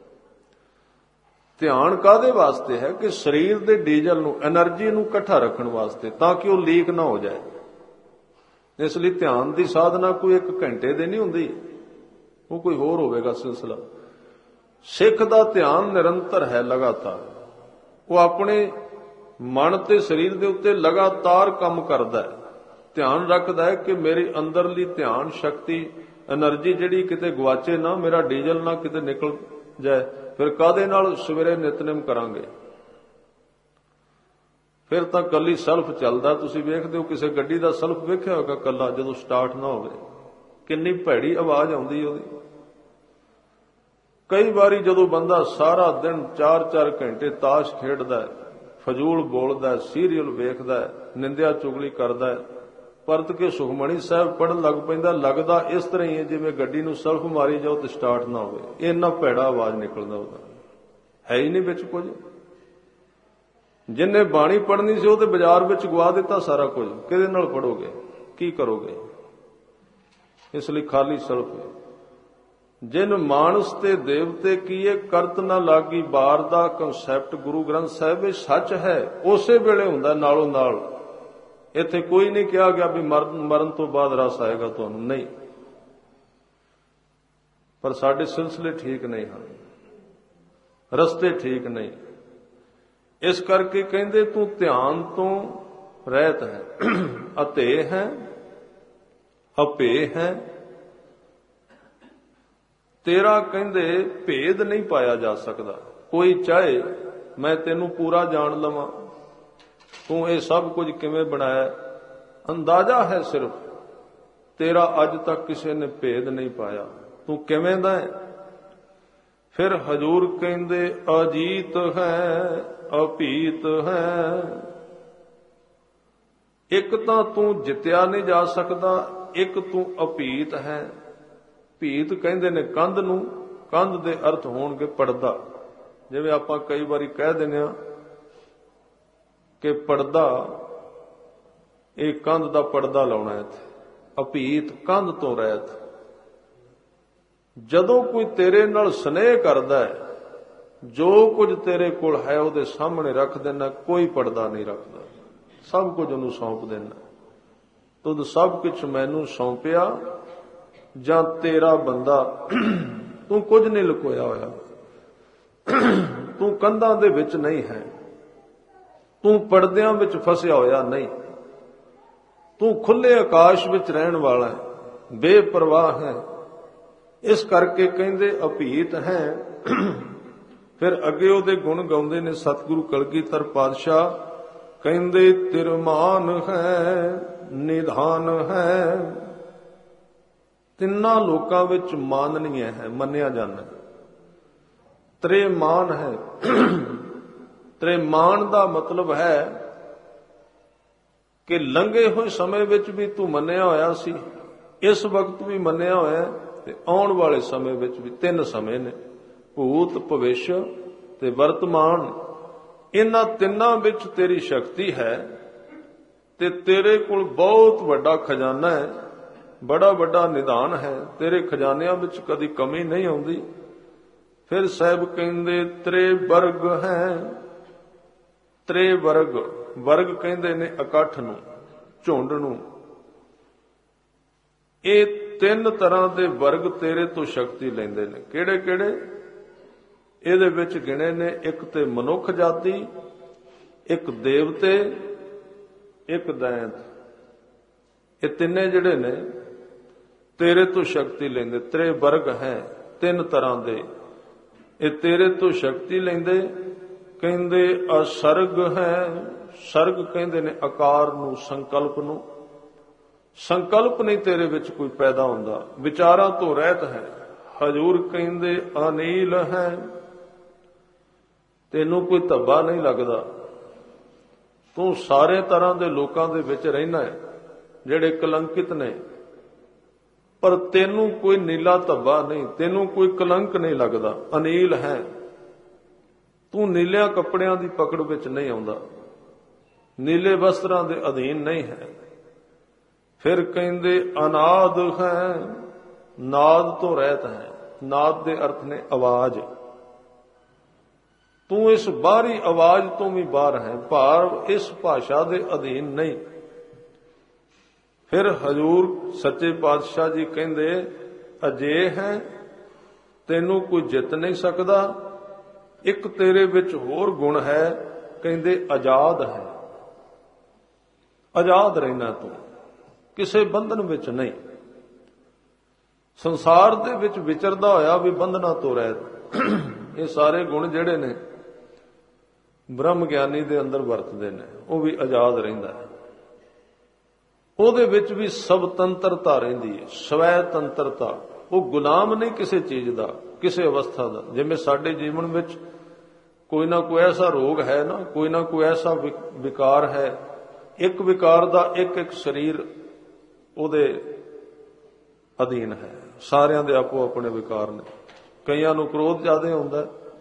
ਧਿਆਨ ਕਾਹਦੇ ਵਾਸਤੇ ਹੈ? ਕਿ ਸਰੀਰ ਦੇ ਡੀਜ਼ਲ ਨੂੰ, એનર્ਜੀ ਨੂੰ ਇਕੱਠਾ ਰੱਖਣ ਵਾਸਤੇ, ਤਾਂ ਕਿ ਉਹ ਲੀਕ ਨਾ ਹੋ ਜਾਏ। ਇਸ ਲਈ ਧਿਆਨ ਦੀ ਸਾਧਨਾ ਕੋਈ ਇੱਕ ਘੰਟੇ ਦੇ ਨਹੀਂ ਹੁੰਦੀ, ਉਹ ਕੋਈ ਹੋਰ ਹੋਵੇਗਾ ਸਿਲਸਿਲਾ। ਸਿੱਖ ਦਾ ਧਿਆਨ ਨਿਰੰਤਰ ਹੈ, ਲਗਾਤਾਰ। ਉਹ ਆਪਣੇ ਮਨ ਤੇ ਸਰੀਰ ਦੇ ਉੱਤੇ ਲਗਾਤਾਰ ਕੰਮ ਕਰਦਾ ਹੈ, ਧਿਆਨ ਰੱਖਦਾ ਹੈ ਕਿ ਮੇਰੀ ਅੰਦਰਲੀ ਧਿਆਨ ਸ਼ਕਤੀ, એનર્ਜੀ ਜਿਹੜੀ ਕਿਤੇ ਗਵਾਚੇ ਨਾ, ਮੇਰਾ ਡੀਜ਼ਲ ਨਾ ਕਿਤੇ ਨਿਕਲ ਜਾਏ। ਫਿਰ ਕਾਹਦੇ ਨਾਲ ਸਵੇਰੇ ਨਿਤਨੇਮ ਕਰਾਂਗੇ? ਫਿਰ ਤਾਂ ਕੱਲੀ ਸਲਫ ਚੱਲਦਾ। ਤੁਸੀਂ ਵੇਖਦੇ ਹੋ ਕਿਸੇ ਗੱਡੀ ਦਾ ਸਲਫ ਵੇਖਿਆ ਹੋਗਾ ਕੱਲਾ, ਜਦੋਂ ਸਟਾਰਟ ਨਾ ਹੋਵੇ ਕਿੰਨੀ ਭੈੜੀ ਆਵਾਜ਼ ਆਉਂਦੀ ਉਹਦੀ। ਕਈ ਵਾਰੀ ਜਦੋਂ ਬੰਦਾ ਸਾਰਾ ਦਿਨ ਚਾਰ ਚਾਰ ਘੰਟੇ ਤਾਸ਼ ਖੇਡਦਾ, ਫਜ਼ੂਲ ਬੋਲਦਾ, ਸੀਰੀਅਲ ਵੇਖਦਾ, ਨਿੰਦਿਆ ਚੁਗਲੀ ਕਰਦਾ, ਪਰਤ ਕੇ ਸੁਖਮਣੀ ਸਾਹਿਬ ਪੜ੍ਹਨ ਲੱਗ ਪੈਂਦਾ, ਲੱਗਦਾ ਇਸ ਤਰ੍ਹਾਂ ਹੀ ਹੈ ਜਿਵੇਂ ਗੱਡੀ ਨੂੰ ਸਲਫ ਮਾਰੀ ਜਾਓ ਤੇ ਸਟਾਰਟ ਨਾ ਹੋਵੇ। ਇੰਨਾ ਭੈੜਾ ਆਵਾਜ਼ ਨਿਕਲਦਾ ਉਹਦਾ, ਹੈ ਹੀ ਨਹੀਂ ਵਿੱਚ ਕੁਝ। ਜਿੰਨੇ ਬਾਣੀ ਪੜ੍ਹਨੀ ਸੀ ਉਹ ਤੇ ਬਾਜ਼ਾਰ ਵਿੱਚ ਗਵਾ ਦਿੱਤਾ ਸਾਰਾ ਕੁਝ। ਕਿਹਦੇ ਨਾਲ ਪੜੋਗੇ? ਕੀ ਕਰੋਗੇ? ਇਸ ਲਈ ਖਾਲੀ ਸਲਫ ਹੈ। ਜਿਨ ਮਾਨਸ ਤੇ ਦੇਵਤੇ ਕੀਏ ਕਰਤ ਨਾ ਲਾਗੀ ਬਾਰ ਦਾ ਕਨਸੈਪਟ ਗੁਰੂ ਗ੍ਰੰਥ ਸਾਹਿਬ ਵਿੱਚ ਸੱਚ ਹੈ, ਉਸੇ ਵੇਲੇ ਹੁੰਦਾ ਨਾਲੋਂ ਨਾਲ। ਇੱਥੇ ਕੋਈ ਨਹੀਂ ਕਿਹਾ ਗਿਆ ਵੀ ਮਰਨ ਮਰਨ ਤੋਂ ਬਾਅਦ ਰਸ ਆਏਗਾ ਤੁਹਾਨੂੰ, ਨਹੀਂ। ਪਰ ਸਾਡੇ ਸਿਲਸਿਲੇ ਠੀਕ ਨਹੀਂ ਹਨ, ਰਸਤੇ ਠੀਕ ਨਹੀਂ। ਇਸ ਕਰਕੇ ਕਹਿੰਦੇ ਤੂੰ ਧਿਆਨ ਤੋਂ ਰਹਿਤ ਹੈ, ਅਤੇ ਹੈ, ਅਪੇ ਹੈ। ਤੇਰਾ ਕਹਿੰਦੇ ਭੇਦ ਨਹੀਂ ਪਾਇਆ ਜਾ ਸਕਦਾ। ਕੋਈ ਚਾਹੇ ਮੈਂ ਤੈਨੂੰ ਪੂਰਾ ਜਾਣ ਲਵਾਂ, ਤੂੰ ਇਹ ਸਭ ਕੁਝ ਕਿਵੇਂ ਬਣਾਇਆ, ਅੰਦਾਜ਼ਾ ਹੈ ਸਿਰਫ, ਤੇਰਾ ਅੱਜ ਤੱਕ ਕਿਸੇ ਨੇ ਭੇਦ ਨਹੀਂ ਪਾਇਆ, ਤੂੰ ਕਿਵੇਂ ਦਾ ਹੈ। ਫਿਰ ਹਜ਼ੂਰ ਕਹਿੰਦੇ ਅਜੀਤ ਹੈ, ਅਭੀਤ ਹੈ। ਇੱਕ ਤਾਂ ਤੂੰ ਜਿੱਤਿਆ ਨਹੀਂ ਜਾ ਸਕਦਾ, ਇੱਕ ਤੂੰ ਅਭੀਤ ਹੈ। ਭੀਤ ਕਹਿੰਦੇ ਨੇ ਕੰਧ ਨੂੰ, ਕੰਧ ਦੇ ਅਰਥ ਹੋਣਗੇ ਪਰਦਾ। ਜਿਵੇਂ ਆਪਾਂ ਕਈ ਵਾਰੀ ਕਹਿ ਦਿੰਦੇ ਆ ਕਿ ਪਰਦਾ, ਇਹ ਕੰਧ ਦਾ ਪਰਦਾ ਲਾਉਣਾ ਹੈ। ਇੱਥੇ ਅਭੀਤ, ਕੰਧ ਤੋਂ ਰਹਿਤ। ਜਦੋਂ ਕੋਈ ਤੇਰੇ ਨਾਲ ਸਨੇਹ ਕਰਦਾ ਹੈ, ਜੋ ਕੁਝ ਤੇਰੇ ਕੋਲ ਹੈ ਉਹਦੇ ਸਾਹਮਣੇ ਰੱਖ ਦੇਣਾ, ਕੋਈ ਪਰਦਾ ਨਹੀਂ ਰੱਖਦਾ, ਸਭ ਕੁਝ ਉਹਨੂੰ ਸੌਂਪ ਦੇਣਾ। ਤੁਧ ਸਭ ਕੁਝ ਮੈਨੂੰ ਸੌਂਪਿਆ, ਜਾਂ ਤੇਰਾ ਬੰਦਾ, ਤੂੰ ਕੁਝ ਨਹੀਂ ਲੁਕੋਇਆ ਹੋਇਆ, ਤੂੰ ਕੰਧਾਂ ਦੇ ਵਿੱਚ ਨਹੀਂ ਹੈ, ਤੂੰ ਪਰਦਿਆਂ ਵਿੱਚ ਫਸਿਆ ਹੋਇਆ ਨਹੀਂ, ਤੂੰ ਖੁੱਲੇ ਆਕਾਸ਼ ਵਿੱਚ ਰਹਿਣ ਵਾਲਾ ਹੈ, ਬੇਪਰਵਾਹ ਹੈ। ਇਸ ਕਰਕੇ ਕਹਿੰਦੇ ਅਭੀਤ ਹੈ। ਫਿਰ ਅੱਗੇ ਉਹਦੇ ਗੁਣ ਗਾਉਂਦੇ ਨੇ ਸਤਿਗੁਰੂ ਕਲਗੀਧਰ ਪਾਤਸ਼ਾਹ, ਕਹਿੰਦੇ ਤਿਰਮਾਨ ਹੈ, ਨਿਧਾਨ ਹੈ। ਤਿੰਨਾਂ ਲੋਕਾਂ ਵਿੱਚ ਮਾਨਨੀय ਹੈ, ਮੰਨਿਆ ਜਾਂਦਾ। ਤ੍ਰੇਮਾਨ ਹੈ। ਤ੍ਰੇਮਾਨ ਦਾ ਮਤਲਬ ਹੈ ਕਿ ਲੰਘੇ ਹੋਏ ਸਮੇਂ ਵਿੱਚ ਵੀ ਤੂੰ ਮੰਨਿਆ ਹੋਇਆ ਸੀ, ਇਸ ਵਕਤ ਵੀ ਮੰਨਿਆ ਹੋਇਆ, ਤੇ ਆਉਣ ਵਾਲੇ ਸਮੇਂ ਵਿੱਚ ਵੀ। ਤਿੰਨ ਸਮੇਂ ਨੇ, ਭੂਤ, ਭਵਿਸ਼ ਤੇ ਵਰਤਮਾਨ। ਇਹਨਾਂ ਤਿੰਨਾਂ ਵਿੱਚ ਤੇਰੀ ਸ਼ਕਤੀ ਹੈ ਤੇ ਤੇਰੇ ਕੋਲ ਬਹੁਤ ਵੱਡਾ ਖਜ਼ਾਨਾ ਹੈ, ਬੜਾ ਵੱਡਾ ਨਿਧਾਨ ਹੈ। ਤੇਰੇ ਖਜ਼ਾਨਿਆਂ ਵਿੱਚ ਕਦੀ ਕਮੀ ਨਹੀਂ ਆਉਂਦੀ। ਫਿਰ ਸਾਹਿਬ ਕਹਿੰਦੇ ਤ੍ਰੇ ਵਰਗ ਹੈ। ਤ੍ਰੇ ਵਰਗ, ਵਰਗ ਕਹਿੰਦੇ ਨੇ ਇਕੱਠ ਨੂੰ, ਝੁੰਡ ਨੂੰ। ਇਹ ਤਿੰਨ ਤਰ੍ਹਾਂ ਦੇ ਵਰਗ ਤੇਰੇ ਤੋਂ ਸ਼ਕਤੀ ਲੈਂਦੇ ਨੇ। ਕਿਹੜੇ ਕਿਹੜੇ? ਇਹਦੇ ਵਿੱਚ ਗਿਣੇ ਨੇ, ਇੱਕ ਤੇ ਮਨੁੱਖ ਜਾਤੀ, ਇੱਕ ਦੇਵਤੇ, ਇੱਕ ਦੈਂਤ। ਇਹ ਤਿੰਨੇ ਜਿਹੜੇ ਨੇ ਤੇਰੇ ਤੋਂ ਸ਼ਕਤੀ ਲੈਂਦੇ। ਤ੍ਰੇ ਵਰਗ ਹੈ ਤਿੰਨ ਤਰ੍ਹਾਂ ਦੇ, ਇਹ ਤੇਰੇ ਤੋਂ ਸ਼ਕਤੀ ਲੈਂਦੇ। ਕਹਿੰਦੇ ਅਸਰਗ ਹੈ, ਸਰਗ ਕਹਿੰਦੇ ਨੇ ਆਕਾਰ ਨੂੰ, ਸੰਕਲਪ ਨੂੰ। ਸੰਕਲਪ ਨਹੀਂ ਤੇਰੇ ਵਿੱਚ ਕੋਈ ਪੈਦਾ ਹੁੰਦਾ, ਵਿਚਾਰਾਂ ਤੋਂ ਰਹਿਤ ਹੈ। ਹਜੂਰ ਕਹਿੰਦੇ ਅਨੀਲ ਹੈ, ਤੈਨੂੰ ਕੋਈ ਧੱਬਾ ਨਹੀਂ ਲੱਗਦਾ। ਤੂੰ ਸਾਰੇ ਤਰ੍ਹਾਂ ਦੇ ਲੋਕਾਂ ਦੇ ਵਿੱਚ ਰਹਿਣਾ ਹੈ ਜਿਹੜੇ ਕਲੰਕਿਤ ਨੇ, ਪਰ ਤੈਨੂੰ ਕੋਈ ਨੀਲਾ ਧੱਬਾ ਨਹੀਂ, ਤੈਨੂੰ ਕੋਈ ਕਲੰਕ ਨਹੀਂ ਲੱਗਦਾ। ਅਨੀਲ ਹੈ, ਤੂੰ ਨੀਲਿਆਂ ਕੱਪੜਿਆਂ ਦੀ ਪਕੜ ਵਿੱਚ ਨਹੀਂ ਆਉਂਦਾ, ਨੀਲੇ ਵਸਤਰਾਂ ਦੇ ਅਧੀਨ ਨਹੀਂ ਹੈ। ਫਿਰ ਕਹਿੰਦੇ ਅਨਾਦ ਹੈ, ਨਾਦ ਤੋਂ ਰਹਿਤ ਹੈ। ਨਾਦ ਦੇ ਅਰਥ ਨੇ ਆਵਾਜ਼। ਤੂੰ ਇਸ ਬਾਹਰੀ ਆਵਾਜ਼ ਤੋਂ ਵੀ ਬਾਹਰ ਹੈ, ਭਾਵ ਇਸ ਭਾਸ਼ਾ ਦੇ ਅਧੀਨ ਨਹੀਂ। ਫਿਰ ਹਜ਼ੂਰ ਸੱਚੇ ਪਾਤਸ਼ਾਹ ਜੀ ਕਹਿੰਦੇ ਅਜੇ ਹੈ, ਤੈਨੂੰ ਕੋਈ ਜਿੱਤ ਨਹੀਂ ਸਕਦਾ। ਇੱਕ ਤੇਰੇ ਵਿੱਚ ਹੋਰ ਗੁਣ ਹੈ, ਕਹਿੰਦੇ ਆਜ਼ਾਦ ਹੈ। ਆਜ਼ਾਦ ਰਹਿਣਾ ਤੂੰ, ਕਿਸੇ ਬੰਧਨ ਵਿੱਚ ਨਹੀਂ। ਸੰਸਾਰ ਦੇ ਵਿੱਚ ਵਿਚਰਦਾ ਹੋਇਆ ਵੀ ਬੰਧਨਾਂ ਤੋਂ ਰਹਿਤ। ਇਹ ਸਾਰੇ ਗੁਣ ਜਿਹੜੇ ਨੇ ਬ੍ਰਹਮ ਗਿਆਨੀ ਦੇ ਅੰਦਰ ਵਰਤਦੇ ਨੇ, ਉਹ ਵੀ ਆਜ਼ਾਦ ਰਹਿੰਦਾ ਹੈ। ਉਹਦੇ ਵਿੱਚ ਵੀ ਸਵਤੰਤਰਤਾ ਰਹਿੰਦੀ ਹੈ, ਸਵੈ ਤੰਤਰਤਾ। ਉਹ ਗੁਲਾਮ ਨਹੀਂ ਕਿਸੇ ਚੀਜ਼ ਦਾ, ਕਿਸੇ ਅਵਸਥਾ ਦਾ। ਜਿਵੇਂ ਸਾਡੇ ਜੀਵਨ ਵਿੱਚ ਕੋਈ ਨਾ ਕੋਈ ਐਸਾ ਰੋਗ ਹੈ ਨਾ, ਕੋਈ ਨਾ ਕੋਈ ਐਸਾ ਵਿਕਾਰ ਹੈ, ਇੱਕ ਵਿਕਾਰ ਦਾ ਇੱਕ ਇੱਕ ਸਰੀਰ ਉਹਦੇ ਅਧੀਨ ਹੈ। ਸਾਰਿਆਂ ਦੇ ਆਪੋ ਆਪਣੇ ਵਿਕਾਰ ਨੇ। ਕਈਆਂ ਨੂੰ ਕ੍ਰੋਧ ਜ਼ਿਆਦਾ ਹੁੰਦਾ,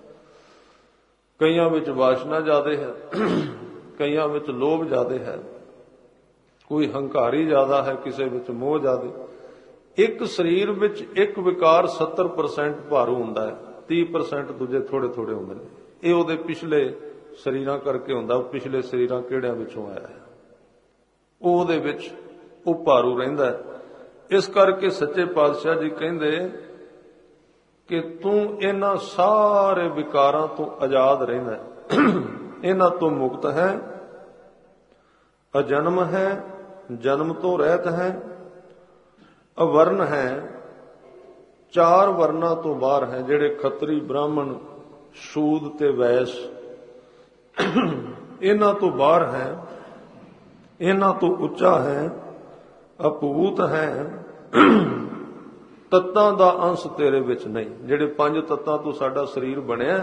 ਕਈਆਂ ਵਿੱਚ ਵਾਸ਼ਨਾ ਜ਼ਿਆਦਾ ਹੈ, ਕਈਆਂ ਵਿੱਚ ਲੋਭ ਜ਼ਿਆਦਾ ਹੈ, ਕੋਈ ਹੰਕਾਰੀ ਜ਼ਿਆਦਾ ਹੈ, ਕਿਸੇ ਵਿੱਚ ਮੋਹ ਜ਼ਿਆਦਾ। ਇੱਕ ਸਰੀਰ ਵਿੱਚ ਇੱਕ ਵਿਕਾਰ ਸੱਤਰ ਪਰਸੈਂਟ ਭਾਰੂ ਹੁੰਦਾ ਹੈ, ਤੀਹ ਪਰਸੈਂਟ ਦੂਜੇ ਥੋੜੇ ਥੋੜੇ ਹੁੰਦੇ ਨੇ। ਇਹ ਉਹਦੇ ਪਿਛਲੇ ਸਰੀਰਾਂ ਕਰਕੇ ਹੁੰਦਾ। ਪਿਛਲੇ ਸਰੀਰਾਂ ਕਿਹੜਿਆਂ ਵਿੱਚੋਂ ਆਇਆ ਹੈ, ਉਹ ਉਹਦੇ ਵਿੱਚ ਉਹ ਭਾਰੂ ਰਹਿੰਦਾ ਹੈ। ਇਸ ਕਰਕੇ ਸੱਚੇ ਪਾਤਸ਼ਾਹ ਜੀ ਕਹਿੰਦੇ ਕਿ ਤੂੰ ਇਹਨਾਂ ਸਾਰੇ ਵਿਕਾਰਾਂ ਤੋਂ ਆਜ਼ਾਦ ਰਹਿੰਦਾ, ਇਹਨਾਂ ਤੋਂ ਮੁਕਤ ਹੈ। ਅਜਨਮ ਹੈ, ਜਨਮ ਤੋਂ ਰਹਿਤ ਹੈ। ਅਵਰਨ ਹੈ, ਚਾਰ ਵਰਨਾਂ ਤੋਂ ਬਾਹਰ ਹੈ, ਜਿਹੜੇ ਖੱਤਰੀ, ਬ੍ਰਾਹਮਣ, ਸ਼ੂਦ ਤੇ ਵੈਸ, ਇਹਨਾਂ ਤੋਂ ਬਾਹਰ ਹੈ। ਇਹਨਾਂ ਤੋਂ ਉੱਚਾ ਹੈ। ਅਭੂਤ ਹੈ, ਤੱਤਾਂ ਦਾ ਅੰਸ਼ ਤੇਰੇ ਵਿੱਚ ਨਹੀਂ। ਜਿਹੜੇ ਪੰਜ ਤੱਤਾਂ ਤੋਂ ਸਾਡਾ ਸਰੀਰ ਬਣਿਆ,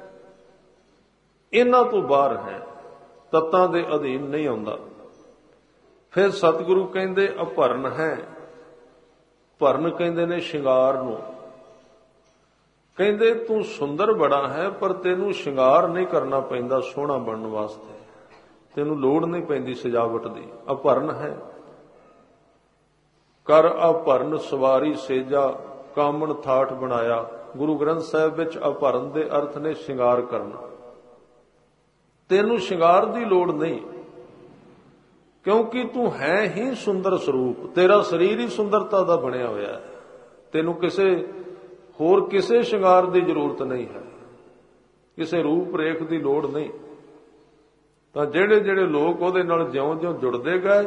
ਇਹਨਾਂ ਤੋਂ ਬਾਹਰ ਹੈ, ਤੱਤਾਂ ਦੇ ਅਧੀਨ ਨਹੀਂ ਆਉਂਦਾ। ਫਿਰ ਸਤਿਗੁਰੂ ਕਹਿੰਦੇ ਅਭਰਨ ਹੈ। ਭਰਨ ਕਹਿੰਦੇ ਨੇ ਸ਼ਿੰਗਾਰ ਨੂੰ। ਕਹਿੰਦੇ ਤੂੰ ਸੁੰਦਰ ਬੜਾ ਹੈ, ਪਰ ਤੈਨੂੰ ਸ਼ਿੰਗਾਰ ਨਹੀਂ ਕਰਨਾ ਪੈਂਦਾ ਸੋਹਣਾ ਬਣਨ ਵਾਸਤੇ, ਤੈਨੂੰ ਲੋੜ ਨਹੀਂ ਪੈਂਦੀ ਸਜਾਵਟ ਦੀ। ਅਭਰਨ ਹੈ। ਕਰ ਅਭਰਨ ਸਵਾਰੀ ਸੇਜਾ, ਕਾਮਣ ਥਾਠ ਬਣਾਇਆ। ਗੁਰੂ ਗ੍ਰੰਥ ਸਾਹਿਬ ਵਿੱਚ ਅਭਰਨ ਦੇ ਅਰਥ ਨੇ ਸ਼ਿੰਗਾਰ ਕਰਨਾ। ਤੈਨੂੰ ਸ਼ਿੰਗਾਰ ਦੀ ਲੋੜ ਨਹੀਂ, ਕਿਉਂਕਿ ਤੂੰ ਹੈ ਹੀ ਸੁੰਦਰ ਸਰੂਪ। ਤੇਰਾ ਸਰੀਰ ਹੀ ਸੁੰਦਰਤਾ ਦਾ ਬਣਿਆ ਹੋਇਆ ਹੈ। ਤੈਨੂੰ ਕਿਸੇ ਹੋਰ ਕਿਸੇ ਸ਼ਿੰਗਾਰ ਦੀ ਜ਼ਰੂਰਤ ਨਹੀਂ ਹੈ, ਕਿਸੇ ਰੂਪ ਰੇਖ ਦੀ ਲੋੜ ਨਹੀਂ। ਤਾਂ ਜਿਹੜੇ ਜਿਹੜੇ ਲੋਕ ਉਹਦੇ ਨਾਲ ਜਿਉਂ-ਜਿਉਂ ਜੁੜਦੇ ਗਏ,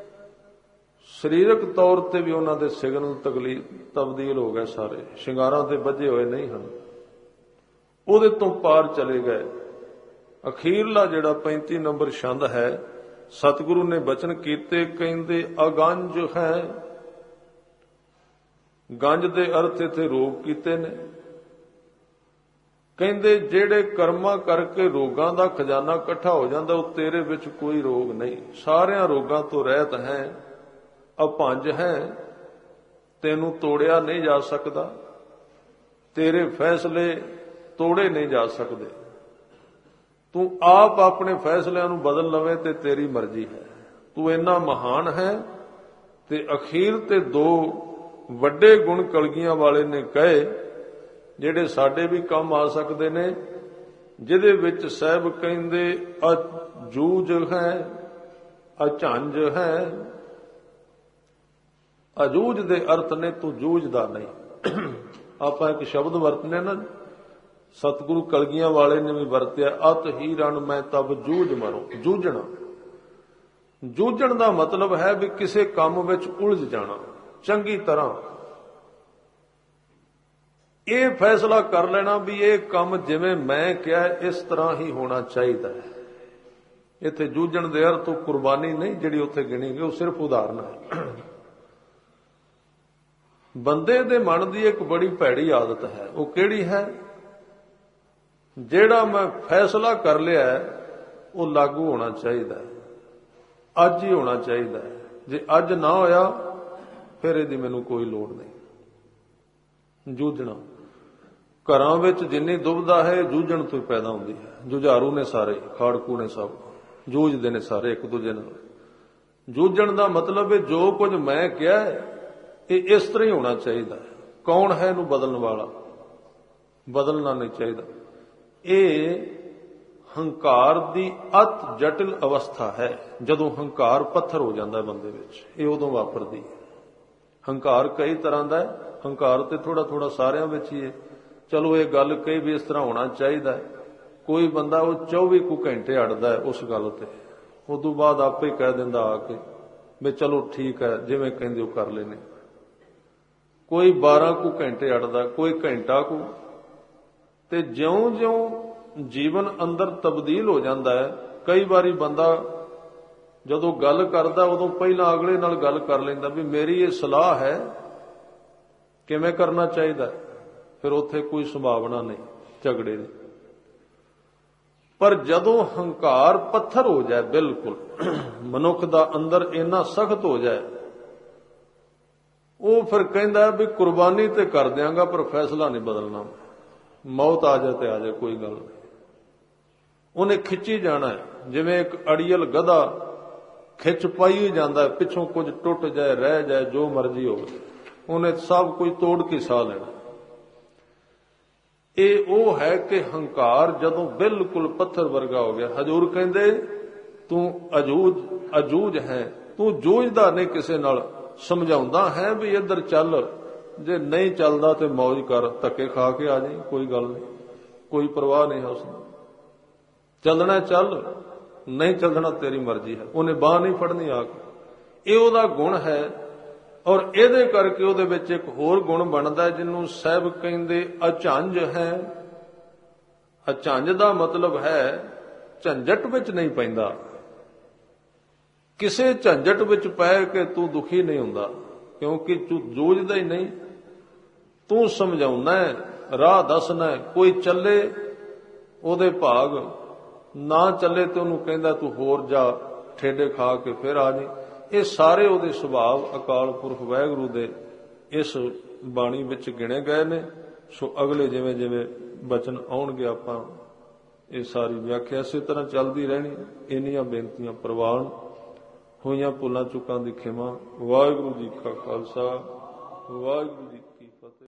ਸਰੀਰਕ ਤੌਰ ਤੇ ਵੀ ਉਹਨਾਂ ਦੇ ਸਿਗਨਲ ਤਬਦੀਲ ਹੋ ਗਏ। ਸਾਰੇ ਸ਼ਿੰਗਾਰਾਂ ਤੇ ਬੱਝੇ ਹੋਏ ਨਹੀਂ ਹਨ, ਉਹਦੇ ਤੋਂ ਪਾਰ ਚਲੇ ਗਏ। ਅਖੀਰਲਾ ਜਿਹੜਾ ਪੈਂਤੀ ਨੰਬਰ ਛੰਦ ਹੈ, ਸਤਿਗੁਰੂ ਨੇ ਬਚਨ ਕੀਤੇ, ਕਹਿੰਦੇ ਅਗੰਜ ਹੈ। ਗੰਜ ਦੇ ਅਰਥ ਇੱਥੇ ਰੋਗ ਕੀਤੇ ਨੇ। ਕਹਿੰਦੇ ਜਿਹੜੇ ਕਰਮਾਂ ਕਰਕੇ ਰੋਗਾਂ ਦਾ ਖਜ਼ਾਨਾ ਇਕੱਠਾ ਹੋ ਜਾਂਦਾ, ਉਹ ਤੇਰੇ ਵਿੱਚ ਕੋਈ ਰੋਗ ਨਹੀਂ, ਸਾਰਿਆਂ ਰੋਗਾਂ ਤੋਂ ਰਹਿਤ ਹੈ। ਅਭੰਜ ਹੈ, ਤੈਨੂੰ ਤੋੜਿਆ ਨਹੀਂ ਜਾ ਸਕਦਾ, ਤੇਰੇ ਫੈਸਲੇ ਤੋੜੇ ਨਹੀਂ ਜਾ ਸਕਦੇ। ਤੂੰ ਆਪ ਆਪਣੇ ਫੈਸਲਿਆਂ ਨੂੰ ਬਦਲ ਲਵੇਂ ਤੇ ਤੇਰੀ ਮਰਜ਼ੀ ਹੈ। ਤੂੰ ਇੰਨਾ ਮਹਾਨ ਹੈ। ਤੇ ਅਖੀਰ ਤੇ ਦੋ ਵੱਡੇ ਗੁਣ ਕਲਗੀਆਂ ਵਾਲੇ ਨੇ ਕਹੇ, ਜਿਹੜੇ ਸਾਡੇ ਵੀ ਕੰਮ ਆ ਸਕਦੇ ਨੇ, ਜਿਹਦੇ ਵਿੱਚ ਸਾਹਿਬ ਕਹਿੰਦੇ ਅਜੂਜ ਹੈ, ਅਝੰਜ ਹੈ। ਅਜੂਜ ਦੇ ਅਰਥ ਨੇ ਤੂੰ ਜੂਝਦਾ ਨਹੀਂ। ਆਪਾਂ ਇੱਕ ਸ਼ਬਦ ਵਰਤਨੇ ਨਾ, ਸਤਿਗੁਰੂ ਕਲਗੀਆਂ ਵਾਲੇ ਨੇ ਵੀ ਵਰਤਿਆ, ਅਤ ਹੀ ਰਣ ਮੈਂ ਤਬ ਜੂਝ ਮਰੋ। ਜੂਝਣਾ, ਜੂਝਣ ਦਾ ਮਤਲਬ ਹੈ ਵੀ ਕਿਸੇ ਕੰਮ ਵਿੱਚ ਉਲਝ ਜਾਣਾ ਚੰਗੀ ਤਰ੍ਹਾਂ, ਇਹ ਫੈਸਲਾ ਕਰ ਲੈਣਾ ਵੀ ਇਹ ਕੰਮ ਜਿਵੇਂ ਮੈਂ ਕਿਹਾ ਇਸ ਤਰ੍ਹਾਂ ਹੀ ਹੋਣਾ ਚਾਹੀਦਾ ਹੈ। ਇੱਥੇ ਜੂਝਣ ਦੇ ਅਰਥ ਕੁਰਬਾਨੀ ਨਹੀਂ ਜਿਹੜੀ ਉੱਥੇ ਗਿਣੀ ਗਈ, ਉਹ ਸਿਰਫ ਉਦਾਹਰਨ ਹੈ। ਬੰਦੇ ਦੇ ਮਨ ਦੀ ਇੱਕ ਬੜੀ ਭੈੜੀ ਆਦਤ ਹੈ, ਉਹ ਕਿਹੜੀ ਹੈ? ਜਿਹੜਾ ਮੈਂ ਫੈਸਲਾ ਕਰ ਲਿਆ ਉਹ ਲਾਗੂ ਹੋਣਾ ਚਾਹੀਦਾ ਹੈ, ਅੱਜ ਹੀ ਹੋਣਾ ਚਾਹੀਦਾ ਹੈ। ਜੇ ਅੱਜ ਨਾ ਹੋਇਆ ਫਿਰ ਇਹਦੀ ਮੈਨੂੰ ਕੋਈ ਲੋੜ ਨਹੀਂ। ਜੂਝਣਾ ਘਰਾਂ ਵਿੱਚ ਜਿੰਨੀ ਦੁਬਿਧਾ ਹੈ ਜੂਝਣ ਤੋਂ ਪੈਦਾ ਹੁੰਦੀ ਹੈ। ਜੁਝਾਰੂ ਨੇ ਸਾਰੇ, ਖਾੜਕੂ ਨੇ ਸਭ, ਜੂਝਦੇ ਨੇ ਸਾਰੇ ਇੱਕ ਦੂਜੇ ਨਾਲ। ਜੂਝਣ ਦਾ ਮਤਲਬ ਹੈ ਜੋ ਕੁਝ ਮੈਂ ਕਿਹਾ ਇਹ ਇਸ ਤਰ੍ਹਾਂ ਹੀ ਹੋਣਾ ਚਾਹੀਦਾ ਹੈ। ਕੌਣ ਹੈ ਇਹਨੂੰ ਬਦਲਣ ਵਾਲਾ? ਬਦਲਣਾ ਨਹੀਂ ਚਾਹੀਦਾ। ਇਹ ਹੰਕਾਰ ਦੀ ਅਤ ਜਟਿਲ ਅਵਸਥਾ ਹੈ। ਜਦੋਂ ਹੰਕਾਰ ਪੱਥਰ ਹੋ ਜਾਂਦਾ ਬੰਦੇ ਵਿੱਚ, ਇਹ ਉਦੋਂ ਵਾਪਰਦੀ ਹੈ। ਹੰਕਾਰ ਕਈ ਤਰ੍ਹਾਂ ਦਾ ਹੈ। ਹੰਕਾਰ ਤੇ ਥੋੜਾ ਥੋੜਾ ਸਾਰਿਆਂ ਵਿੱਚ ਹੀ ਹੈ। ਚਲੋ ਇਹ ਗੱਲ ਕਈ ਵੀ ਇਸ ਤਰ੍ਹਾਂ ਹੋਣਾ ਚਾਹੀਦਾ ਹੈ। ਕੋਈ ਬੰਦਾ ਉਹ ਚੌਵੀ ਕੁ ਘੰਟੇ ਅੜਦਾ ਹੈ ਉਸ ਗੱਲ ਤੇ, ਉਦੋਂ ਬਾਅਦ ਆਪੇ ਕਹਿ ਦਿੰਦਾ ਆ ਕੇ ਵੀ ਚਲੋ ਠੀਕ ਹੈ ਜਿਵੇਂ ਕਹਿੰਦੇ ਉਹ ਕਰ ਲੈਨੇ। ਕੋਈ ਬਾਰਾਂ ਕੁ ਘੰਟੇ ਅੜਦਾ, ਕੋਈ ਘੰਟਾ ਕੁ। ਤੇ ਜਿਉਂ-ਜਿਉਂ ਜੀਵਨ ਅੰਦਰ ਤਬਦੀਲ ਹੋ ਜਾਂਦਾ ਹੈ, ਕਈ ਵਾਰੀ ਬੰਦਾ ਜਦੋਂ ਗੱਲ ਕਰਦਾ ਉਦੋਂ ਪਹਿਲਾਂ ਅਗਲੇ ਨਾਲ ਗੱਲ ਕਰ ਲੈਂਦਾ ਵੀ ਮੇਰੀ ਇਹ ਸਲਾਹ ਹੈ, ਕਿਵੇਂ ਕਰਨਾ ਚਾਹੀਦਾ। ਫਿਰ ਉੱਥੇ ਕੋਈ ਸੰਭਾਵਨਾ ਨਹੀਂ ਝਗੜੇ ਦੀ। ਪਰ ਜਦੋਂ ਹੰਕਾਰ ਪੱਥਰ ਹੋ ਜਾਏ, ਬਿਲਕੁਲ ਮਨੁੱਖ ਦਾ ਅੰਦਰ ਇੰਨਾ ਸਖਤ ਹੋ ਜਾਏ, ਉਹ ਫਿਰ ਕਹਿੰਦਾ ਵੀ ਕੁਰਬਾਨੀ ਤੇ ਕਰ ਦਿਆਂਗਾ ਪਰ ਫੈਸਲਾ ਨਹੀਂ ਬਦਲਣਾ। ਮੌਤ ਆ ਜਾਏ ਤੇ ਆ ਜਾਏ, ਕੋਈ ਗੱਲ ਨਹੀਂ। ਉਹਨੇ ਖਿੱਚੀ ਜਾਣਾ ਹੈ, ਜਿਵੇਂ ਇੱਕ ਅੜੀਅਲ ਗਧਾ ਖਿੱਚ ਪਾਈ ਹੀ ਜਾਂਦਾ, ਪਿੱਛੋਂ ਕੁਝ ਟੁੱਟ ਜਾਏ ਰਹਿ ਜਾਏ ਜੋ ਮਰਜ਼ੀ ਹੋਵੇ, ਉਹਨੇ ਸਭ ਕੁਝ ਤੋੜ ਕੇ ਸਾਹ ਲੈਣਾ। ਇਹ ਉਹ ਹੈ ਕਿ ਹੰਕਾਰ ਜਦੋਂ ਬਿਲਕੁਲ ਪੱਥਰ ਵਰਗਾ ਹੋ ਗਿਆ। ਹਜ਼ੂਰ ਕਹਿੰਦੇ ਤੂੰ ਅਜੂਜ ਅਜੂਜ ਹੈ, ਤੂੰ ਜੂਝਦਾ ਨਹੀਂ ਕਿਸੇ ਨਾਲ, ਸਮਝਾਉਂਦਾ ਹੈ ਵੀ ਇੱਧਰ ਚੱਲ, ਜੇ ਨਹੀਂ ਚੱਲਦਾ ਤੇ ਮौज ਕਰ, ਧੱਕੇ ਖਾ ਕੇ ਆ ਜਾਈਂ, ਕੋਈ ਗੱਲ ਨਹੀਂ, ਕੋਈ ਪਰਵਾਹ ਨਹੀਂ ਹੈ ਉਸਨੂੰ। ਚੱਲਣਾ ਚੱਲ, ਨਹੀਂ ਚੱਲਣਾ ਤੇਰੀ ਮਰਜ਼ੀ ਹੈ। ਉਹਨੇ ਬਾਂਹ ਨਹੀਂ ਫੜਨੀ ਆ ਕੇ। ਇਹ ਉਹਦਾ ਗੁਣ ਹੈ। ਔਰ ਇਹਦੇ ਕਰਕੇ ਉਹਦੇ ਵਿੱਚ ਇੱਕ ਹੋਰ ਗੁਣ ਬਣਦਾ ਜਿਹਨੂੰ ਸਾਹਿਬ ਕਹਿੰਦੇ ਅਝੰਜ ਹੈ। ਅਝੰਜ ਦਾ ਮਤਲਬ ਹੈ ਝੰਜਟ ਵਿੱਚ ਨਹੀਂ ਪੈਂਦਾ। ਕਿਸੇ ਝੰਜਟ ਵਿੱਚ ਪੈ ਕੇ ਤੂੰ ਦੁਖੀ ਨਹੀਂ ਹੁੰਦਾ, ਕਿਉਂਕਿ ਤੂੰ ਜੂਝਦਾ ਹੀ ਨਹੀਂ। ਤੂੰ ਸਮਝਾਉਣਾ ਹੈ, ਰਾਹ ਦੱਸਣਾ ਹੈ। ਕੋਈ ਚੱਲੇ ਉਹਦੇ ਭਾਗ, ਨਾ ਚੱਲੇ ਤੇ ਉਹਨੂੰ ਕਹਿੰਦਾ ਤੂੰ ਹੋਰ ਜਾ, ਠੇਡੇ ਖਾ ਕੇ ਫਿਰ ਆ ਜੀ। ਇਹ ਸਾਰੇ ਉਹਦੇ ਸੁਭਾਅ ਅਕਾਲ ਪੁਰਖ ਵਾਹਿਗੁਰੂ ਦੇ ਇਸ ਬਾਣੀ ਵਿੱਚ ਗਿਣੇ ਗਏ ਨੇ। ਸੋ ਅਗਲੇ ਜਿਵੇਂ ਜਿਵੇਂ ਬਚਨ ਆਉਣਗੇ ਆਪਾਂ ਇਹ ਸਾਰੀ ਵਿਆਖਿਆ ਇਸੇ ਤਰ੍ਹਾਂ ਚੱਲਦੀ ਰਹਿਣੀ। ਇੰਨੀਆਂ ਬੇਨਤੀਆਂ ਪ੍ਰਵਾਨ ਹੋਈਆਂ, ਭੁੱਲਾਂ ਚੁੱਕਾਂ ਦੀ ਖਿਮਾ। ਵਾਹਿਗੁਰੂ ਜੀ ਕਾ ਖਾਲਸਾ, ਵਾਹਿਗੁਰੂ ਜੀ